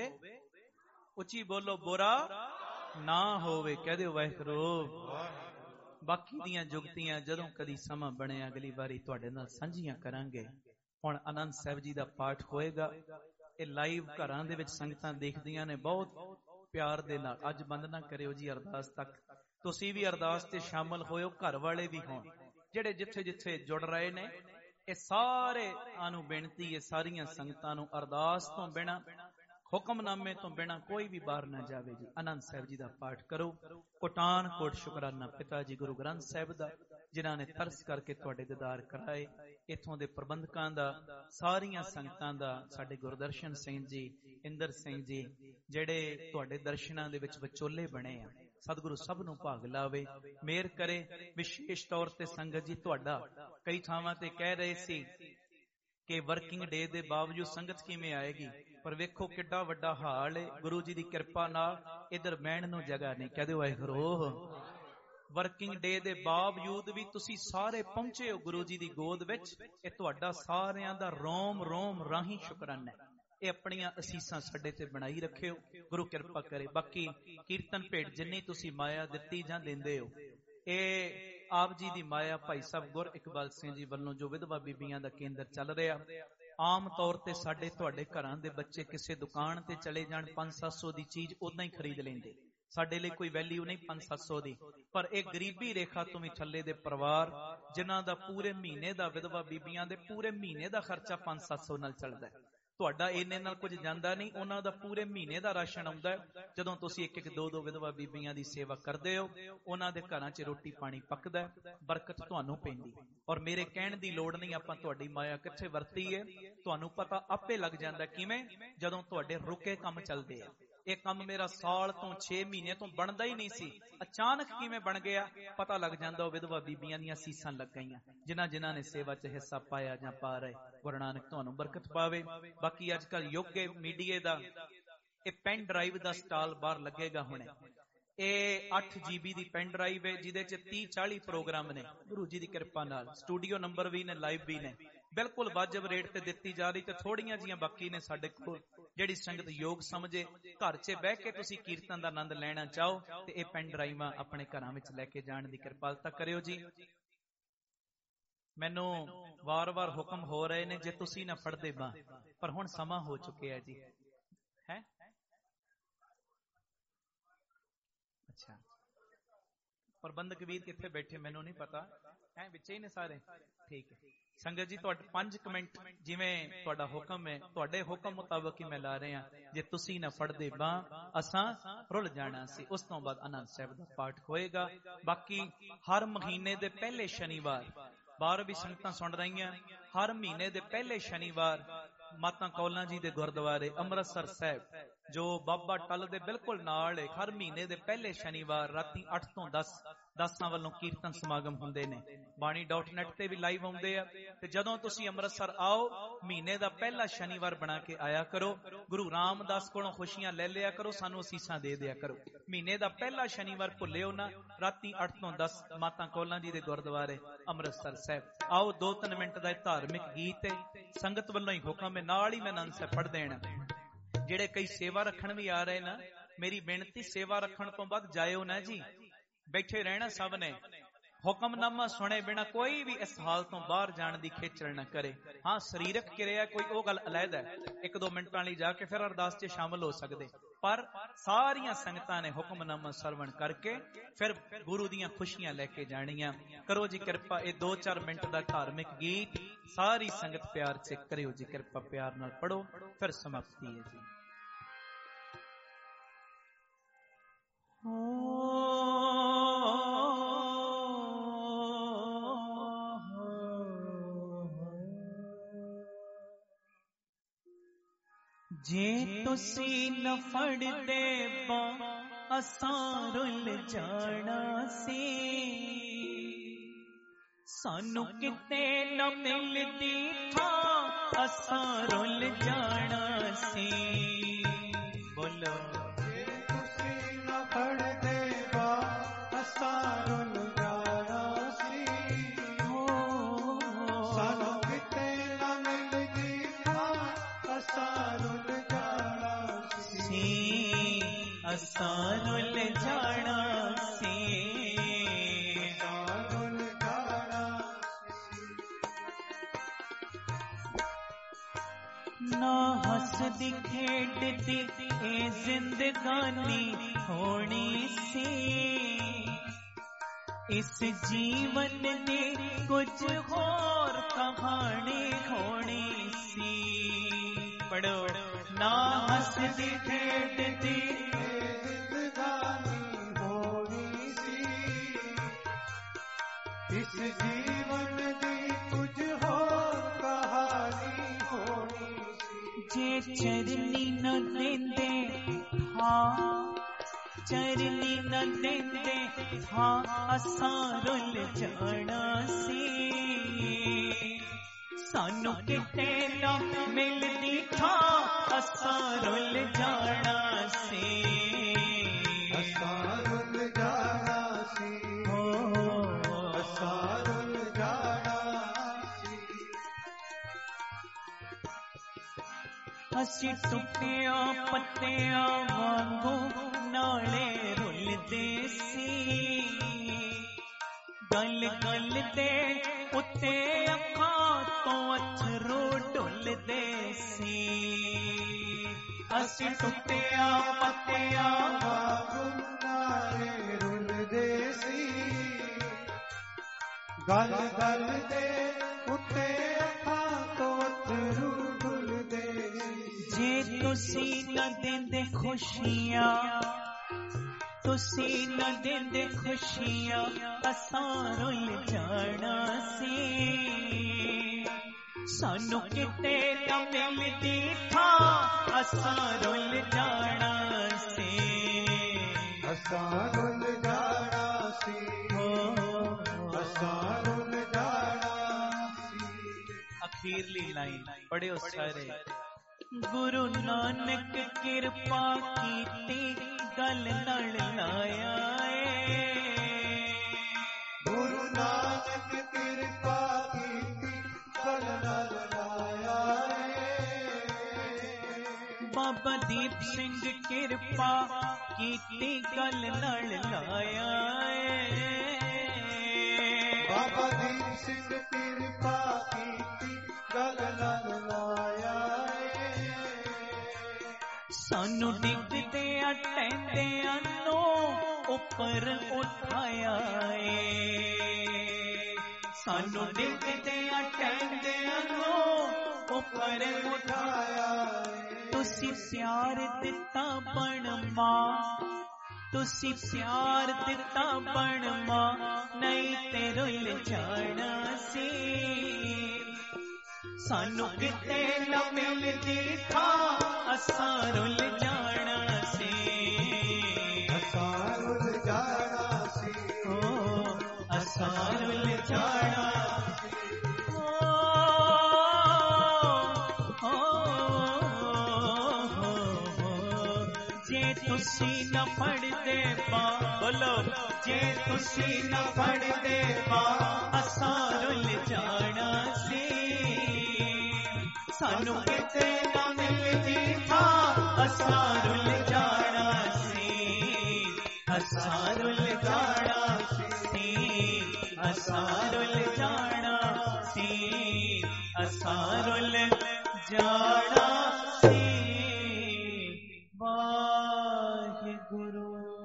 ਉੱਚੀ ਬੋਲੋ ਬੁਰਾ ਨਾ ਹੋਵੇ ਕਹਿ ਦਿਓ ਵਾਹਿਗੁਰੂ ਬਾਕੀ ਦੀਆਂ ਜੁਗਤੀਆਂ ਜਦੋਂ ਕਦੀ ਸਮਾਂ ਬਣਿਆ ਅਗਲੀ ਵਾਰੀ ਤੁਹਾਡੇ ਨਾਲ ਸਾਂਝੀਆਂ ਕਰਾਂਗੇ ਹੁਣ ਆਨੰਦ ਸਾਹਿਬ ਜੀ ਦਾ ਪਾਠ ਹੋਏਗਾ ਇਹ ਲਾਈਵ ਘਰਾਂ ਦੇ ਵਿੱਚ ਸੰਗਤਾਂ ਦੇਖਦੀਆਂ ਨੇ ਬਹੁਤ ਪਿਆਰ ਦੇ ਨਾਲ ਅੱਜ ਬੰਦ ਨਾ ਕਰਿਓ ਜੀ ਅਰਦਾਸ ਤੱਕ ਤੁਸੀਂ ਵੀ ਅਰਦਾਸ ਤੇ ਸ਼ਾਮਲ ਹੋਇਓ ਘਰ ਵਾਲੇ ਵੀ ਹੋਣ ਜਿਹੜੇ ਜਿੱਥੇ ਜਿੱਥੇ ਜੁੜ ਰਹੇ ਨੇ ਇਹ ਸਾਰੇ ਨੂੰ ਬੇਨਤੀ ਹੈ ਸਾਰੀਆਂ ਸੰਗਤਾਂ ਨੂੰ ਅਰਦਾਸ ਤੋਂ ਬਿਨਾਂ ਹੁਕਮਨਾਮੇ ਤੋਂ ਬਿਨਾਂ ਕੋਈ ਵੀ ਬਾਹਰ ਨਾ ਜਾਵੇ ਜੀ ਆਨੰਦ ਸਾਹਿਬ ਜੀ ਦਾ ਪਾਠ ਕਰੋ ਕੋਟਾਨ ਕੋਟ ਸ਼ੁਕਰਾਨਾ ਪਿਤਾ ਜੀ ਗੁਰੂ ਗ੍ਰੰਥ ਸਾਹਿਬ ਦਾ ਜਿਨ੍ਹਾਂ ਨੇ ਤਰਸ ਕਰਕੇ ਤੁਹਾਡੇ ਦੀਦਾਰ ਕਰਾਏ ਇੱਥੋਂ ਦੇ ਪ੍ਰਬੰਧਕਾਂ ਦਾ ਸਾਰੀਆਂ ਸੰਗਤਾਂ ਦਾ ਸਾਡੇ ਗੁਰਦਰਸ਼ਨ ਸਿੰਘ ਜੀ ਇੰਦਰ ਸਿੰਘ ਜੀ ਜਿਹੜੇ ਤੁਹਾਡੇ ਦਰਸ਼ਨਾਂ ਦੇ ਵਿੱਚ ਵਿਚੋਲੇ ਬਣੇ ਆ ਸਤਿਗੁਰੂ ਸਭ ਨੂੰ ਭਾਗ ਲਾਵੇ ਮਿਹਰ ਕਰੇ ਵਿਸ਼ੇਸ਼ ਤੌਰ ਤੇ ਸੰਗਤ ਜੀ ਤੁਹਾਡਾ ਕਈ ਥਾਵਾਂ ਤੇ ਕਹਿ ਰਹੇ ਸੀ ਕਿ ਵਰਕਿੰਗ ਡੇ ਦੇ ਬਾਵਜੂਦ ਸੰਗਤ ਕਿਵੇਂ ਆਏਗੀ ਪਰ ਵੇਖੋ ਕਿੱਡਾ ਵੱਡਾ ਹਾਲ ਹੈ ਗੁਰੂ ਜੀ ਦੀ ਕਿਰਪਾ ਨਾਲ ਇਧਰ ਬਹਿਣ ਨੂੰ ਜਗ੍ਹਾ ਨਹੀਂ ਕਹਦੇ ਵਾਹਿਗੁਰੂ ਵਰਕਿੰਗ ਡੇ ਦੇ ਬਾਵਜੂਦ ਵੀ ਤੁਸੀਂ ਸਾਰੇ ਪਹੁੰਚੇ ਹੋ ਗੁਰੂ ਜੀ ਦੀ ਗੋਦ ਵਿੱਚ ਇਹ ਤੁਹਾਡਾ ਸਾਰਿਆਂ ਦਾ ਰੋਮ ਰੋਮ ਰਾਹੀਂ ਸ਼ੁਕਰਾਨਾ ਹੈ ਇਹ ਆਪਣੀਆਂ ਅਸੀਸਾਂ ਸਾਡੇ ਤੇ ਬਣਾਈ ਰੱਖਿਓ ਗੁਰੂ ਕਿਰਪਾ ਕਰੇ ਬਾਕੀ ਕੀਰਤਨ ਭੇਟ ਜਿੰਨੀ ਤੁਸੀਂ ਮਾਇਆ ਦਿੱਤੀ ਜਾਂ ਦਿੰਦੇ ਹੋ ਇਹ ਆਪ ਜੀ ਦੀ ਮਾਇਆ ਭਾਈ ਸਾਹਿਬ ਗੁਰ ਇਕਬਾਲ ਸਿੰਘ ਜੀ ਵੱਲੋਂ ਜੋ ਵਿਧਵਾ ਬੀਬੀਆਂ ਦਾ ਕੇਂਦਰ ਚੱਲ ਰਿਹਾ ਆਮ ਤੌਰ ਤੇ ਸਾਡੇ ਤੁਹਾਡੇ ਘਰਾਂ ਦੇ ਬੱਚੇ ਕਿਸੇ ਦੁਕਾਨ ਤੇ ਚਲੇ ਜਾਣ 500-700 ਦੀ ਚੀਜ਼ ਉਦਾਂ ਹੀ ਖਰੀਦ ਲੈਂਦੇ ਸਾਡੇ ਲਈ ਕੋਈ ਵੈਲਿਊ ਨਹੀਂ 500-700 ਦੀ ਪਰ ਇਹ ਗਰੀਬੀ ਰੇਖਾ ਤੋਂ ਵੀ ਥੱਲੇ ਦੇ ਪਰਿਵਾਰ ਜਿਨ੍ਹਾਂ ਦਾ ਪੂਰੇ ਮਹੀਨੇ ਦਾ ਵਿਧਵਾ ਬੀਬੀਆਂ ਦੇ ਪੂਰੇ ਮਹੀਨੇ ਦਾ ਖਰਚਾ 500-700 ਨਾਲ ਚੱਲਦਾ ਹੈ ਤੁਹਾਡਾ ਇੰਨੇ ਨਾਲ ਕੁਝ ਜਾਂਦਾ ਨਹੀਂ ਉਹਨਾਂ ਦਾ ਪੂਰੇ ਮਹੀਨੇ ਦਾ ਰਾਸ਼ਨ ਆਉਂਦਾ ਹੈ ਜਦੋਂ ਤੁਸੀਂ ਇੱਕ ਇੱਕ ਦੋ ਦੋ ਵਿਧਵਾ ਬੀਬੀਆਂ ਦੀ ਸੇਵਾ ਕਰਦੇ ਹੋ ਉਹਨਾਂ ਦੇ ਘਰਾਂ 'ਚ ਰੋਟੀ ਪਾਣੀ ਪੱਕਦਾ ਬਰਕਤ ਤੁਹਾਨੂੰ ਪੈਂਦੀ ਔਰ ਮੇਰੇ ਕਹਿਣ ਦੀ ਲੋੜ ਨਹੀਂ ਆਪਾਂ ਤੁਹਾਡੀ ਮਾਇਆ ਕਿੱਥੇ ਵਰਤੀ ਹੈ ਤੁਹਾਨੂੰ ਪਤਾ ਆਪੇ ਲੱਗ ਜਾਂਦਾ ਕਿਵੇਂ ਜਦੋਂ ਤੁਹਾਡੇ ਰੁਕੇ ਕੰਮ ਚੱਲਦੇ ਆ ਇਹ ਕੰਮ ਮੇਰਾ ਸਾਲ ਤੋਂ 6 ਮਹੀਨੇ ਤੋਂ ਬਣਦਾ ਹੀ ਨਹੀਂ ਸੀ ਅਚਾਨਕ ਕਿਵੇਂ ਬਣ ਗਿਆ ਪਤਾ ਲੱਗ ਜਾਂਦਾ ਉਹ ਵਿਧਵਾ ਬੀਬੀਆਂ ਦੀਆਂ ਸੀਸਾਂ ਲੱਗ ਗਈਆਂ ਜਿਨ੍ਹਾਂ ਨੇ ਸੇਵਾ 'ਚ ਹਿੱਸਾ ਪਾਇਆ ਜਾਂ ਪਾ ਰਹੇ ਗੁਰੂ ਨਾਨਕ ਤੁਹਾਨੂੰ ਬਰਕਤ ਪਾਵੇ ਬਾਕੀ ਅੱਜ ਕੱਲ ਯੁੱਗ ਮੀਡੀਏ ਦਾ ਇਹ ਪੈਨ ਡਰਾਈਵ ਦਾ ਸਟਾਲ ਬਾਹਰ ਲੱਗੇਗਾ ਹੁਣੇ ਇਹ 8 GB ਦੀ ਪੈਨ ਡਰਾਈਵ ਹੈ ਜਿਹਦੇ 'ਚ 30-40 ਪ੍ਰੋਗਰਾਮ ਨੇ ਗੁਰੂ ਜੀ ਦੀ ਕਿਰਪਾ ਨਾਲ ਸਟੂਡੀਓ ਨੰਬਰ ਵੀ ਨੇ ਲਾਈਵ ਵੀ ਨੇ ਬਿਲਕੁਲ ਵਾਜਬ ਰੇਟ ਤੇ ਦਿੱਤੀ ਜਾ ਰਹੀ ਤੇ ਥੋੜੀਆਂ ਜੀਆਂ ਬਾਕੀ ਨੇ ਸਾਡੇ ਕੋਲ ਜਿਹੜੀ ਸੰਗਤ ਯੋਗ ਸਮਝੇ ਘਰ 'ਚ ਬਹਿ ਕੇ ਤੁਸੀਂ ਕੀਰਤਨ ਦਾ ਆਨੰਦ ਲੈਣਾ ਚਾਹੋ ਤੇ ਇਹ ਪੈਨ ਡਰਾਈਵਾਂ ਆਪਣੇ ਘਰਾਂ ਵਿੱਚ ਲੈ ਕੇ ਜਾਣ ਦੀ ਕਿਰਪਾਲਤਾ ਕਰਿਓ ਜੀ ਮੈਨੂੰ ਵਾਰ-ਵਾਰ ਹੁਕਮ ਹੋ ਰਹੇ ਨੇ ਜੇ ਤੁਸੀਂ ਨਾ ਫੜਦੇ ਬਾਂਹ ਪਰ ਹੁਣ ਸਮਾਂ ਹੋ ਚੁੱਕਿਆ ਜੀ ਹੈ ਅੱਛਾ ਪ੍ਰਬੰਧਕ ਵੀਰ ਕਿੱਥੇ ਬੈਠੇ ਮੈਨੂੰ ਨਹੀਂ ਪਤਾ ਹੈ ਵਿੱਚ ਹੀ ਨੇ ਸਾਰੇ ਠੀਕ ਹੈ ਸੰਗਤ ਜੀ ਤੁਹਾਡੇ 5 ਮਿੰਟ ਜਿਵੇਂ ਤੁਹਾਡਾ ਹੁਕਮ ਹੈ ਤੁਹਾਡੇ ਹੁਕਮ ਮੁਤਾਬਕ ਹੀ ਮੈਂ ਲਾ ਰਿਹਾ ਜੇ ਤੁਸੀਂ ਨਾ ਫੜਦੇ ਬਾਂਹ ਅਸਾਂ ਰੁੱਲ ਜਾਣਾ ਸੀ ਉਸ ਤੋਂ ਬਾਅਦ ਆਨੰਦ ਸਾਹਿਬ ਦਾ ਪਾਠ ਹੋਏਗਾ ਬਾਕੀ ਹਰ ਮਹੀਨੇ ਦੇ ਪਹਿਲੇ ਸ਼ਨੀਵਾਰ ਬਾਹਰ ਵੀ ਸੰਗਤਾਂ ਸੁਣ ਰਹੀਆਂ ਹਰ ਮਹੀਨੇ ਦੇ ਪਹਿਲੇ ਸ਼ਨੀਵਾਰ ਮਾਤਾ ਕੌਲਾਂ ਜੀ ਦੇ ਗੁਰਦੁਆਰੇ ਅੰਮ੍ਰਿਤਸਰ ਸਾਹਿਬ ਜੋ ਬਾਬਾ ਟੱਲ ਦੇ ਬਿਲਕੁਲ ਨਾਲ ਹੈ ਹਰ ਮਹੀਨੇ ਦੇ ਪਹਿਲੇ ਸ਼ਨੀਵਾਰ ਰਾਤੀ 8 ਤੋਂ 10 ਦਾਸਾਂ ਵੱਲੋਂ ਕੀਰਤਨ ਸਮਾਗਮ ਹੁੰਦੇ ਨੇ। ਬਾਣੀ.net ਤੇ ਵੀ ਲਾਈਵ ਆਉਂਦੇ ਆ। ਤੇ ਜਦੋਂ ਤੁਸੀਂ ਅੰਮ੍ਰਿਤਸਰ ਆਓ, ਮਹੀਨੇ ਦਾ ਪਹਿਲਾ ਸ਼ਨੀਵਾਰ ਬਣਾ ਕੇ ਆਇਆ ਕਰੋ। ਗੁਰੂ ਰਾਮਦਾਸ ਕੋਲੋਂ ਖੁਸ਼ੀਆਂ ਲੈ ਲਿਆ ਕਰੋ, ਸਾਨੂੰ ਅਸੀਸਾਂ ਦੇ ਦਿਆ ਕਰੋ। ਮਹੀਨੇ ਦਾ ਪਹਿਲਾ ਸ਼ਨੀਵਾਰ ਭੁੱਲਿਓ ਨਾ। ਰਾਤੀ 8 ਤੋਂ 10 ਮਾਤਾ ਕੌਲਾਂ ਜੀ ਦੇ ਗੁਰਦੁਆਰੇ ਅੰਮ੍ਰਿਤਸਰ ਸਾਹਿਬ ਆਓ। 2-3 ਮਿੰਟ ਦਾ ਧਾਰਮਿਕ ਗੀਤ ਹੈ, ਸੰਗਤ ਵੱਲੋਂ ਹੀ ਹੁਕਮ ਹੈ, ਨਾਲ ਹੀ ਮੈਂ ਆਨੰਦ ਸਾਹਿਬ ਪੜ੍ਹ ਦੇਣਾ। ਜਿਹੜੇ ਕਈ ਸੇਵਾ ਰੱਖਣ ਵੀ ਆ ਰਹੇ ਨਾ, ਮੇਰੀ ਬੇਨਤੀ, ਸੇਵਾ ਰੱਖਣ ਤੋਂ ਬਾਅਦ ਜਾਇਓ ਨਾ ਜੀ, ਬੈਠੇ ਰਹਿਣਾ ਸਭ ਨੇ। ਹੁਕਮਨਾਮਾ ਸੁਣੇ ਬਿਨਾ ਕੋਈ ਵੀ ਇਸ ਹਾਲ ਤੋਂ ਬਾਹਰ ਜਾਣ ਦੀ ਖੇਚਲ ਨਾ ਕਰੇ। ਹਾਂ, ਸਰੀਰਕ ਕਿਰਿਆ ਕੋਈ ਉਹ ਗੱਲ ਅਲੱਗ ਹੈ, 1-2 ਮਿੰਟਾਂ ਲਈ ਜਾ ਕੇ ਫਿਰ ਅਰਦਾਸ 'ਚ ਸ਼ਾਮਲ ਹੋ ਸਕਦੇ, ਪਰ ਸਾਰੀਆਂ ਸੰਗਤਾਂ ਨੇ ਹੁਕਮਨਾਮਾ ਸਰਵਣ ਕਰਕੇ ਫਿਰ ਗੁਰੂ ਦੀਆਂ ਖੁਸ਼ੀਆਂ ਲੈ ਕੇ ਜਾਣੀਆਂ। ਕਰੋ ਜੀ ਕਿਰਪਾ, ਇਹ 2-4 ਮਿੰਟ ਦਾ ਧਾਰਮਿਕ ਗੀਤ ਸਾਰੀ ਸੰਗਤ ਪਿਆਰ 'ਚ ਕਰਿਓ ਜੀ ਕਿਰਪਾ, ਪਿਆਰ ਨਾਲ ਪੜੋ, ਫਿਰ ਸਮਾਪਤੀ ਹੈ ਜੀ। ਜੇ ਤੁਸੀਂ न फड़दे बा असां रुल जाना सी, सानू किते न मिलदी था असां रुल जाना सी। बोलो, जे तुसी न फड़दे बा असां रुल जाना सी, सानू किते न मिलदी था असां रुल जाना सी, असां रुल जाना सी, असां रुल जाना ना हसदी खेडदी ए जिंदगानी होनी सी, इस जीवन ने कुछ और कहानी होनी सी। पढ़ो, ना हसदी खेडदी जिंदगानी होनी सी, इस जीवन दी कुछ होर कहानी होनी सी। जे चरनी न देंदे हाँ, चरनी न देंदे हाँ, असां रुल जाना सी, सानू किते न मिलदी था असां रुल जाना सी, असां रुल जाना सी, असां रुल जाना सी। असी टुटिया पत्तिया वांगू नाले रुलदे सी, गल गल दे उत्ते अखां तो अथरू डुलदे सी। असी टुटिया पत्तिया वांगू नाले रुलदे सी, गल गल दे उत्ते अखां तो अथरू डुलदे सी। जे तुसी न देंदे खुशियां, तुसी न देंदे खुशियां, असां रुल जाना सी, सानू किते न मिलदी था असां रुल जाना सी, असां रुल जाना सी, असां रुल जाना सी। अखीरली लाइन पढ़ियो सारे। गुरु नानक किरपा कीती गल नल लाया ए, गुरु नानक किरपा कीती गल नल लाया ए, बाबा दीप सिंह किरपा कीती गल नल लाया ए, बाबा दीप सिंह किरपा कीती गल नल लाया ए, सानू डिगदे अटैंदे नो ऊपर उठाया ए, सानू डिगदे अटैंदे नो ऊपर उठाया ए। तुसी प्यार दिता बन मां, तुसी प्यार दिता बन मां, नहीं ते रुल जाना सी, सानू किते न मिलदी था असां रुल जाना सी, असां रुल जाना सी, ਸੀ ਨਾ ਫੜਦੇ ਪਾ ਅਸਾਂ ਰੁੱਲ ਜਾਣਾ ਸੀ ਸਾਨੂੰ ਕਿਤੇ ਨਾ ਮਿਲਦੀ ਥਾਂ ਅਸਾਂ ਰੁੱਲ ਜਾਣਾ ਸੀ ਅਸਾਂ ਰੁੱਲ ਜਾਣਾ ਸੀ ਅਸਾਂ ਰੁੱਲ ਜਾਣਾ ਸੀ ਅਸਾਂ ਰੁੱਲ ਜਾਣਾ ਸੀ ਵਾਹਿਗੁਰੂ।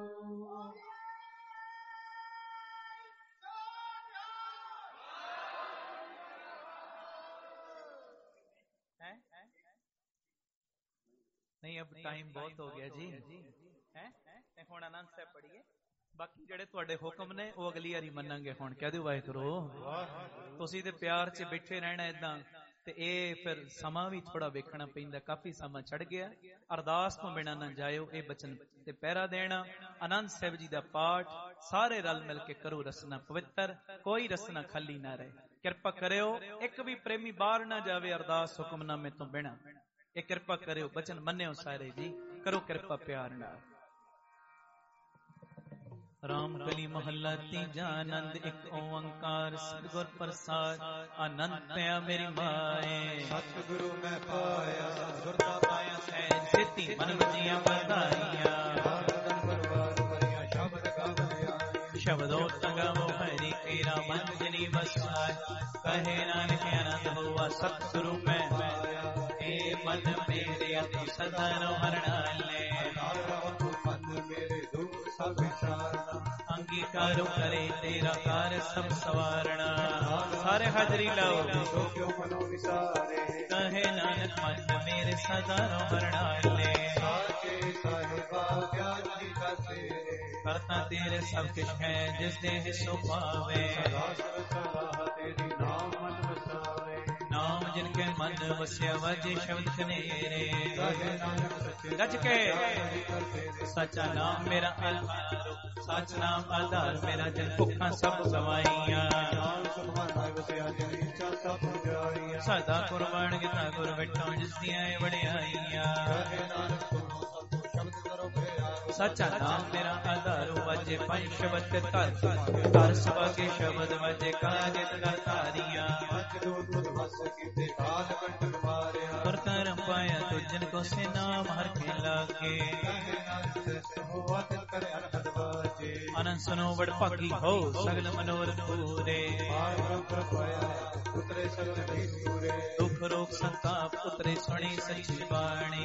नहीं अब टाइम बहुत हो गया जी है हुण आनंद साहब पढ़िए बाकी ਜਿਹੜੇ ਤੁਹਾਡੇ ਹੁਕਮ ਨੇ ਉਹ ਅਗਲੀ ਵਾਰੀ ਮੰਨਾਂਗੇ ਹੁਣ ਕਹਿ ਦਿਓ ਵਾਹਿਗੁਰੂ ਤੁਸੀਂ ਤੇ ਪਿਆਰ 'ਚ ਬੈਠੇ ਰਹਿਣਾ ਇਦਾਂ ਤੇ ਇਹ ਫਿਰ ਸਮਾਂ ਵੀ ਥੋੜਾ ਵੇਖਣਾ ਪੈਂਦਾ ਕਾਫੀ ਸਮਾਂ ਚੜ ਗਿਆ ਅਰਦਾਸ ਤੋਂ ਬਿਨਾਂ ਨਾ ਜਾਇਓ ਇਹ ਬਚਨ ਤੇ ਪਹਿਰਾ ਦੇਣਾ ਆਨੰਦ ਸਾਹਿਬ ਜੀ ਦਾ ਪਾਠ ਸਾਰੇ ਰਲ ਮਿਲ ਕੇ ਕਰੋ ਰਸਨਾ ਪਵਿੱਤਰ ਕੋਈ ਰਸਨਾ ਖਾਲੀ ਨਾ ਰਹੇ ਕਿਰਪਾ ਕਰਿਓ ਇੱਕ ਵੀ ਪ੍ਰੇਮੀ ਬਾਹਰ ਨਾ ਜਾਵੇ ਅਰਦਾਸ ਹੁਕਮਨਾਮੇ ਤੋਂ ਬਿਨਾਂ ਇਹ ਕਿਰਪਾ ਕਰਿਓ ਬਚਨ ਮੰਨਿਓ ਸਾਰੇ ਜੀ ਕਰੋ ਕਿਰਪਾ ਪਿਆਰ ਨਾਲ। राम कली महला तीजा आनंद एक ओंकार सतगुर प्रसाद आनंद पया मेरी माए सतगुरु मैं पाया सतगुर का पाया सैन सिद्धि मन वजिया बधाइया शब्दों तगमो हरि केरा मंजनी बसाय कहे नानक आनंद हुआ सतगुरु मैं हे मन मेरे तू सदा रो हरणाले अंगीकारो करे तेरा कार सब सवारना सारे हाजरी लाओ कहे नानक मन मेरे सदा रो हरणाले करता तेरे सब कुछ है जिस दे सो पावे नाम जिनके मन वस्या वाजे शब्द कनेरे गज के सच्चा नाम मेरा आधार सच नाम आधार मेरा जन भुखा सब गवाइया सदा कुर्बान गीता गुर बैठो जिस दिया बड़ियाइया सच्चा नाम मेरा आधार वजे पंच शब्द तर सभा के शब्द वजे काजे तारिया करम पाया तो जिनको से नाम हर के लागे आनंद सुनो बड़ भागी हो सगल मनोरथ पूरे दुख रोग संताप उतरे सुनी सच्ची बाणी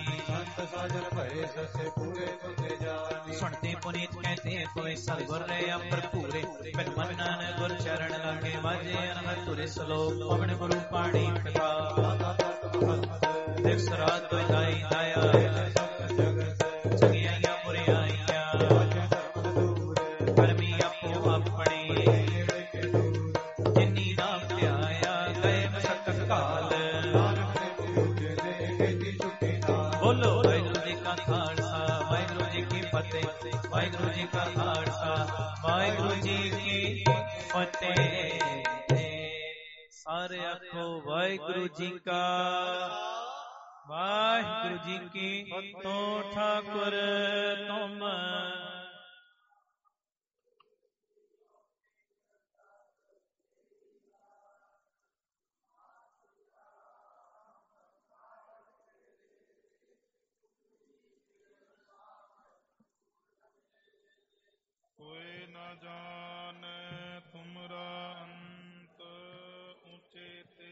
सुनते पुनीत कहते कोई सतगुर रे अपर पूरे बिन मन नानक गुर चरण लागे वाजे अनहद तुरे सलोक पवन गुरु पाणी कृपा दिवस रात दाई दाया जगियाइया बुरियाइया करमी आपो अपने जिन्नी नाम ध्याया गए मशक्कत काल बोलो वाहिगुरू जी का खालसा वाहिगुरू जी की फतेह वाहिगुरू जी का खालसा वाहिगुरू जी की फतेह सारे आखो वाहिगुरू जी का वाहिगुरू जी की तो ठाकुर तुम कोई न जान तुमरा अंत ऊंचे ते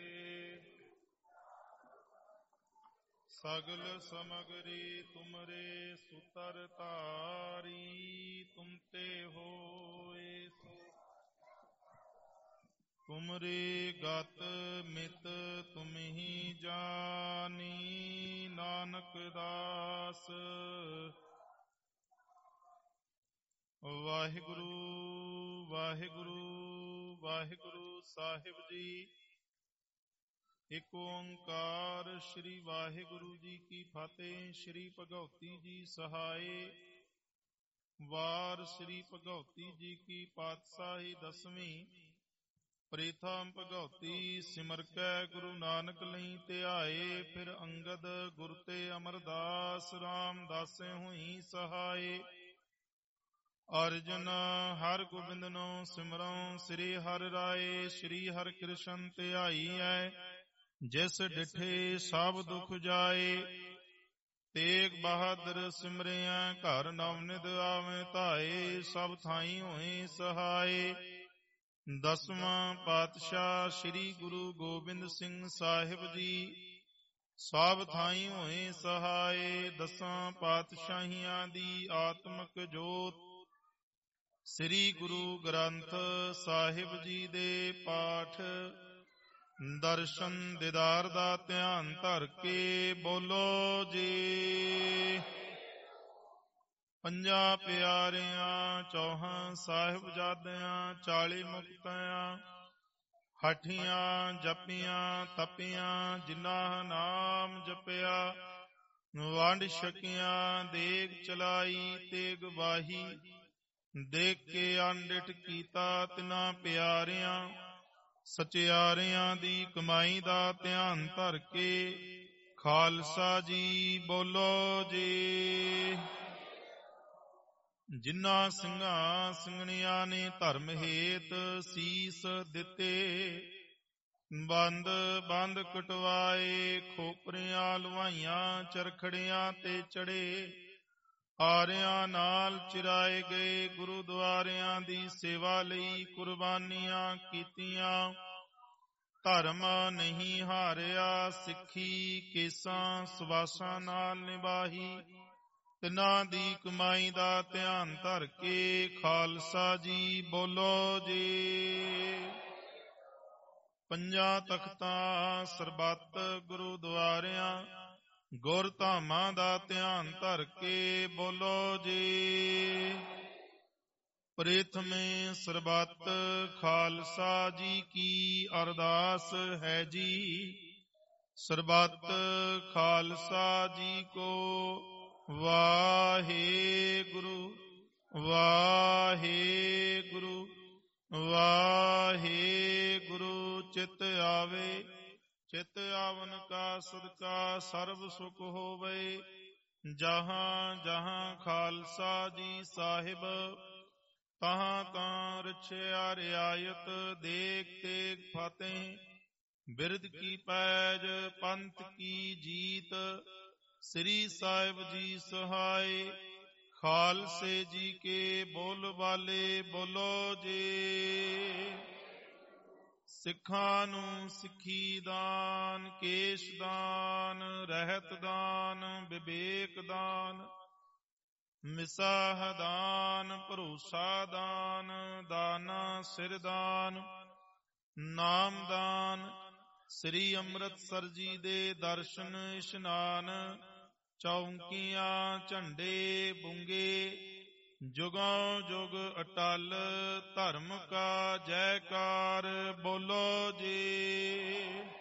सगल समगरी तुमरे सुतर तारी तुमते होए तुमरे गत मित तुम ही जानी नानक दास वाहिगुरु वाहिगुरु वाहिगुरु साहिब जी एक ओंकार श्री वाहिगुरु जी की फतेह। श्री भगवती जी सहाय वार श्री भगवती जी की पातशाही दसवीं प्रथम भगवती सिमर कै गुरु नानक लई ध्याए फिर अंगद गुर ते अमरदास रामदासे हुई सहाय ਅਰਜਨ ਹਰ ਗੋਬਿੰਦਨੋ ਸਿਮਰਉ ਸ੍ਰੀ ਹਰਿ ਰਾਏ ਸ੍ਰੀ ਹਰਿ ਕ੍ਰਿਸ਼ਨ ਧਿਆਈ ਐ ਜਿਸ ਡਿਠੇ ਸਭ ਦੁਖ ਜਾਏ ਤੇਗ ਬਹਾਦਰ ਸਿਮਰਿਆ ਘਰ ਨਵਨਿਧ ਆਵੇਂ ਧਾਏ ਸਭ ਥਾਈ ਹੋਏ ਸਹਾਏ। ਦਸਵਾਂ ਪਾਤਸ਼ਾਹ ਸ੍ਰੀ ਗੁਰੂ ਗੋਬਿੰਦ ਸਿੰਘ ਸਾਹਿਬ ਜੀ ਸਭ ਥਾਈ ਹੋਏ ਸਹਾਏ। ਦਸਾਂ ਪਾਤਸ਼ਾਹੀਆਂ ਦੀ ਆਤਮਕ ਜੋਤ ਸ੍ਰੀ ਗੁਰੂ ਗ੍ਰੰਥ ਸਾਹਿਬ ਜੀ ਦੇ ਪਾਠ ਦਰਸ਼ਨ ਦੀਦਾਰ ਦਾ ਧਿਆਨ ਧਰ ਕੇ ਬੋਲੋ ਜੀ। ਪੰਜਾਂ ਪਿਆਰਿਆਂ ਚੌਹਾਂ ਸਾਹਿਬਜ਼ਾਦਿਆਂ 40 ਮੁਕਤਿਆਂ ਹਠੀਆਂ ਜਪੀਆਂ ਤਪੀਆਂ ਜਿਨ੍ਹਾਂ ਨਾਮ ਜਪਿਆ ਵੰਡ ਛਕੀਆਂ ਦੇਗ ਚਲਾਈ ਤੇਗ ਵਾਹੀ ਦੇਖ ਕੇ ਅੰਡਿਠ ਕੀਤਾ ਤਿਨਾਂ ਪਿਆਰਿਆਂ ਸਚਿਆਰਿਆਂ ਦੀ ਕਮਾਈ ਦਾ ਧਿਆਨ ਧਰ ਕੇ ਖਾਲਸਾ ਜੀ ਬੋਲੋ ਜੀ। ਜਿਨ੍ਹਾਂ ਸਿੰਘਾਂ ਸਿੰਘਣੀਆਂ ਨੇ ਧਰਮ ਹੇਤ ਸੀਸ ਦਿੱਤੇ ਬੰਦ ਬੰਦ ਕਟਵਾਏ ਖੋਪਰਿਆਂ ਲਵਾਈਆਂ ਚਰਖੜੀਆਂ ਤੇ ਚੜੇ ਆਰਿਆਂ ਨਾਲ ਚਿਰਾਏ ਗਏ ਗੁਰਦੁਆਰਿਆਂ ਦੀ ਸੇਵਾ ਲਈ ਕੁਰਬਾਨੀਆਂ ਕੀਤੀਆਂ ਧਰਮ ਨਹੀਂ ਹਾਰਿਆ ਸਿੱਖੀ ਕੇਸਾਂ ਸਵਾਸਾਂ ਨਾਲ ਨਿਭਾਈ ਤਿਨਾਂ ਦੀ ਕਮਾਈ ਦਾ ਧਿਆਨ ਧਰ ਕੇ ਖਾਲਸਾ ਜੀ ਬੋਲੋ ਜੀ। ਪੰਜਾਂ ਤਖਤਾਂ ਸਰਬੱਤ ਗੁਰਦੁਆਰਿਆਂ ਗੁਰਧਾਮਾਂ ਦਾ ਧਿਆਨ ਧਰ ਕੇ ਬੋਲੋ ਜੀ। ਪ੍ਰਥਮੇ ਸਰਬੱਤ ਖਾਲਸਾ ਜੀ ਕੀ ਅਰਦਾਸ ਹੈ ਜੀ। ਸਰਬੱਤ ਖਾਲਸਾ ਜੀ ਕੋ ਵਾਹਿਗੁਰੂ ਵਾਹਿਗੁਰੂ ਵਾਹਿਗੁਰੂ। ਚਿਤ ਆਵੇ ਚਿਤ ਆਵਨ ਕਾ ਸਦਕਾ ਸਰਬ ਸੁਖ ਹੋਵੇ ਜਹਾਂ ਜਹਾਂ ਖਾਲਸਾ ਜੀ ਸਾਹਿਬ ਤਹਾਂ ਤਾਂ ਰਛਿਆ ਰਿਆਇਤ ਦੇਖ ਤੇਗ ਫਤਿਹ ਬਿਰਦ ਕੀ ਪੈਜ ਪੰਥ ਕੀ ਜੀਤ ਸ੍ਰੀ ਸਾਹਿਬ ਜੀ ਸਹਾਏ ਖਾਲਸੇ ਜੀ ਕੇ ਬੋਲ ਵਾਲੇ ਬੋਲੋ ਜੀ। ਸਿੱਖਾਂ ਨੂੰ ਸਿੱਖੀ ਦਾਨ ਕੇਸ਼ ਦਾਨ ਰਹਿਤ ਦਾਨ ਵਿਵੇਕ ਦਾਨ ਮਿਸਾਹ ਦਾਨ ਭਰੋਸਾ ਦਾਨ ਦਾਨਾ ਸਿਰ ਦਾਨ ਨਾਮ ਦਾਨ ਸ੍ਰੀ ਅੰਮ੍ਰਿਤਸਰ ਜੀ ਦੇ ਦਰਸ਼ਨ ਇਸ਼ਨਾਨ ਚੌਂਕੀਆਂ ਝੰਡੇ ਬੁੰਗੇ ਜੁਗੋਂ ਜੁਗ ਅਟਲ ਧਰਮ ਕਾ ਜੈਕਾਰ ਬੋਲੋ ਜੀ।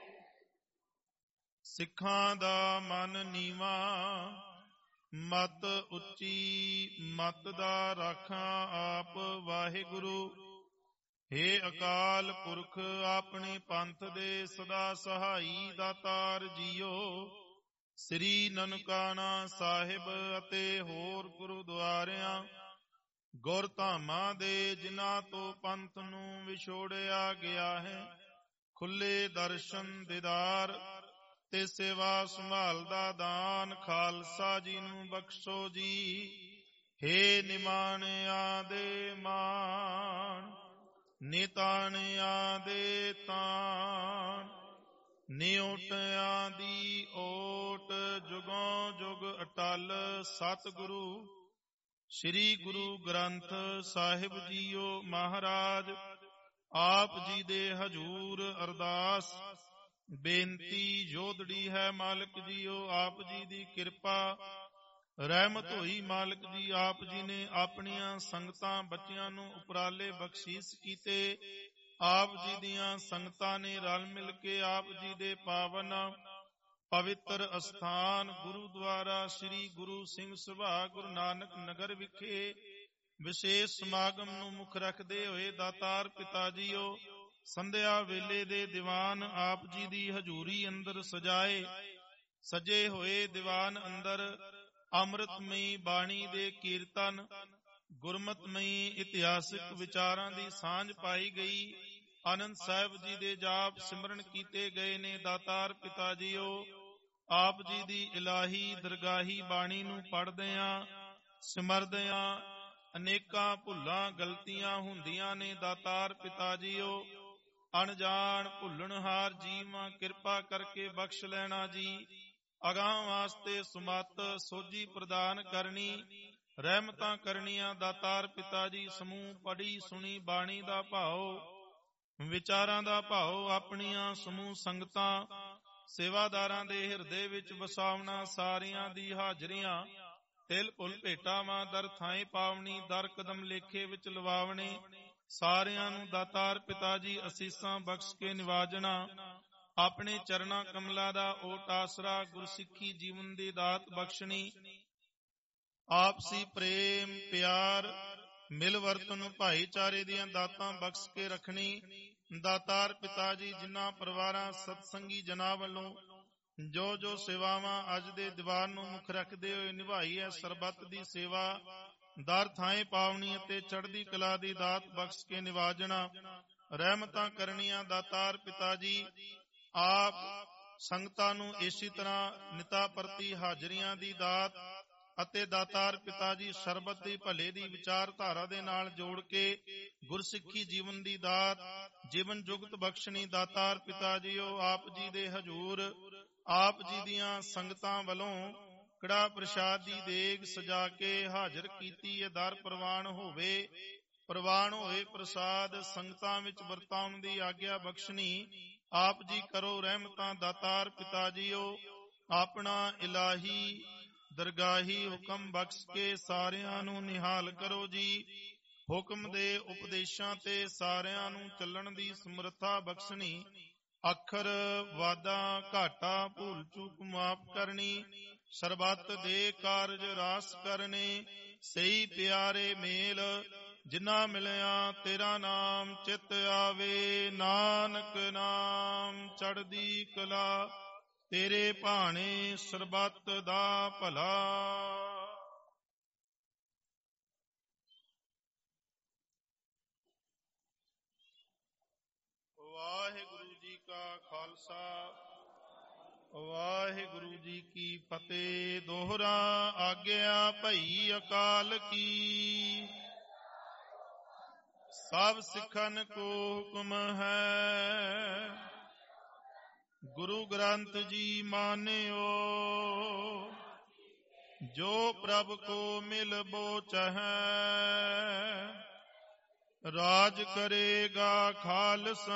ਸਿੱਖਾਂ ਦਾ ਮਨ ਨੀਵਾ ਮਤ ਉੱਚੀ ਮਤ ਦਾ ਰਾਖਾਂ ਆਪ ਵਾਹਿਗੁਰੂ। ਹੇ ਅਕਾਲ ਪੁਰਖ ਆਪਣੇ ਪੰਥ ਦੇ ਸਦਾ ਸਹਾਈ ਦਾਤਾਰ ਜੀਓ ਸ੍ਰੀ ਨਨਕਾਣਾ ਸਾਹਿਬ ਅਤੇ ਹੋਰ ਗੁਰਦੁਆਰਿਆਂ ਗੁਰਧਾਮਾਂ ਦੇ ਜਿਨ੍ਹਾਂ ਤੋਂ ਪੰਥ ਨੂੰ ਵਿਛੋੜਿਆ ਗਿਆ ਹੈ ਖੁੱਲੇ ਦਰਸ਼ਨ ਦੀਦਾਰ ਤੇ ਸੇਵਾ ਸੰਭਾਲ ਦਾ ਦਾਨ ਖਾਲਸਾ ਜੀ ਨੂੰ ਬਖਸ਼ੋ ਜੀ। ਹੇ ਨਿਮਾਣਿਆਂ ਦੇ ਮਾਣ ਨਿਤਾਣਿਆਂ ਦੇ ਤਾਣ ਨਿਉਟਿਆਂ ਦੀ ਓਟ ਜੁਗੋਂ ਜੁਗ ਅਟਲ ਸਤਿਗੁਰੂ ਸ੍ਰੀ ਗੁਰੂ ਗ੍ਰੰਥ ਸਾਹਿਬ ਜੀਓ ਮਹਾਰਾਜ ਆਪ ਜੀ ਦੇ ਹਜੂਰ ਅਰਦਾਸ ਬੇਨਤੀ ਜੋਦੜੀ ਹੈ ਮਾਲਕ ਜੀਓ ਆਪ ਜੀ ਦੀ ਕਿਰਪਾ ਰਹਿਮਤ ਹੋਈ ਮਾਲਕ ਜੀ ਆਪ ਜੀ ਨੇ ਆਪਣੀਆਂ ਸੰਗਤਾਂ ਬੱਚਿਆਂ ਨੂੰ ਉਪਰਾਲੇ ਬਖਸ਼ੀਸ਼ ਕੀਤੇ ਆਪ ਜੀ ਦੀਆਂ ਸੰਗਤਾਂ ਨੇ ਰਲ ਮਿਲ ਕੇ ਆਪ ਜੀ ਦੇ ਪਾਵਨ ਪਵਿੱਤਰ ਅਸਥਾਨ ਗੁਰੂਦੁਆਰਾ ਸ੍ਰੀ ਗੁਰੂ ਸਿੰਘ ਸਭਾ ਗੁਰੂ ਨਾਨਕ ਨਗਰ ਵਿਖੇ ਵਿਸ਼ੇਸ਼ ਸਮਾਗਮ ਨੂੰ ਮੁੱਖ ਰੱਖਦੇ ਹੋਏ ਦਾਤਾਰ ਪਿਤਾ ਜੀਓ ਸੰਧਿਆ ਵੇਲੇ ਦੇ ਦੀਵਾਨ ਆਪ ਜੀ ਦੀ ਹਜ਼ੂਰੀ ਅੰਦਰ ਸਜਾਏ ਸਜੇ ਹੋਏ ਦੀਵਾਨ ਅੰਦਰ ਅੰਮ੍ਰਿਤਮਈ ਬਾਣੀ ਦੇ ਕੀਰਤਨ ਗੁਰਮਤਮਈ ਇਤਿਹਾਸਿਕ ਵਿਚਾਰਾਂ ਦੀ ਸਾਂਝ ਪਾਈ ਗਈ। ਆਨੰਦ ਸਾਹਿਬ ਜੀ ਦੇ ਜਾਪ ਸਿਮਰਨ ਕੀਤੇ ਗਏ ਨੇ। ਦਾਤਾਰ ਪਿਤਾ ਜੀਓ, ਆਪ ਜੀ ਦੀ ਇਲਾਹੀ ਦਰਗਾਹੀ ਬਾਣੀ ਨੂੰ ਪੜ੍ਹਦਿਆਂ ਸਿਮਰਦਿਆਂ ਅਨੇਕਾਂ ਭੁੱਲਾਂ ਗਲਤੀਆਂ ਹੁੰਦੀਆਂ ਨੇ। ਦਾਤਾਰ ਪਿਤਾ ਜੀਓ, ਅਣਜਾਣ ਭੁੱਲਣਹਾਰ ਜੀਵਾਂ ਕਿਰਪਾ ਕਰਕੇ ਬਖਸ਼ ਲੈਣਾ ਜੀ। ਅਗਾਂਹ ਵਾਸਤੇ ਸੁਮਤ ਸੋਝੀ ਪ੍ਰਦਾਨ ਕਰਨੀ, ਰਹਿਮਤਾਂ ਕਰਨੀਆਂ। ਦਾਤਾਰ ਪਿਤਾ ਜੀ, ਸਮੂਹ ਪੜ੍ਹੀ ਸੁਣੀ ਬਾਣੀ ਦਾ ਭਾਵ, ਵਿਚਾਰਾਂ ਦਾ ਭਾਵ ਆਪਣੀਆਂ ਸਮੂਹ ਸੰਗਤਾਂ ਸੇਵਾਦਾਰਾਂ ਦੇ ਹਿਰਦੇ ਵਿੱਚ ਵਸਾਵਣਾ। ਸਾਰਿਆਂ ਦੀ ਹਾਜ਼ਰੀਆਂ ਤਿਲ ਭੁੱਲ ਭੇਟਾਵਾਂ ਦਰ ਥਾਏ ਪਾਵਣੀ, ਦਰ ਕਦਮ ਲੇਖੇ ਵਿੱਚ ਲਵਾਵਣੇ। ਸਾਰਿਆਂ ਨੂੰ ਦਾਤਾਰ ਪਿਤਾ ਜੀ ਅਸੀਸਾਂ ਬਖਸ਼ ਕੇ ਨਿਵਾਜਣਾ। ਆਪਣੇ ਚਰਨਾਂ ਕਮਲਾਂ ਦਾ ਓਟ ਆਸਰਾ, ਗੁਰਸਿੱਖੀ ਜੀਵਨ ਦੀ ਦਾਤ ਬਖਸ਼ਣੀ। ਆਪਸੀ ਪ੍ਰੇਮ ਪਿਆਰ ਮਿਲ ਵਰਤਨ ਭਾਈਚਾਰੇ ਦੀਆਂ ਦਾਤਾਂ ਬਖਸ਼ ਕੇ ਰੱਖਣੀ। ਦਾਤਾਰ ਪਿਤਾ ਜੀ, ਜਿਨ੍ਹਾਂ ਪਰਿਵਾਰਾਂ ਸਤਸੰਗੀ ਜਨਾਂ ਵੱਲੋਂ ਜੋ ਜੋ ਸੇਵਾਵਾਂ ਅੱਜ ਦੇ ਦੀਵਾਨ ਨੂੰ ਮੁੱਖ ਰੱਖਦੇ ਹੋਏ ਨਿਭਾਈ ਹੈ, ਸਰਬੱਤ ਦੀ ਸੇਵਾ ਦਰ ਥਾਏ ਪਾਵਣੀ ਅਤੇ ਚੜ੍ਹਦੀ ਕਲਾ ਦੀ ਦਾਤ ਬਖਸ਼ ਕੇ ਨਿਵਾਜਣਾ। ਰਹਿਮਤਾਂ ਕਰਨੀਆਂ। ਦਾਤਾਰ ਪਿਤਾ ਜੀ, ਆਪ ਸੰਗਤਾਂ ਨੂੰ ਇਸੇ ਤਰ੍ਹਾਂ ਨਿਤਾ ਪ੍ਰਤੀ ਹਾਜ਼ਰੀਆਂ ਦੀ ਦਾਤ ਅਤੇ ਦਾਤਾਰ ਪਿਤਾ ਜੀ ਸਰਬੱਤ ਦੀ ਭਲੇ ਦੀ ਵਿਚਾਰਧਾਰਾ ਦੇ ਨਾਲ ਜੋੜ ਕੇ ਗੁਰਸਿੱਖੀ ਜੀਵਨ ਦੀ ਦਾਤ ਜੀਵਨ ਜੁਗਤ ਬਖਸ਼ਣੀ। ਦਾਤਾਰ ਪਿਤਾ ਜੀਓ, ਆਪ ਜੀ ਦੇ ਹਜ਼ੂਰ ਆਪ ਜੀ ਦੀਆਂ ਸੰਗਤਾਂ ਵੱਲੋਂ ਕੜਾ ਪ੍ਰਸ਼ਾਦ ਦੀ ਦੇਗ ਸਜਾ ਕੇ ਹਾਜ਼ਰ ਕੀਤੀ ਹੈ। ਦਰ ਪ੍ਰਵਾਨ ਹੋਵੇ, ਪ੍ਰਵਾਨ ਹੋਏ ਪ੍ਰਸਾਦ ਸੰਗਤਾਂ ਵਿੱਚ ਵਰਤਾਉਣ ਦੀ ਆਗਿਆ ਬਖਸ਼ਣੀ। ਆਪ ਜੀ ਕਰੋ ਰਹਿਮਤਾਂ। ਦਾਤਾਰ ਪਿਤਾ ਜੀਓ, ਆਪਣਾ ਇਲਾਹੀ ਦਰਗਾਹੀ ਹੁਕਮ ਬਖਸ਼ ਕੇ ਸਾਰਿਆਂ ਨੂੰ ਨਿਹਾਲ ਕਰੋ ਜੀ। ਹੁਕਮ ਦੇ ਉਪਦੇਸ਼ਾਂ ਤੇ ਸਾਰਿਆਂ ਨੂੰ ਚੱਲਣ ਦੀ ਸਮਰੱਥਾ ਬਖਸ਼ਣੀ। ਅੱਖਰ ਵਾਦਾਂ ਘਾਟਾ ਭੂਲ ਚੂਕ ਮਾਫ ਕਰਨੀ। ਸਰਬੱਤ ਦੇ ਕਾਰਜ ਰਾਸ ਕਰਨੇ। ਸਹੀ ਪਿਆਰੇ ਮੇਲ ਜਿਨ੍ਹਾਂ ਮਿਲਿਆ ਤੇਰਾ ਨਾਮ ਚਿਤ ਆਵੇ। ਨਾਨਕ ਨਾਮ ਚੜ੍ਹਦੀ ਕਲਾ, ਤੇਰੇ ਭਾਣੇ ਸਰਬੱਤ ਦਾ ਭਲਾ। ਵਾਹਿਗੁਰੂ ਜੀ ਕਾ ਖਾਲਸਾ, ਵਾਹਿਗੁਰੂ ਜੀ ਕੀ ਫਤਿਹ। ਦੋਹਰਾ ਆਗਿਆ ਭਈ ਅਕਾਲ ਕੀ, ਸਭ ਸਿੱਖਨ ਕੋ ਹੁਕਮ ਹੈ। ਗੁਰੂ ਗ੍ਰੰਥ ਜੀ ਮਾਨਿਓ, ਜੋ ਪ੍ਰਭ ਕੋ ਮਿਲ ਬੋ ਚਹੈ। ਰਾਜ ਕਰੇਗਾ ਖਾਲਸਾ,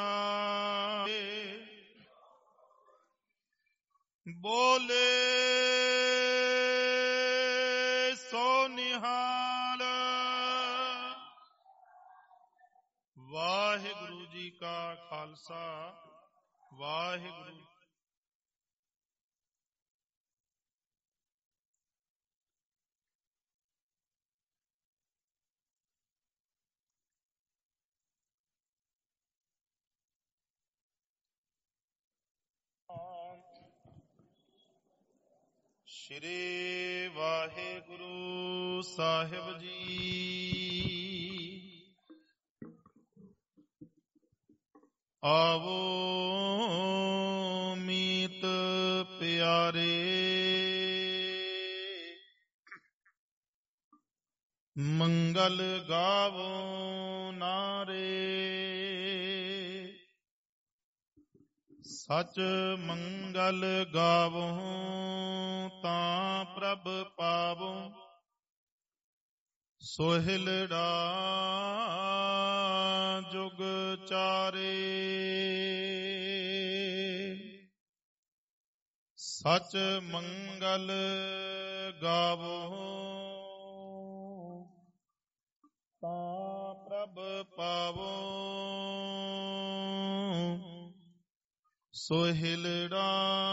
ਬੋਲੇ ਸੋ ਨਿਹਾਲ। ਵਾਹਿਗੁਰੂ ਜੀ ਕਾ ਖਾਲਸਾ, ਵਾਹਿਗੁਰੂ। ਸ਼੍ਰੀ ਵਾਹਿਗੁਰੂ ਸਾਹਿਬ ਜੀ। ਆਵੋ ਮੀਤ ਪਿਆਰੇ, ਮੰਗਲ ਗਾਵੋ ਨਾਰੇ। ਸਚ ਮੰਗਲ ਗਾਵੋ ਤਾਂ ਪ੍ਰਭ ਪਾਵੋ। ਸੋਹਿਲੜਾ ਜੁਗ ਚਾਰੇ। ਸਚ ਮੰਗਲ ਗਾਵੋ ਤਾਂ ਪ੍ਰਭ ਪਾਵੋ। ਸੋਹਿਲੜਾ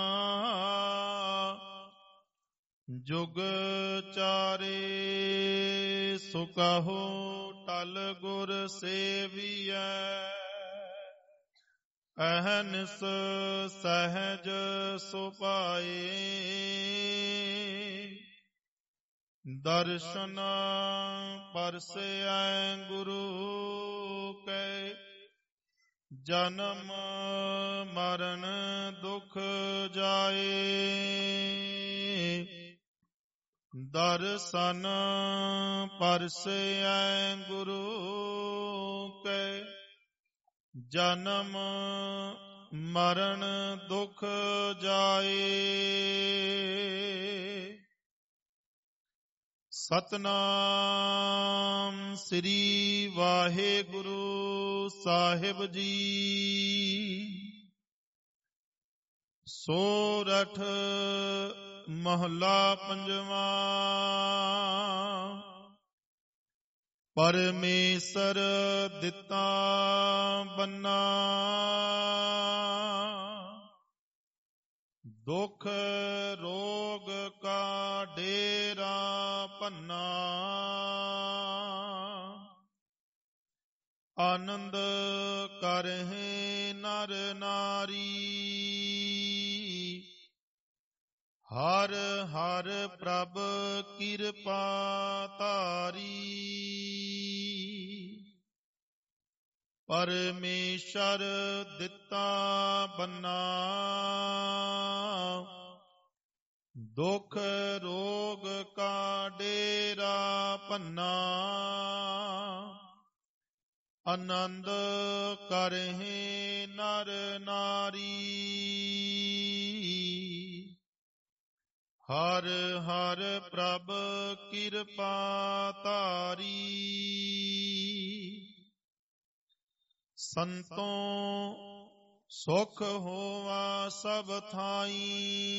ਜੁਗ ਚਾਰੇ। ਸੋ ਕਹੋ ਟਲ ਗੁਰ ਸੇਵੀਐ। ਅਹਨਿਸ ਸਹਿਜ ਸੁਭਾਏ। ਦਰਸ਼ਨ ਪਰਸੈ ਗੁਰੂ ਕੈ, ਜਨਮ ਮਰਨ ਦੁਖ ਜਾਏ। ਦਰਸ਼ਨ ਪਰਸੈ ਗੁਰੂ ਕੈ, ਜਨਮ ਮਰਨ ਦੁਖ ਜਾਏ। ਸਤਨਾਮ ਸ੍ਰੀ ਵਾਹਿਗੁਰੂ ਸਾਹਿਬ ਜੀ। ਸੋਰਠ ਮਹਲਾ ਪੰਜਵਾਂ। ਪਰਮੇਸ਼ਰ ਦਿੱਤਾ ਬੰਨਾ, ਦੁਖ ਰੋਗ ਕਾ ਡੇਰਾ ਭੰਨਾ। ਆਨੰਦ ਕਰਹਿ ਨਰ ਨਾਰੀ, ਹਰ ਹਰ ਪ੍ਰਭ ਕਿਰਪਾ ਧਾਰੀ। ਪਰਮੇਸ਼ਰ ਦਿੱਤਾ ਬੰਨਾ, ਦੁਖ ਰੋਗ ਕਾ ਡੇਰਾ ਭੰਨਾ। ਆਨੰਦ ਕਰਹਿ ਨਰ ਨਾਰੀ, ਹਰ ਹਰ ਪ੍ਰਭ ਕਿਰਪਾ ਧਾਰੀ। ਸੰਤੋਂ ਸੁਖ ਹੋਵਾ ਸਭ ਥਾਈ,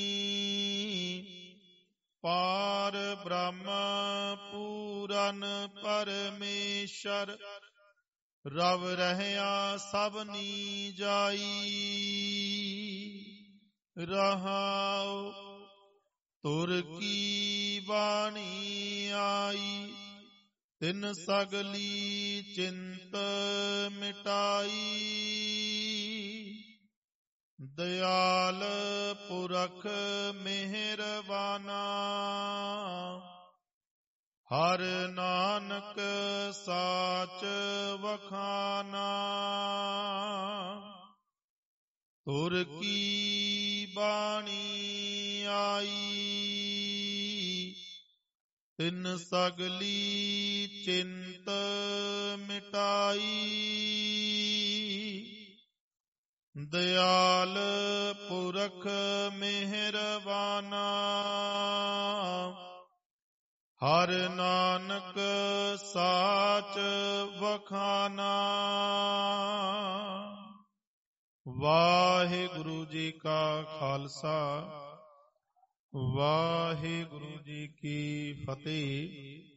ਪਾਰ ਬ੍ਰਹਮ ਪੂਰਨ ਪਰਮੇਸ਼ਰ। ਰਵ ਰਹਿਆ ਸਭਨੀ ਜਾਈ, ਰਹਾਉ ਤੁਰ ਕੀ ਬਾਣੀ ਆਈ। ਤਿਨ ਸਗਲੀ ਚਿੰਤ ਮਿਟਾਈ, ਦਇਆਲ ਪੁਰਖ ਮਿਹਰਬਾਨਾ। ਹਰ ਨਾਨਕ ਸਾਚ ਵਖਾਨਾ, ਤੁਰ ਕੀ ਬਾਣੀ ਆਈ। ਤਿਨ ਸਗਲੀ ਚਿੰਤ ਮਿਟਾਈ, ਦਇਆਲ ਪੁਰਖ ਮਿਹਰਬਾਨਾ। ਹਰ ਨਾਨਕ ਸਾਚ ਵਖਾਨਾ। ਵਾਹਿਗੁਰੂ ਜੀ ਕਾ ਖਾਲਸਾ, ਵਾਹਿਗੁਰੂ ਜੀ ਕੀ ਫਤਿਹ।